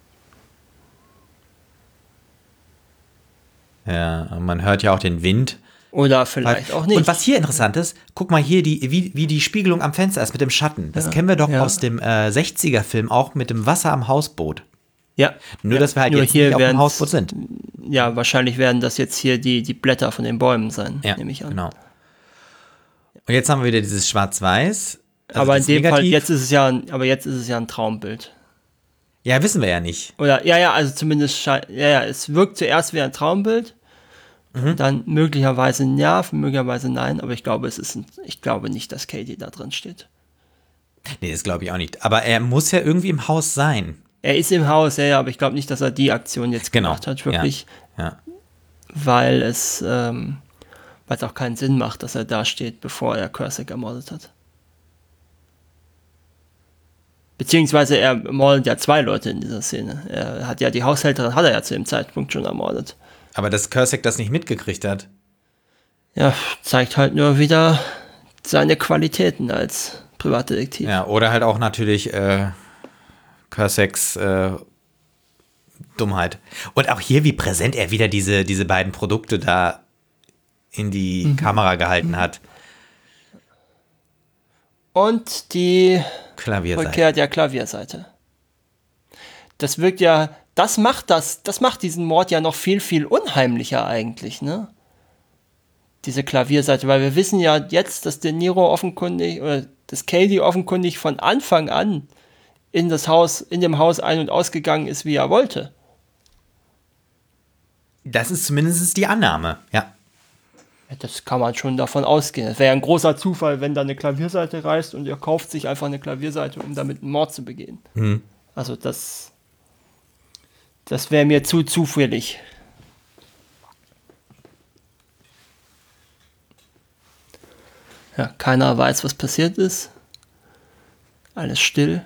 Ja, und man hört ja auch den Wind. Oder vielleicht auch nicht. Und was hier interessant ist, guck mal hier, die, wie, wie die Spiegelung am Fenster ist mit dem Schatten. Das ja, kennen wir doch ja. aus dem äh, sechziger-Film auch mit dem Wasser am Hausboot. Ja. Nur, ja, dass wir halt jetzt hier nicht auf dem Hausboot sind. Ja, wahrscheinlich werden das jetzt hier die, die Blätter von den Bäumen sein, ja, nehme ich an. Genau. Und jetzt haben wir wieder dieses Schwarz-Weiß. Also aber in dem Negativ. Fall, jetzt ist es ja ein, aber jetzt ist es ja ein Traumbild. Ja, wissen wir ja nicht. Oder, ja, ja, also zumindest, scheint, ja, ja, es wirkt zuerst wie ein Traumbild, mhm. dann möglicherweise ja, möglicherweise nein, aber ich glaube, es ist, ein, ich glaube nicht, dass Katie da drin steht. Nee, das glaube ich auch nicht. Aber er muss ja irgendwie im Haus sein. Er ist im Haus, ja, ja, aber ich glaube nicht, dass er die Aktion jetzt genau. gemacht hat, wirklich. Ja. Ja. Weil es, ähm, weil es auch keinen Sinn macht, dass er da steht, bevor er Cursek ermordet hat. Beziehungsweise er mordet ja zwei Leute in dieser Szene. Er hat ja die Haushälterin, hat er ja zu dem Zeitpunkt schon ermordet. Aber dass Cursek das nicht mitgekriegt hat. Ja, zeigt halt nur wieder seine Qualitäten als Privatdetektiv. Ja, oder halt auch natürlich äh, Curseks äh, Dummheit. Und auch hier, wie präsent er wieder diese, diese beiden Produkte da in die mhm. Kamera gehalten hat. Und die Klavierseite. Rückkehr der Klavierseite. Das wirkt ja, das macht das, das macht diesen Mord ja noch viel, viel unheimlicher eigentlich, ne? Diese Klavierseite, weil wir wissen ja jetzt, dass De Niro offenkundig, oder dass Katie offenkundig von Anfang an in das Haus, in dem Haus ein- und ausgegangen ist, wie er wollte. Das ist zumindest die Annahme, ja. Das kann man schon davon ausgehen. Es wäre ja ein großer Zufall, wenn da eine Klavierseite reißt und er kauft sich einfach eine Klavierseite, um damit einen Mord zu begehen. Hm. Also das, das wäre mir zu zufällig. Ja, keiner weiß, was passiert ist. Alles still.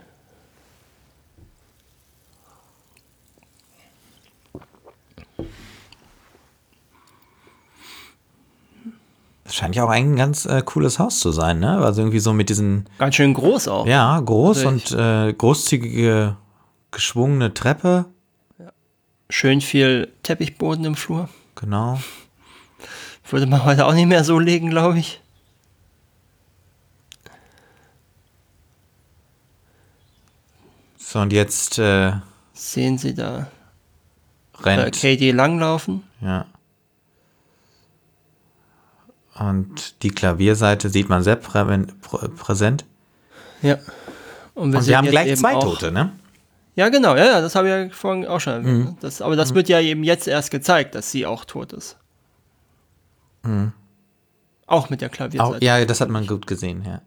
Das scheint ja auch ein ganz äh, cooles Haus zu sein, ne? Also irgendwie so mit diesen... Ganz schön groß auch. Ja, groß und äh, großzügige, geschwungene Treppe. Ja. Schön viel Teppichboden im Flur. Genau. Würde man heute auch nicht mehr so legen, glaube ich. So, und jetzt... Äh, sehen Sie da rennt. Äh, Katie langlaufen. Ja. Und die Klavierseite sieht man sehr prä- prä- präsent. Ja. Und wir, und wir haben gleich zwei Tote, ne? Ja, genau. Ja, ja, das habe ich ja vorhin auch schon erwähnt. Mhm. Das, aber das mhm. wird ja eben jetzt erst gezeigt, dass sie auch tot ist. Mhm. Auch mit der Klavierseite. Auch, ja, das hat man gut gesehen, ja.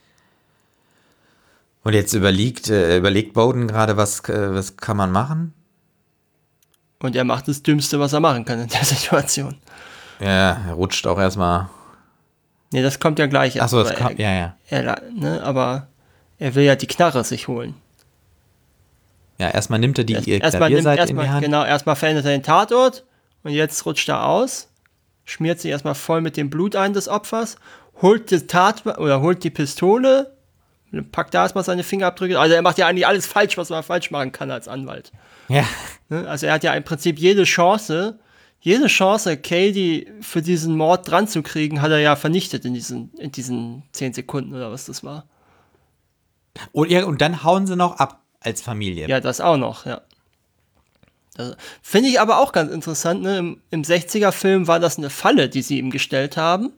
Und jetzt überlegt, äh, überlegt Bowden gerade, was, äh, was kann man machen? Und er macht das Dümmste, was er machen kann in der Situation. Ja, er rutscht auch erstmal. Nee, das kommt ja gleich. Achso, das kommt, ja, ja. Er, ne, aber er will ja die Knarre sich holen. Ja, erstmal nimmt er die erst, Klavierseite erstmal nimmt, in erstmal, die Hand. Genau, erstmal verändert er den Tatort und jetzt rutscht er aus, schmiert sich erstmal voll mit dem Blut ein des Opfers, holt die Tat oder holt die Pistole, packt da erstmal seine Fingerabdrücke. Also er macht ja eigentlich alles falsch, was man falsch machen kann als Anwalt. Ja. Also er hat ja im Prinzip jede Chance, jede Chance, Katie für diesen Mord dran zu kriegen, hat er ja vernichtet in diesen, in diesen zehn Sekunden oder was das war. Und, ja, und dann hauen sie noch ab als Familie. Ja, das auch noch, ja. Finde ich aber auch ganz interessant, ne? Im, im sechziger-Film war das eine Falle, die sie ihm gestellt haben.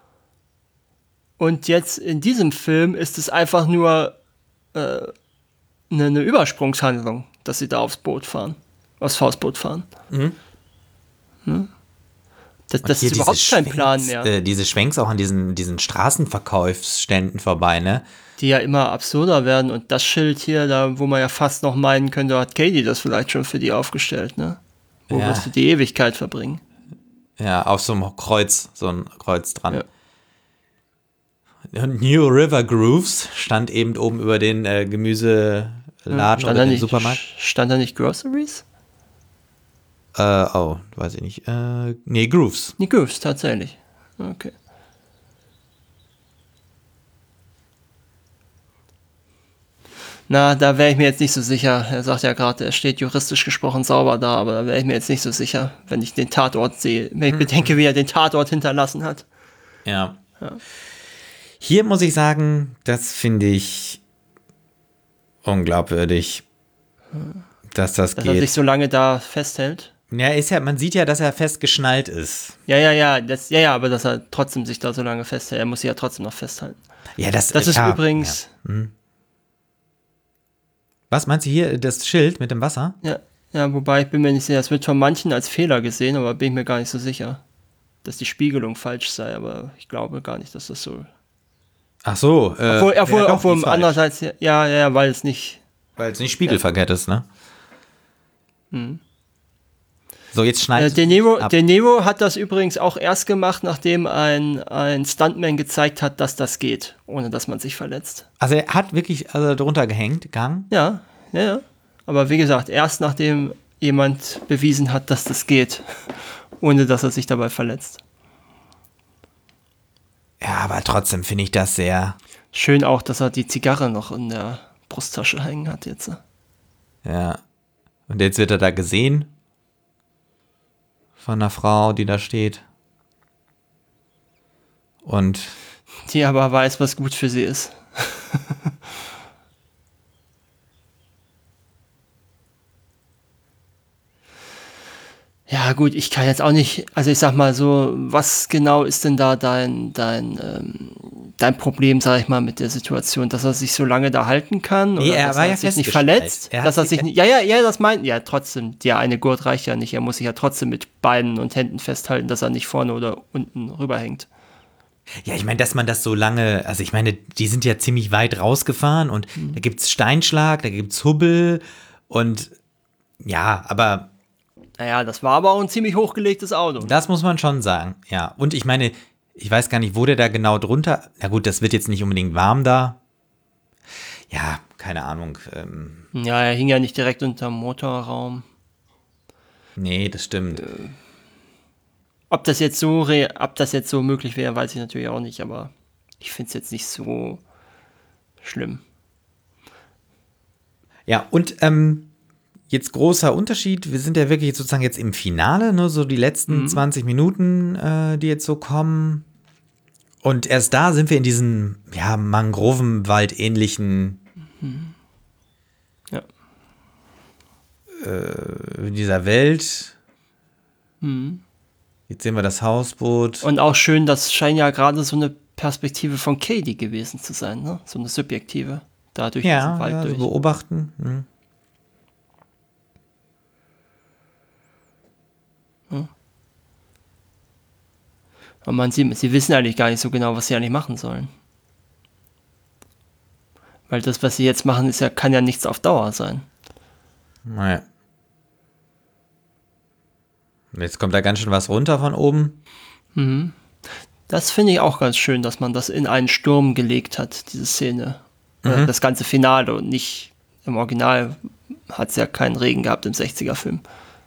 Und jetzt in diesem Film ist es einfach nur äh, eine, eine Übersprungshandlung, dass sie da aufs Boot fahren, aufs Faustboot fahren. Mhm. Hm? Das, das ist überhaupt kein Schwenks, Plan mehr. Äh, diese Schwenks auch an diesen, diesen Straßenverkaufsständen vorbei, ne? Die ja immer absurder werden. Und das Schild hier, da wo man ja fast noch meinen könnte, hat Katie das vielleicht schon für die aufgestellt, ne? Wo ja. wirst du die Ewigkeit verbringen? Ja, auf so einem Kreuz, so ein Kreuz dran. Ja. New River Grooves stand eben oben über den äh, Gemüseladen ja, oder den nicht, Supermarkt. Stand da nicht Groceries? Äh, oh, weiß ich nicht. Äh, nee, Grooves. Nee, Grooves, tatsächlich. Okay. Na, da wäre ich mir jetzt nicht so sicher. Er sagt ja gerade, er steht juristisch gesprochen sauber da, aber da wäre ich mir jetzt nicht so sicher, wenn ich den Tatort sehe, wenn ich hm. bedenke, wie er den Tatort hinterlassen hat. Ja. ja. Hier muss ich sagen, das finde ich unglaubwürdig, hm. dass das dass geht. Dass er sich so lange da festhält. Ja, ist ja, man sieht ja, dass er fest geschnallt ist. Ja, ja, ja, das, ja, ja, aber dass er trotzdem sich da so lange festhält. Er muss sich ja trotzdem noch festhalten. Ja, das, das ist ja, übrigens. Ja. Hm. Was meinst du hier, das Schild mit dem Wasser? Ja, ja, wobei ich bin mir nicht sicher, es wird von manchen als Fehler gesehen, aber bin ich mir gar nicht so sicher, dass die Spiegelung falsch sei, aber ich glaube gar nicht, dass das so... Ach so. Äh, obwohl, obwohl, doch, obwohl andererseits, ja, ja, ja, weil es nicht... Weil es nicht spiegelverkehrt ja. ist, ne? Hm. So, jetzt schneidet äh, De Niro, De Niro hat das übrigens auch erst gemacht, nachdem ein, ein Stuntman gezeigt hat, dass das geht, ohne dass man sich verletzt. Also er hat wirklich also drunter gehängt, gegangen? Ja, ja, ja. Aber wie gesagt, erst nachdem jemand bewiesen hat, dass das geht, ohne dass er sich dabei verletzt. Ja, aber trotzdem finde ich das sehr... Schön auch, dass er die Zigarre noch in der Brusttasche hängen hat jetzt. Ja. Und jetzt wird er da gesehen von einer Frau, die da steht. Und... die aber weiß, was gut für sie ist. Ja gut, ich kann jetzt auch nicht, also ich sag mal so, was genau ist denn da dein, dein, ähm, dein Problem, sag ich mal, mit der Situation, dass er sich so lange da halten kann? Nee, oder er dass war er ja sich nicht festgestellt. verletzt? Er hat dass er sich sich nicht, ja, ja, ja, das meint, ja, trotzdem, der eine Gurt reicht ja nicht, er muss sich ja trotzdem mit Beinen und Händen festhalten, dass er nicht vorne oder unten rüberhängt. Ja, ich meine, dass man das so lange, also ich meine, die sind ja ziemlich weit rausgefahren und mhm. da gibt's Steinschlag, da gibt's Hubbel und ja, aber naja, das war aber auch ein ziemlich hochgelegtes Auto. Das muss man schon sagen, ja. Und ich meine, ich weiß gar nicht, wo der da genau drunter, na gut, das wird jetzt nicht unbedingt warm da. Ja, keine Ahnung. Ähm, ja, er hing ja nicht direkt unterm Motorraum. Nee, das stimmt. Äh, ob das jetzt so re- ob das jetzt so möglich wäre, weiß ich natürlich auch nicht, aber ich finde es jetzt nicht so schlimm. Ja, und ähm, jetzt großer Unterschied, wir sind ja wirklich sozusagen jetzt im Finale, nur so die letzten mhm. zwanzig Minuten, äh, die jetzt so kommen. Und erst da sind wir in diesem, ja, Mangrovenwald-ähnlichen, mhm. ja. äh, in dieser Welt. Mhm. Jetzt sehen wir das Hausboot. Und auch schön, das scheint ja gerade so eine Perspektive von Katie gewesen zu sein, ne? So eine subjektive. Da durch ja, diesen Wald ja, durch. So beobachten. Mhm. Und man sieht, sie wissen eigentlich gar nicht so genau, was sie eigentlich machen sollen. Weil das, was sie jetzt machen, ist ja, kann ja nichts auf Dauer sein. Naja. Jetzt kommt da ganz schön was runter von oben. Mhm. Das finde ich auch ganz schön, dass man das in einen Sturm gelegt hat, diese Szene. Mhm. Das ganze Finale und nicht im Original hat es ja keinen Regen gehabt im sechziger-Film.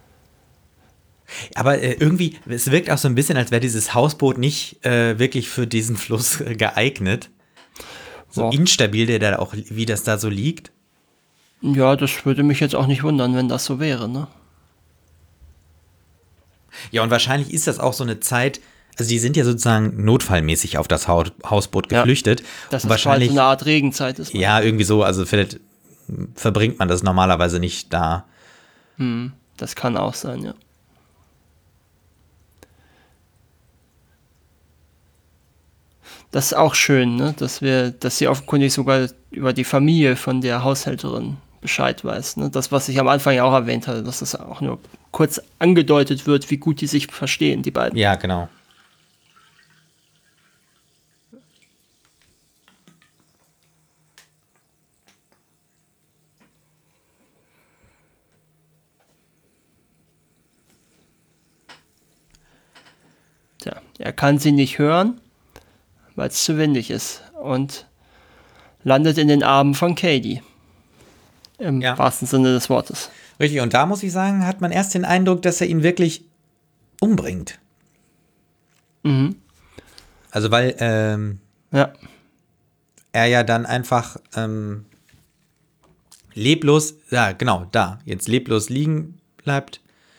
Aber äh, irgendwie, es wirkt auch so ein bisschen, als wäre dieses Hausboot nicht äh, wirklich für diesen Fluss äh, geeignet. So oh. instabil, der da auch, wie das da so liegt. Ja, das würde mich jetzt auch nicht wundern, wenn das so wäre, ne? Ja, und wahrscheinlich ist das auch so eine Zeit, also die sind ja sozusagen notfallmäßig auf das ha- Hausboot geflüchtet. Ja, dass und es wahrscheinlich so eine Art Regenzeit ist. Ja, irgendwie so, also vielleicht verbringt man das normalerweise nicht da. Hm, das kann auch sein, ja. Das ist auch schön, ne? Dass wir, dass sie offenkundig sogar über die Familie von der Haushälterin Bescheid weiß. Ne? Das, was ich am Anfang ja auch erwähnt hatte, dass das auch nur kurz angedeutet wird, wie gut die sich verstehen, die beiden. Ja, genau. Tja, er kann sie nicht hören, weil es zu windig ist und landet in den Armen von Katie. Im ja. wahrsten Sinne des Wortes. Richtig, und da muss ich sagen, hat man erst den Eindruck, dass er ihn wirklich umbringt. Mhm. Also weil ähm, ja. er ja dann einfach ähm, leblos, ja genau, da, jetzt leblos liegen bleibt.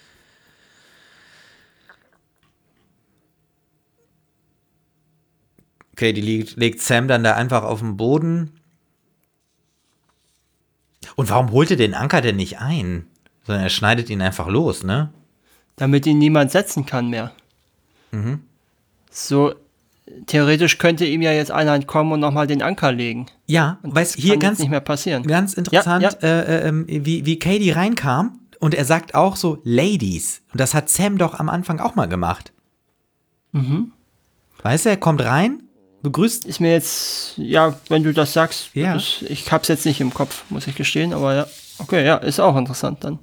Okay, die legt, legt Sam dann da einfach auf den Boden. Und warum holt er den Anker denn nicht ein? Sondern er schneidet ihn einfach los, ne? Damit ihn niemand setzen kann mehr. Mhm. So, theoretisch könnte ihm ja jetzt einer entkommen und nochmal den Anker legen. Ja, weißt hier kann ganz, nicht mehr passieren. Ganz interessant, Ja, ja. Äh, äh, wie, wie Katie reinkam und er sagt auch so Ladies. Und das hat Sam doch am Anfang auch mal gemacht. Mhm. Weißt du, er kommt rein, begrüßt. Ist mir jetzt, ja, wenn du das sagst, Ja. das, ich hab's jetzt nicht im Kopf, muss ich gestehen, aber ja. Okay, ja, ist auch interessant dann.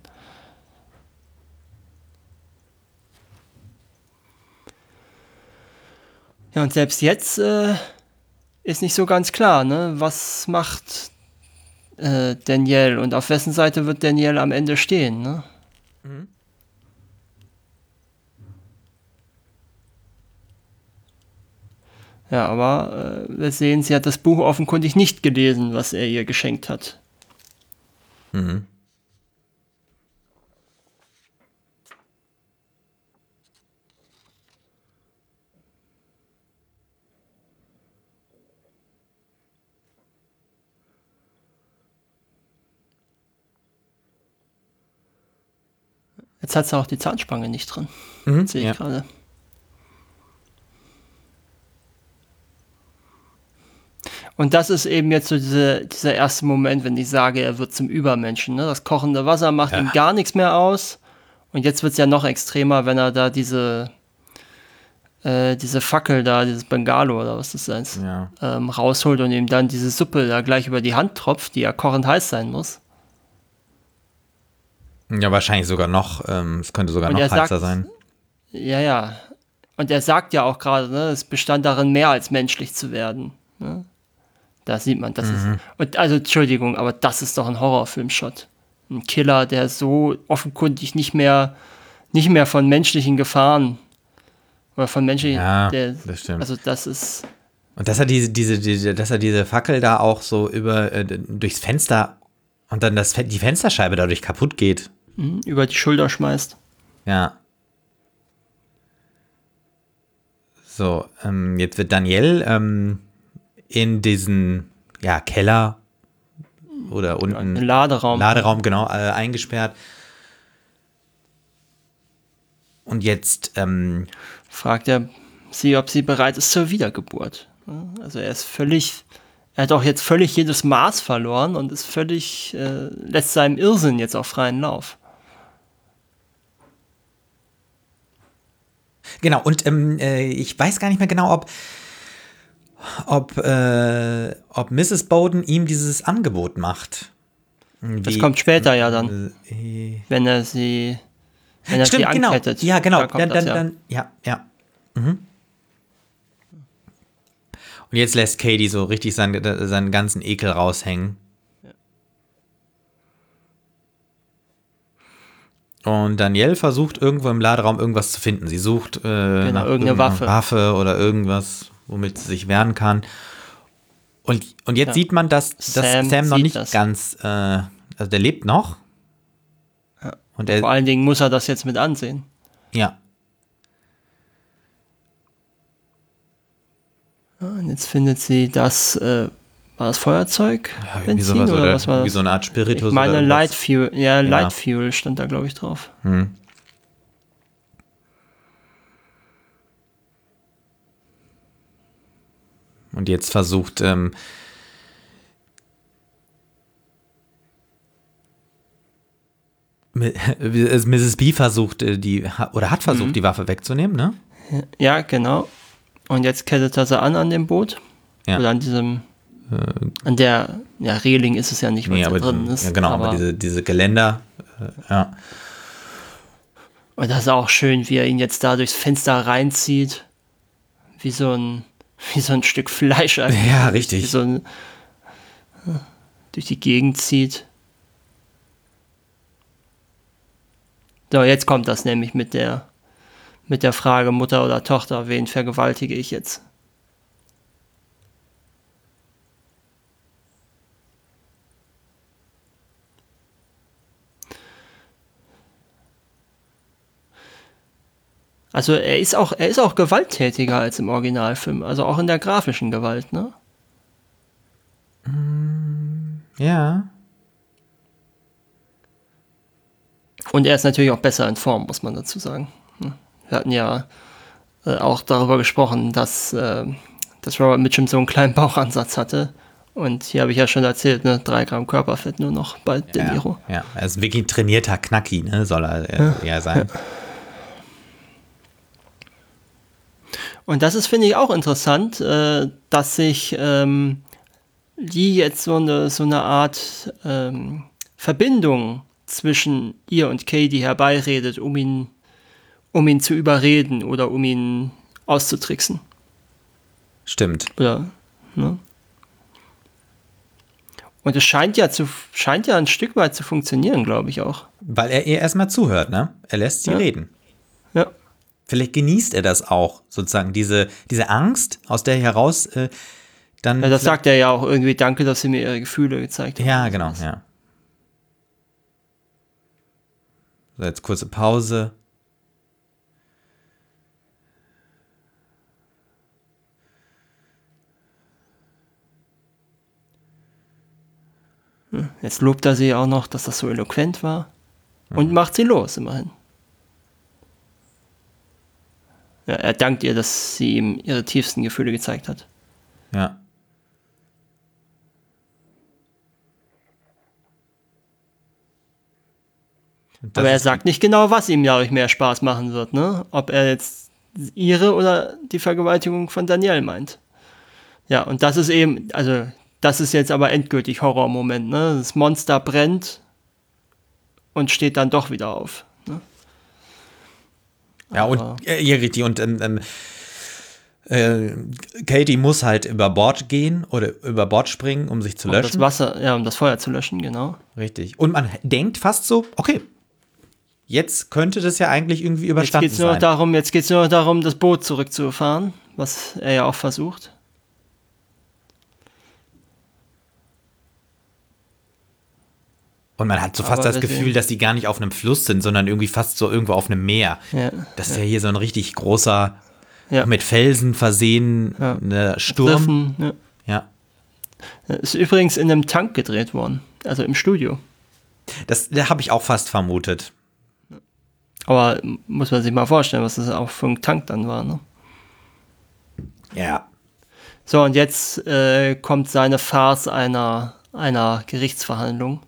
Ja, und selbst jetzt äh, ist nicht so ganz klar, ne? Was macht äh, Danielle und auf wessen Seite wird Danielle am Ende stehen, ne? Mhm. Ja, aber äh, wir sehen, sie hat das Buch offenkundig nicht gelesen, was er ihr geschenkt hat. Mhm. Jetzt hat sie auch die Zahnspange nicht drin. Mhm. Sehe ich Ja. gerade. Und das ist eben jetzt so diese, dieser erste Moment, wenn ich sage, er wird zum Übermenschen. Ne? Das kochende Wasser macht Ja. ihm gar nichts mehr aus. Und jetzt wird es ja noch extremer, wenn er da diese, äh, diese Fackel da, dieses Bengalo oder was das ist, Ja. ähm, rausholt und ihm dann diese Suppe da gleich über die Hand tropft, die ja kochend heiß sein muss. Ja, wahrscheinlich sogar noch, ähm, es könnte sogar Und noch er heißer sagt- sein. Ja, ja. Und er sagt ja auch gerade, ne, es bestand darin, mehr als menschlich zu werden. Ne? Da sieht man, das ist. Und also, Entschuldigung, aber das ist doch ein Horrorfilm-Shot. Ein Killer, der so offenkundig nicht mehr, nicht mehr von menschlichen Gefahren oder von menschlichen. Ja, der, das stimmt. Also, das ist. Und dass er diese, diese, diese, dass er diese Fackel da auch so über äh, durchs Fenster und dann das, Fe- die Fensterscheibe dadurch kaputt geht. mh, über die Schulter schmeißt. Ja. So, ähm, jetzt wird Danielle ähm, in diesen ja, Keller oder unten Ein Laderaum. Laderaum genau äh, eingesperrt. Und jetzt ähm, Fragt er sie, ob sie bereit ist zur Wiedergeburt. Ja, also, er ist völlig. Er hat auch jetzt völlig jedes Maß verloren und ist völlig. Äh, lässt seinem Irrsinn jetzt auch freien Lauf. genau, und ähm, äh, ich weiß gar nicht mehr genau, ob, ob, äh, ob Misses Bowden ihm dieses Angebot macht. Das Wie- kommt später ja dann, Äh, wenn er sie, wenn er Stimmt, sie genau. ankettet. Ja, genau. Da kommt Dann, das, dann, ja. dann, ja, ja. Mhm. Und jetzt lässt Katie so richtig seinen, seinen ganzen Ekel raushängen. Und Danielle versucht irgendwo im Laderaum irgendwas zu finden. Sie sucht äh, nach irgendeine irgendeiner Waffe. Waffe oder irgendwas, womit sie sich wehren kann. Und, und jetzt Ja. sieht man, dass, dass Sam Sam, noch sieht nicht das. ganz, äh, also der lebt noch. Ja. Und er, Vor allen Dingen muss er das jetzt mit ansehen. ja. Ja, und jetzt findet sie das, äh, war das Feuerzeug? Ja, irgendwie Benzin sowas, oder, oder was war irgendwie das? so eine Art Spiritus. Ich meine oder irgendwas. Light Fuel, ja, Light Fuel stand da, glaube ich, drauf. Hm. Und jetzt versucht ähm, Mi- Misses B versucht äh, die oder hat versucht Mhm. die Waffe wegzunehmen, ne? Ja, genau. Und jetzt kettet er sie an an dem Boot. Ja. Oder an diesem, an der, ja, Reling ist es ja nicht, weil Nee, es da aber drin die, ist. ja, genau, aber, aber diese diese Geländer, äh, ja. Und das ist auch schön, wie er ihn jetzt da durchs Fenster reinzieht. Wie so ein, wie so ein Stück Fleisch. eigentlich. Ja, Wie richtig. so ein, durch die Gegend zieht. So, jetzt kommt das nämlich mit der, mit der Frage Mutter oder Tochter, wen vergewaltige ich jetzt? Also er ist auch, er ist auch gewalttätiger als im Originalfilm, also auch in der grafischen Gewalt, ne? Ja. Und er ist natürlich auch besser in Form, muss man dazu sagen. Wir hatten ja äh, auch darüber gesprochen, dass, äh, dass Robert Mitchum so einen kleinen Bauchansatz hatte. Und hier habe ich ja schon erzählt, ne, drei Gramm Körperfett nur noch bei De Niro. Ja, ja, er ist wirklich ein trainierter Knacki, ne, soll er äh, ja. eher sein. Und das ist, finde ich, auch interessant, äh, dass sich ähm, Lee jetzt so eine, so eine Art ähm, Verbindung zwischen ihr und Katie herbeiredet, um ihn, um ihn zu überreden oder um ihn auszutricksen. Stimmt. Oder, ne? Und es scheint ja, zu, scheint ja ein Stück weit zu funktionieren, glaube ich auch. Weil er ihr erstmal zuhört, ne? Er lässt sie ja. reden. Ja. Vielleicht genießt er das auch, sozusagen, diese, diese Angst, aus der heraus äh, dann... Ja, das sagt er ja auch irgendwie, danke, dass sie mir ihre Gefühle gezeigt haben. Ja, genau, ja. So, jetzt kurze Pause. Jetzt lobt er sie auch noch, dass das so eloquent war. Und mhm. macht sie los, immerhin. Ja, er dankt ihr, dass sie ihm ihre tiefsten Gefühle gezeigt hat. Ja. Aber er sagt nicht genau, was ihm dadurch mehr Spaß machen wird, ne? Ob er jetzt ihre oder die Vergewaltigung von Danielle meint. Ja, und das ist eben, also das ist jetzt aber endgültig Horrormoment, ne? Das Monster brennt und steht dann doch wieder auf. Ne? Ja, aber und ja, richtig, und ähm, äh, Katie muss halt über Bord gehen oder über Bord springen, um sich zu um löschen. Das Wasser, ja, um das Feuer zu löschen, genau. Richtig. Und man denkt fast so, okay, jetzt könnte das ja eigentlich irgendwie überstanden jetzt geht's nur sein. Noch darum, jetzt geht es nur noch darum, das Boot zurückzufahren, was er ja auch versucht. Und man hat so fast Aber das Gefühl, dass die gar nicht auf einem Fluss sind, sondern irgendwie fast so irgendwo auf einem Meer. Ja, das ist ja. ja hier so ein richtig großer, ja. mit Felsen versehen, ja. ne, Sturm. Riffen, ja. Ja. Ist übrigens in einem Tank gedreht worden, also im Studio. Das, das habe ich auch fast vermutet. Aber muss man sich mal vorstellen, was das auch für ein Tank dann war, ne? Ja. So, und jetzt äh, kommt seine Farce einer, einer Gerichtsverhandlung.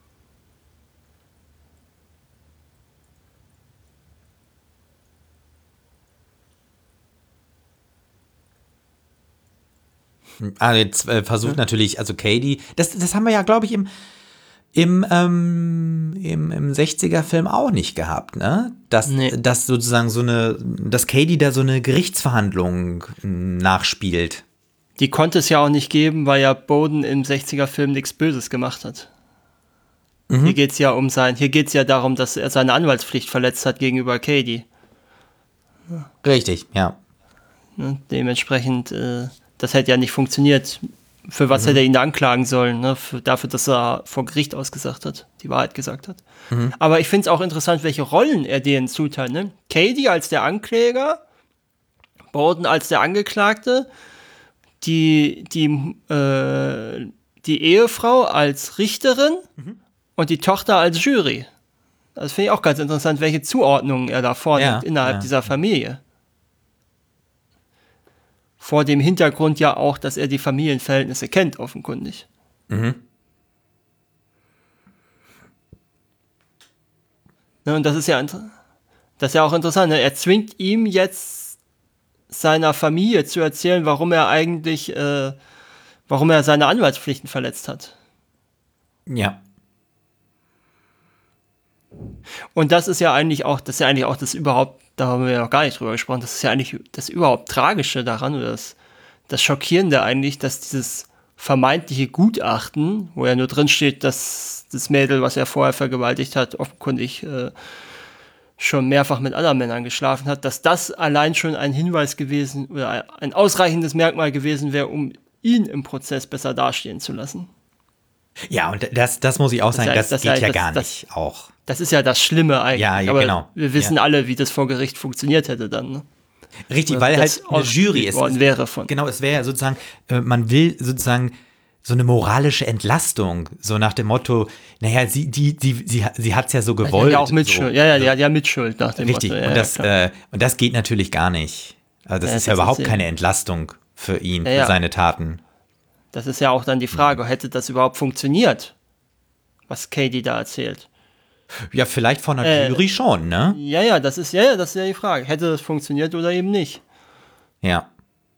Also jetzt äh, versucht ja. natürlich, also Katie, das, das haben wir ja, glaube ich, im, im, ähm, im, im sechziger-Film auch nicht gehabt, ne? Dass, nee. dass sozusagen so eine, dass Katie da so eine Gerichtsverhandlung nachspielt. Die konnte es ja auch nicht geben, weil ja Bowden im sechziger-Film nichts Böses gemacht hat. Mhm. Hier geht's ja um sein, hier geht's ja darum, dass er seine Anwaltspflicht verletzt hat gegenüber Katie. Ja. Richtig, ja. Ne, dementsprechend, äh, das hätte ja nicht funktioniert. Für was mhm. hätte er ihn da anklagen sollen? Ne? Für, dafür, dass er vor Gericht ausgesagt hat, die Wahrheit gesagt hat. Mhm. Aber ich finde es auch interessant, welche Rollen er denen zuteilt. Ne? Katie als der Ankläger, Bowden als der Angeklagte, die, die, äh, die Ehefrau als Richterin mhm. und die Tochter als Jury. Das finde ich auch ganz interessant, welche Zuordnungen er da vornimmt ja, innerhalb ja. dieser Familie. Vor dem Hintergrund ja auch, dass er die Familienverhältnisse kennt, offenkundig. Mhm. Ne, und das ist ja, das ist ja auch interessant. Ne? Er zwingt ihm jetzt seiner Familie zu erzählen, warum er eigentlich, äh, warum er seine Anwaltspflichten verletzt hat. Ja. Und das ist ja eigentlich auch, das ist ja eigentlich auch das überhaupt, da haben wir ja noch gar nicht drüber gesprochen, das ist ja eigentlich das überhaupt Tragische daran, oder das, das Schockierende eigentlich, dass dieses vermeintliche Gutachten, wo ja nur drin steht, dass das Mädel, was er vorher vergewaltigt hat, offenkundig äh, schon mehrfach mit anderen Männern geschlafen hat, dass das allein schon ein Hinweis gewesen oder ein ausreichendes Merkmal gewesen wäre, um ihn im Prozess besser dastehen zu lassen. Ja, und das, das muss ich auch sagen, das, das, das geht ja das, gar nicht das, auch. Das ist ja das Schlimme eigentlich. Ja, ja aber genau. Wir wissen ja. alle, wie das vor Gericht funktioniert hätte dann. Ne? Richtig, oder weil halt eine Jury ist. Wäre von. Genau, es wäre ja sozusagen, äh, man will sozusagen so eine moralische Entlastung, so nach dem Motto, naja, sie, die, die, sie, sie hat es ja so gewollt. Ja, auch Mitschuld. So. Ja, ja, die hat ja Mitschuld nach dem Richtig. Motto. Ja, und, das, ja, äh, und das geht natürlich gar nicht. Also das Ja, ist ja das überhaupt ist ja- keine Entlastung für ihn, Ja, für ja. seine Taten. Das ist ja auch dann die Frage, hätte das überhaupt funktioniert, was Katie da erzählt? Ja, vielleicht von der Äh, Jury schon, ne? Ja, ja, das ist ja, ja, das ist ja die Frage. Hätte das funktioniert oder eben nicht? Ja.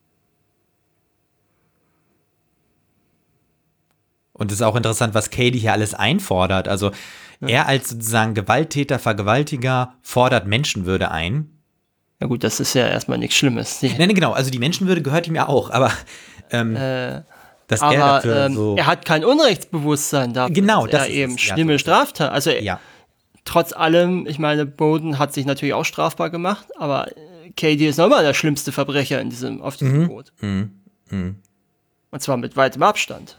Und es ist auch interessant, was Katie hier alles einfordert. Also er als sozusagen Gewalttäter, Vergewaltiger fordert Menschenwürde ein. Ja gut, das ist ja erstmal nichts Schlimmes. Die, Nein, nein, genau, also die Menschenwürde gehört ihm ja auch, aber ähm, dass er aber dafür ähm, so... er hat kein Unrechtsbewusstsein dafür, Genau, dass das er ist eben es, ja, schlimme so ist es. Straftaten, also ja, trotz allem, ich meine, Bowden hat sich natürlich auch strafbar gemacht, aber äh, Katie ist nochmal der schlimmste Verbrecher in diesem, auf diesem Boot. mhm, mhm. Und zwar mit weitem Abstand.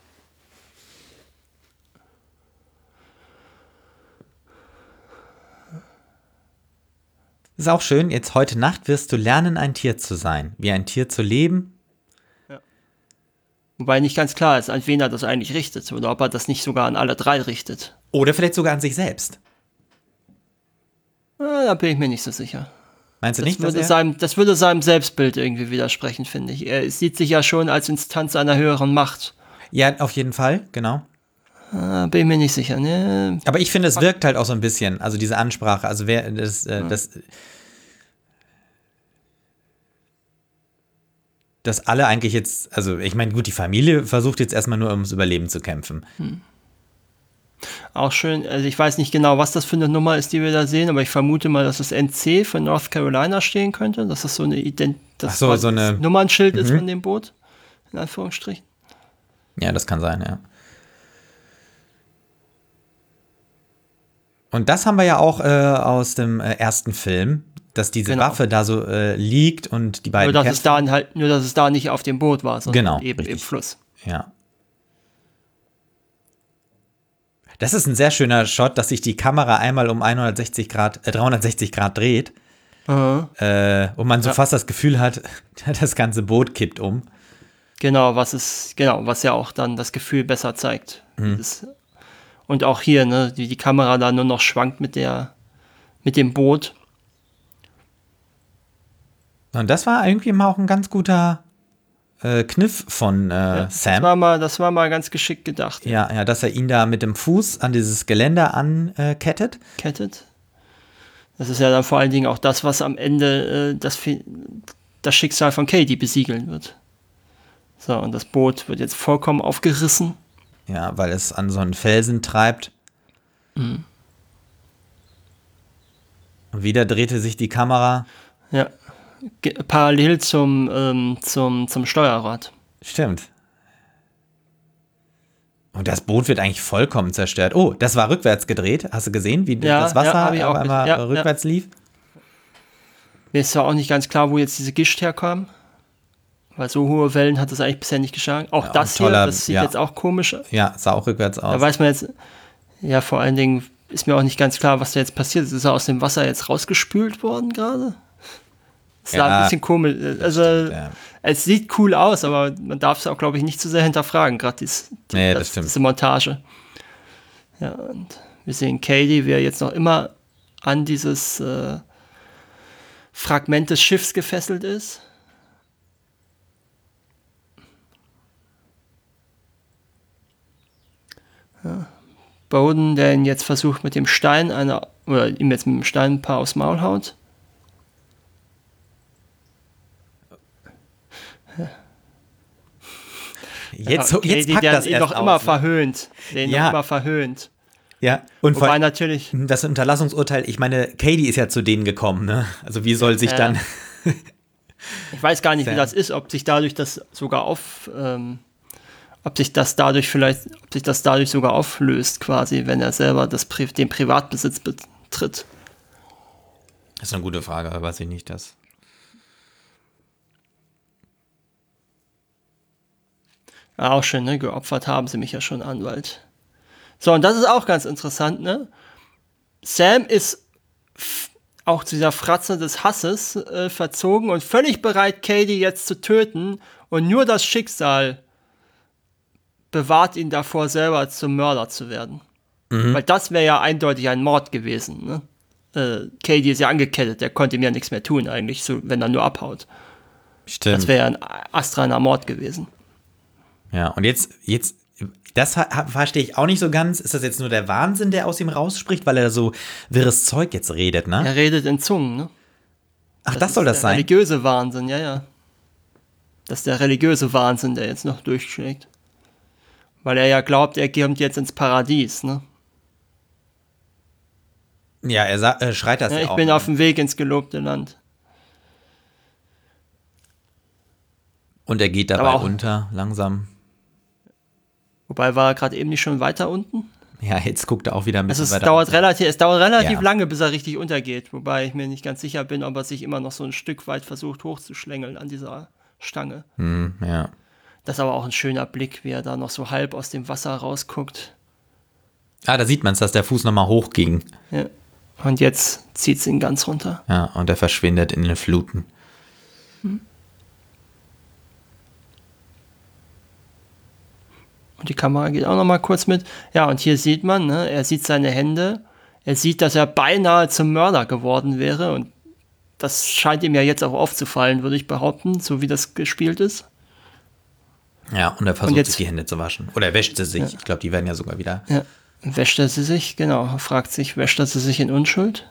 Ist auch schön, jetzt heute Nacht wirst du lernen, ein Tier zu sein, wie ein Tier zu leben. Wobei nicht ganz klar ist, an wen er das eigentlich richtet oder ob er das nicht sogar an alle drei richtet. Oder vielleicht sogar an sich selbst. Ah, da bin ich mir nicht so sicher. Meinst du Das nicht, dass würde, er... seinem, das würde seinem Selbstbild irgendwie widersprechen, finde ich. Er sieht sich ja schon als Instanz einer höheren Macht. Ja, auf jeden Fall, genau. Ah, bin ich mir nicht sicher. Ne? Aber ich finde, es wirkt halt auch so ein bisschen, also diese Ansprache, also wer das, äh, das dass alle eigentlich jetzt, also ich meine, gut, die Familie versucht jetzt erstmal nur ums Überleben zu kämpfen. Auch schön, also ich weiß nicht genau, was das für eine Nummer ist, die wir da sehen, aber ich vermute mal, dass das N C für North Carolina stehen könnte, dass das so eine Ident das Ach so, so eine- das Nummernschild ist von dem Boot, in Anführungsstrichen. Ja, das kann sein, ja. Und das haben wir ja auch äh, aus dem äh, ersten Film, dass diese Genau. Waffe da so äh, liegt und die Nur beiden dass, es kämpfen. da halt, nur, dass es da nicht auf dem Boot war, sondern Genau, eben richtig. im Fluss. Ja. Das ist ein sehr schöner Shot, dass sich die Kamera einmal um hundertsechzig Grad, äh, dreihundertsechzig Grad dreht. Äh, und man so Ja. fast das Gefühl hat, das ganze Boot kippt um. Genau, was ist, genau, was ja auch dann das Gefühl besser zeigt. Mhm. Das, und auch hier, ne, die, die Kamera da nur noch schwankt mit der, mit dem Boot. Und das war irgendwie mal auch ein ganz guter äh, Kniff von äh, Ja, Das Sam. war mal, das war mal ganz geschickt gedacht. Ja, ja, dass er ihn da mit dem Fuß an dieses Geländer ankettet. Kettet. Das ist ja dann vor allen Dingen auch das, was am Ende äh, das, Fi- das Schicksal von Katie besiegeln wird. So, und das Boot wird jetzt vollkommen aufgerissen. Ja, weil es an so einen Felsen treibt. Mhm. Und wieder drehte sich die Kamera. Ja. Ge parallel zum, ähm, zum, zum Steuerrad. Stimmt. Und das Boot wird eigentlich vollkommen zerstört. Oh, das war rückwärts gedreht. Hast du gesehen, wie Ja, das Wasser ja, hab ich auf auch einmal gesehen. Ja, rückwärts lief? Mir ist ja auch nicht ganz klar, wo jetzt diese Gischt herkam. Weil so hohe Wellen hat es eigentlich bisher nicht geschlagen. Auch Ja, das ein toller- hier, das sieht ja. jetzt auch komisch aus. Ja, sah auch rückwärts aus. Da weiß man jetzt, ja, vor allen Dingen ist mir auch nicht ganz klar, was da jetzt passiert ist. Ist er aus dem Wasser jetzt rausgespült worden gerade? Es sah Ja, ein bisschen komisch. Also, stimmt, ja. es sieht cool aus, aber man darf es auch, glaube ich, nicht zu sehr hinterfragen, gerade dies, die, Nee, das stimmt. diese Montage. Ja, und wir sehen Katie, wie er jetzt noch immer an dieses äh, Fragment des Schiffs gefesselt ist. Ja. Bowden, der ihn jetzt versucht mit dem Stein einer, oder ihm jetzt mit dem Stein ein paar aufs Maul haut. Jetzt, so, Okay, jetzt die, packt der das ihn erst doch immer aus, ne? verhöhnt. Den Ja. noch immer verhöhnt. Ja, und vor Wobei allem natürlich, das Unterlassungsurteil, ich meine, Katie ist ja zu denen gekommen, ne? Also wie soll sich Ja. dann... ich weiß gar nicht, wie Sam. das ist, ob sich dadurch das sogar auf, ähm, ob sich das dadurch vielleicht, ob sich das dadurch sogar auflöst, quasi, wenn er selber das Pri den Privatbesitz betritt. Das ist eine gute Frage, aber weiß ich nicht, das... Ja, auch schön, ne? Geopfert haben sie mich ja schon, Anwalt. So, und das ist auch ganz interessant, ne? Sam ist f- auch zu dieser Fratze des Hasses äh, verzogen und völlig bereit, Katie jetzt zu töten. Und nur das Schicksal bewahrt ihn davor, selber zum Mörder zu werden. Weil das wäre ja eindeutig ein Mord gewesen, ne? Äh, Katie ist ja angekettet, der konnte ihm ja nichts mehr tun eigentlich, so, wenn er nur abhaut. Stimmt. Das wäre ja ein astreiner Mord gewesen. Ja, und jetzt, jetzt, das ha- ha- verstehe ich auch nicht so ganz. Ist das jetzt nur der Wahnsinn, der aus ihm rausspricht, weil er so wirres Zeug jetzt redet, ne? Er redet in Zungen, ne? Ach, das, das soll das der sein? Religiöse Wahnsinn, ja, ja. Das ist der religiöse Wahnsinn, der jetzt noch durchschlägt. Weil er ja glaubt, er kommt jetzt ins Paradies, ne? Ja, er sa- äh, schreit das Ja, ja, ich auch. bin ne? auf dem Weg ins gelobte Land. Und er geht dabei Aber auch- unter, langsam. Wobei war er gerade eben nicht schon weiter unten? Ja, jetzt guckt er auch wieder ein bisschen Also es weiter. dauert relativ, es dauert relativ Ja. lange, bis er richtig untergeht. Wobei ich mir nicht ganz sicher bin, ob er sich immer noch so ein Stück weit versucht hochzuschlängeln an dieser Stange. Hm, ja. Das ist aber auch ein schöner Blick, wie er da noch so halb aus dem Wasser rausguckt. Ah, da sieht man es, dass der Fuß nochmal hochging. Ja. Und jetzt zieht es ihn ganz runter. Ja, und er verschwindet in den Fluten. Und die Kamera geht auch noch mal kurz mit. Ja, und hier sieht man, ne, er sieht seine Hände. Er sieht, dass er beinahe zum Mörder geworden wäre. Und das scheint ihm ja jetzt auch aufzufallen, würde ich behaupten, so wie das gespielt ist. Ja, und er versucht Und jetzt- sich die Hände zu waschen. Oder er wäscht sie sich. Ich glaube, die werden ja sogar wieder. Ja. Wäscht er sie sich? Genau. Er fragt sich, wäscht er sie sich in Unschuld?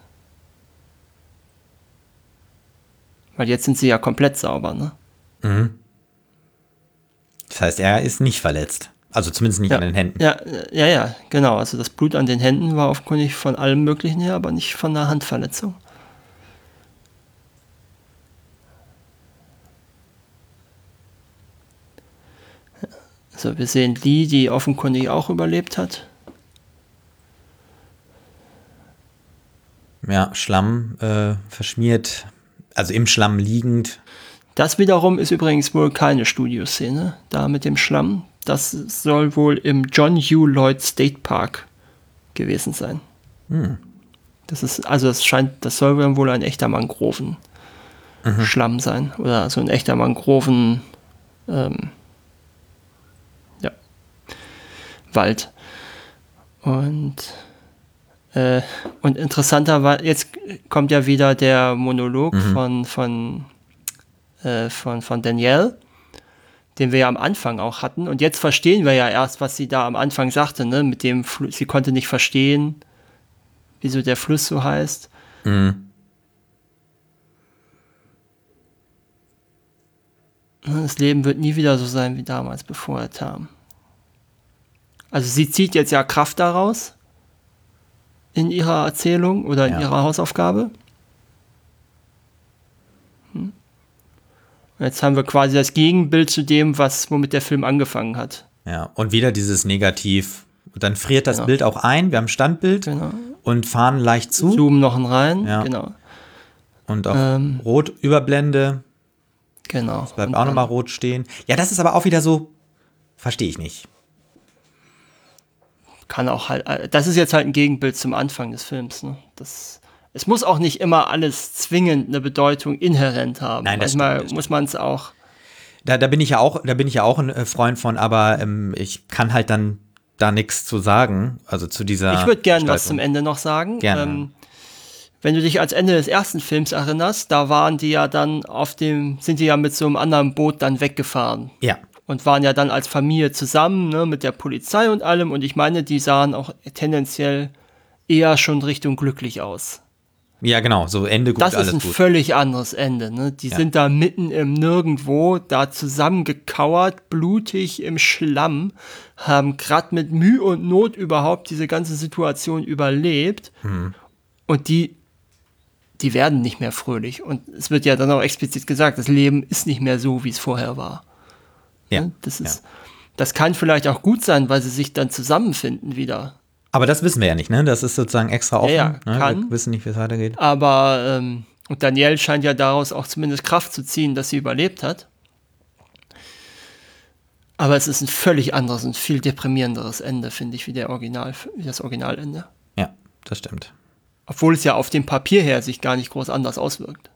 Weil jetzt sind sie ja komplett sauber, ne? Das heißt, er ist nicht verletzt. Also zumindest nicht Ja. an den Händen. Ja, ja, ja, genau. Also das Blut an den Händen war offenkundig von allem Möglichen her, aber nicht von einer Handverletzung. Also wir sehen Lee, die offenkundig auch überlebt hat. Ja, Schlamm äh, verschmiert, also im Schlamm liegend. Das wiederum ist übrigens wohl keine Studioszene, da mit dem Schlamm. Das soll wohl im John Hugh Lloyd State Park gewesen sein. Das ist, also das scheint, das soll dann wohl ein echter Mangroven-Schlamm sein. Oder so ein echter Mangroven, ähm, ja, Wald. Und, äh, und interessanterweise, jetzt kommt ja wieder der Monolog von, von, äh, von, von Danielle, den wir ja am Anfang auch hatten. Und jetzt verstehen wir ja erst, was sie da am Anfang sagte, ne? Mit dem Fl- sie konnte nicht verstehen, wieso der Fluss so heißt. Mhm. Das Leben wird nie wieder so sein wie damals, bevor er kam. Also sie zieht jetzt ja Kraft daraus in ihrer Erzählung oder in Ja. ihrer Hausaufgabe. Hm. Und jetzt haben wir quasi das Gegenbild zu dem, was womit der Film angefangen hat. Ja, und wieder dieses Negativ. Und dann friert das Genau. Bild auch ein. Wir haben ein Standbild Genau. und fahren leicht zu. Zoomen noch einen rein. Ja. Genau. Und auch Ähm, Rot Überblende. Genau. Bleibt Und auch dann- nochmal rot stehen. Ja, das ist aber auch wieder so, verstehe ich nicht. Kann auch halt, das ist jetzt halt ein Gegenbild zum Anfang des Films. Ne? Das, es muss auch nicht immer alles zwingend eine Bedeutung inhärent haben. Nein, das Manchmal stimmt, das muss man es auch. Da, da bin ich ja auch, da bin ich ja auch ein äh, Freund von, aber ähm, ich kann halt dann da nichts zu sagen. Also zu dieser. Ich würde gerne was Gestaltung. zum Ende noch sagen. Gerne. Ähm, wenn du dich als Ende des ersten Films erinnerst, da waren die ja dann auf dem, sind die ja mit so einem anderen Boot dann weggefahren. Ja. Und waren ja dann als Familie zusammen, ne, mit der Polizei und allem. Und ich meine, die sahen auch tendenziell eher schon Richtung glücklich aus. Ja, genau. So Ende gut, Das alles ist ein gut. völlig anderes Ende. Ne? Die Ja. sind da mitten im Nirgendwo, da zusammengekauert, blutig im Schlamm, haben gerade mit Mühe und Not überhaupt diese ganze Situation überlebt. Mhm. Und die, die werden nicht mehr fröhlich. Und es wird ja dann auch explizit gesagt, das Leben ist nicht mehr so, wie es vorher war. Ja. Ne? Das ist, das kann vielleicht auch gut sein, weil sie sich dann zusammenfinden wieder. Aber das wissen wir ja nicht, ne? Das ist sozusagen extra offen. Ja, ja, ne? kann. Wir wissen nicht, wie es weitergeht. Aber ähm, und Danielle scheint ja daraus auch zumindest Kraft zu ziehen, dass sie überlebt hat. Aber es ist ein völlig anderes und viel deprimierenderes Ende, finde ich, wie, der Original, wie das Originalende. Ja, das stimmt. Obwohl es ja auf dem Papier her sich gar nicht groß anders auswirkt.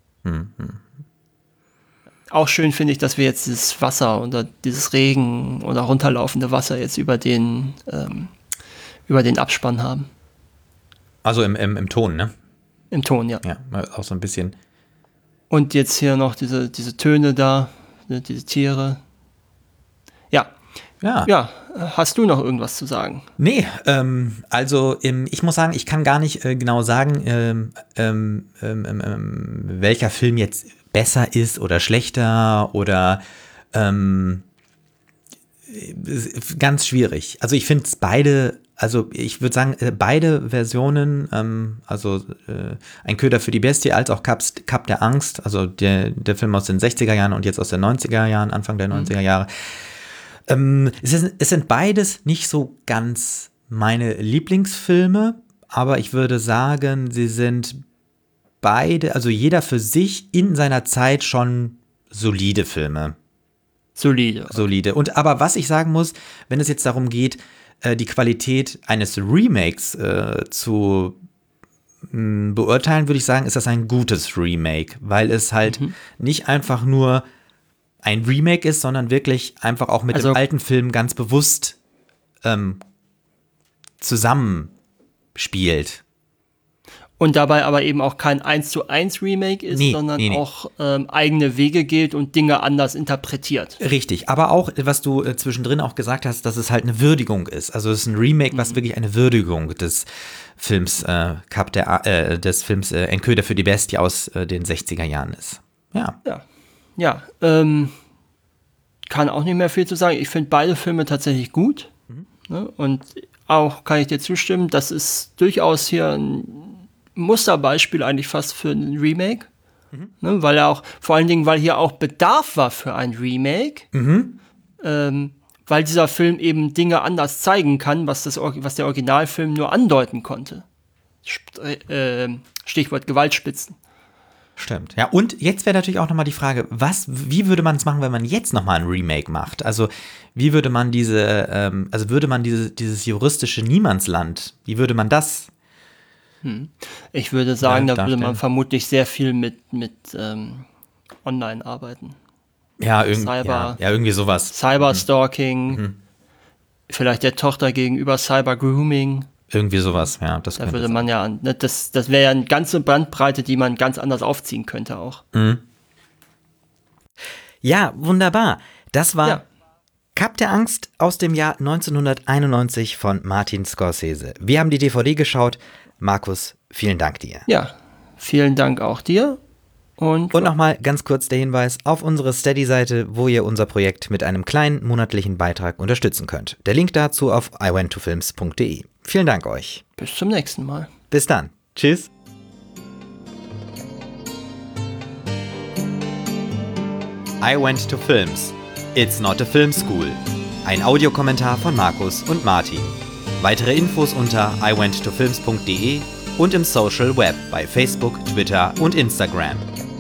Auch schön finde ich, dass wir jetzt dieses Wasser oder dieses Regen oder runterlaufende Wasser jetzt über den, ähm, über den Abspann haben. Also im, im, im Ton, ne? Im Ton, ja. Ja, auch so ein bisschen. Und jetzt hier noch diese, diese Töne da, diese Tiere. Ja. Ja. Ja, hast du noch irgendwas zu sagen? Nee, ähm, also ähm, ich muss sagen, ich kann gar nicht äh, genau sagen, ähm, ähm, ähm, ähm, welcher Film jetzt besser ist oder schlechter oder ähm, ganz schwierig. Also ich finde es beide, also ich würde sagen, beide Versionen, ähm, also äh, Ein Köder für die Bestie als auch Cups, Cup der Angst, also der, der Film aus den sechziger Jahren und jetzt aus den neunziger Jahren, Anfang der neunziger Jahre, Ähm, es, ist, es sind beides nicht so ganz meine Lieblingsfilme, aber ich würde sagen, sie sind beide, also jeder für sich in seiner Zeit schon solide Filme. Solide. Solide. Und aber was ich sagen muss, wenn es jetzt darum geht, äh, die Qualität eines Remakes äh, zu mh, beurteilen, würde ich sagen, ist das ein gutes Remake, weil es halt mhm. nicht einfach nur ein Remake ist, sondern wirklich einfach auch mit also, dem alten Film ganz bewusst ähm, zusammenspielt. Und dabei aber eben auch kein eins zu eins Remake ist, nee, sondern nee, nee. auch ähm, eigene Wege geht und Dinge anders interpretiert. Richtig, aber auch, was du äh, zwischendrin auch gesagt hast, dass es halt eine Würdigung ist. Also es ist ein Remake, mhm. was wirklich eine Würdigung des Films, äh, Cup der, äh, des Films äh, Ein Köder für die Bestie aus äh, den sechziger Jahren ist. Ja. Ja. Ja, ähm, kann auch nicht mehr viel zu sagen. Ich finde beide Filme tatsächlich gut. Mhm. Ne? Und auch kann ich dir zustimmen, das ist durchaus hier ein Musterbeispiel eigentlich fast für ein Remake. Mhm. Ne? Weil er auch, vor allen Dingen, weil hier auch Bedarf war für ein Remake. Mhm. Ähm, weil dieser Film eben Dinge anders zeigen kann, was, das, was der Originalfilm nur andeuten konnte. Stichwort Gewaltspitzen. Stimmt. Ja, und jetzt wäre natürlich auch nochmal die Frage, was, wie würde man es machen, wenn man jetzt nochmal ein Remake macht? Also, wie würde man diese, ähm, also würde man diese, dieses juristische Niemandsland, wie würde man das? Hm. Ich würde sagen, ja, da würde man vermutlich sehr viel mit, mit ähm, Online arbeiten. Ja, irgend, ja, ja, irgendwie sowas. Cyberstalking, mhm. vielleicht der Tochter gegenüber Cybergrooming. Irgendwie sowas, ja. Das da würde man ja, ne, das, das wäre ja eine ganze Bandbreite, die man ganz anders aufziehen könnte auch. Mhm. Ja, wunderbar. Das war ja. Cup der Angst aus dem Jahr neunzehnhunderteinundneunzig von Martin Scorsese. Wir haben die D V D geschaut. Markus, vielen Dank dir. Ja, vielen Dank auch dir. Und, Und nochmal ganz kurz der Hinweis auf unsere Steady-Seite, wo ihr unser Projekt mit einem kleinen monatlichen Beitrag unterstützen könnt. Der Link dazu auf i went to films punkt de. Vielen Dank euch. Bis zum nächsten Mal. Bis dann. Tschüss. I Went to Films. It's not a film school. Ein Audiokommentar von Markus und Martin. Weitere Infos unter i went to films punkt de und im Social Web bei Facebook, Twitter und Instagram.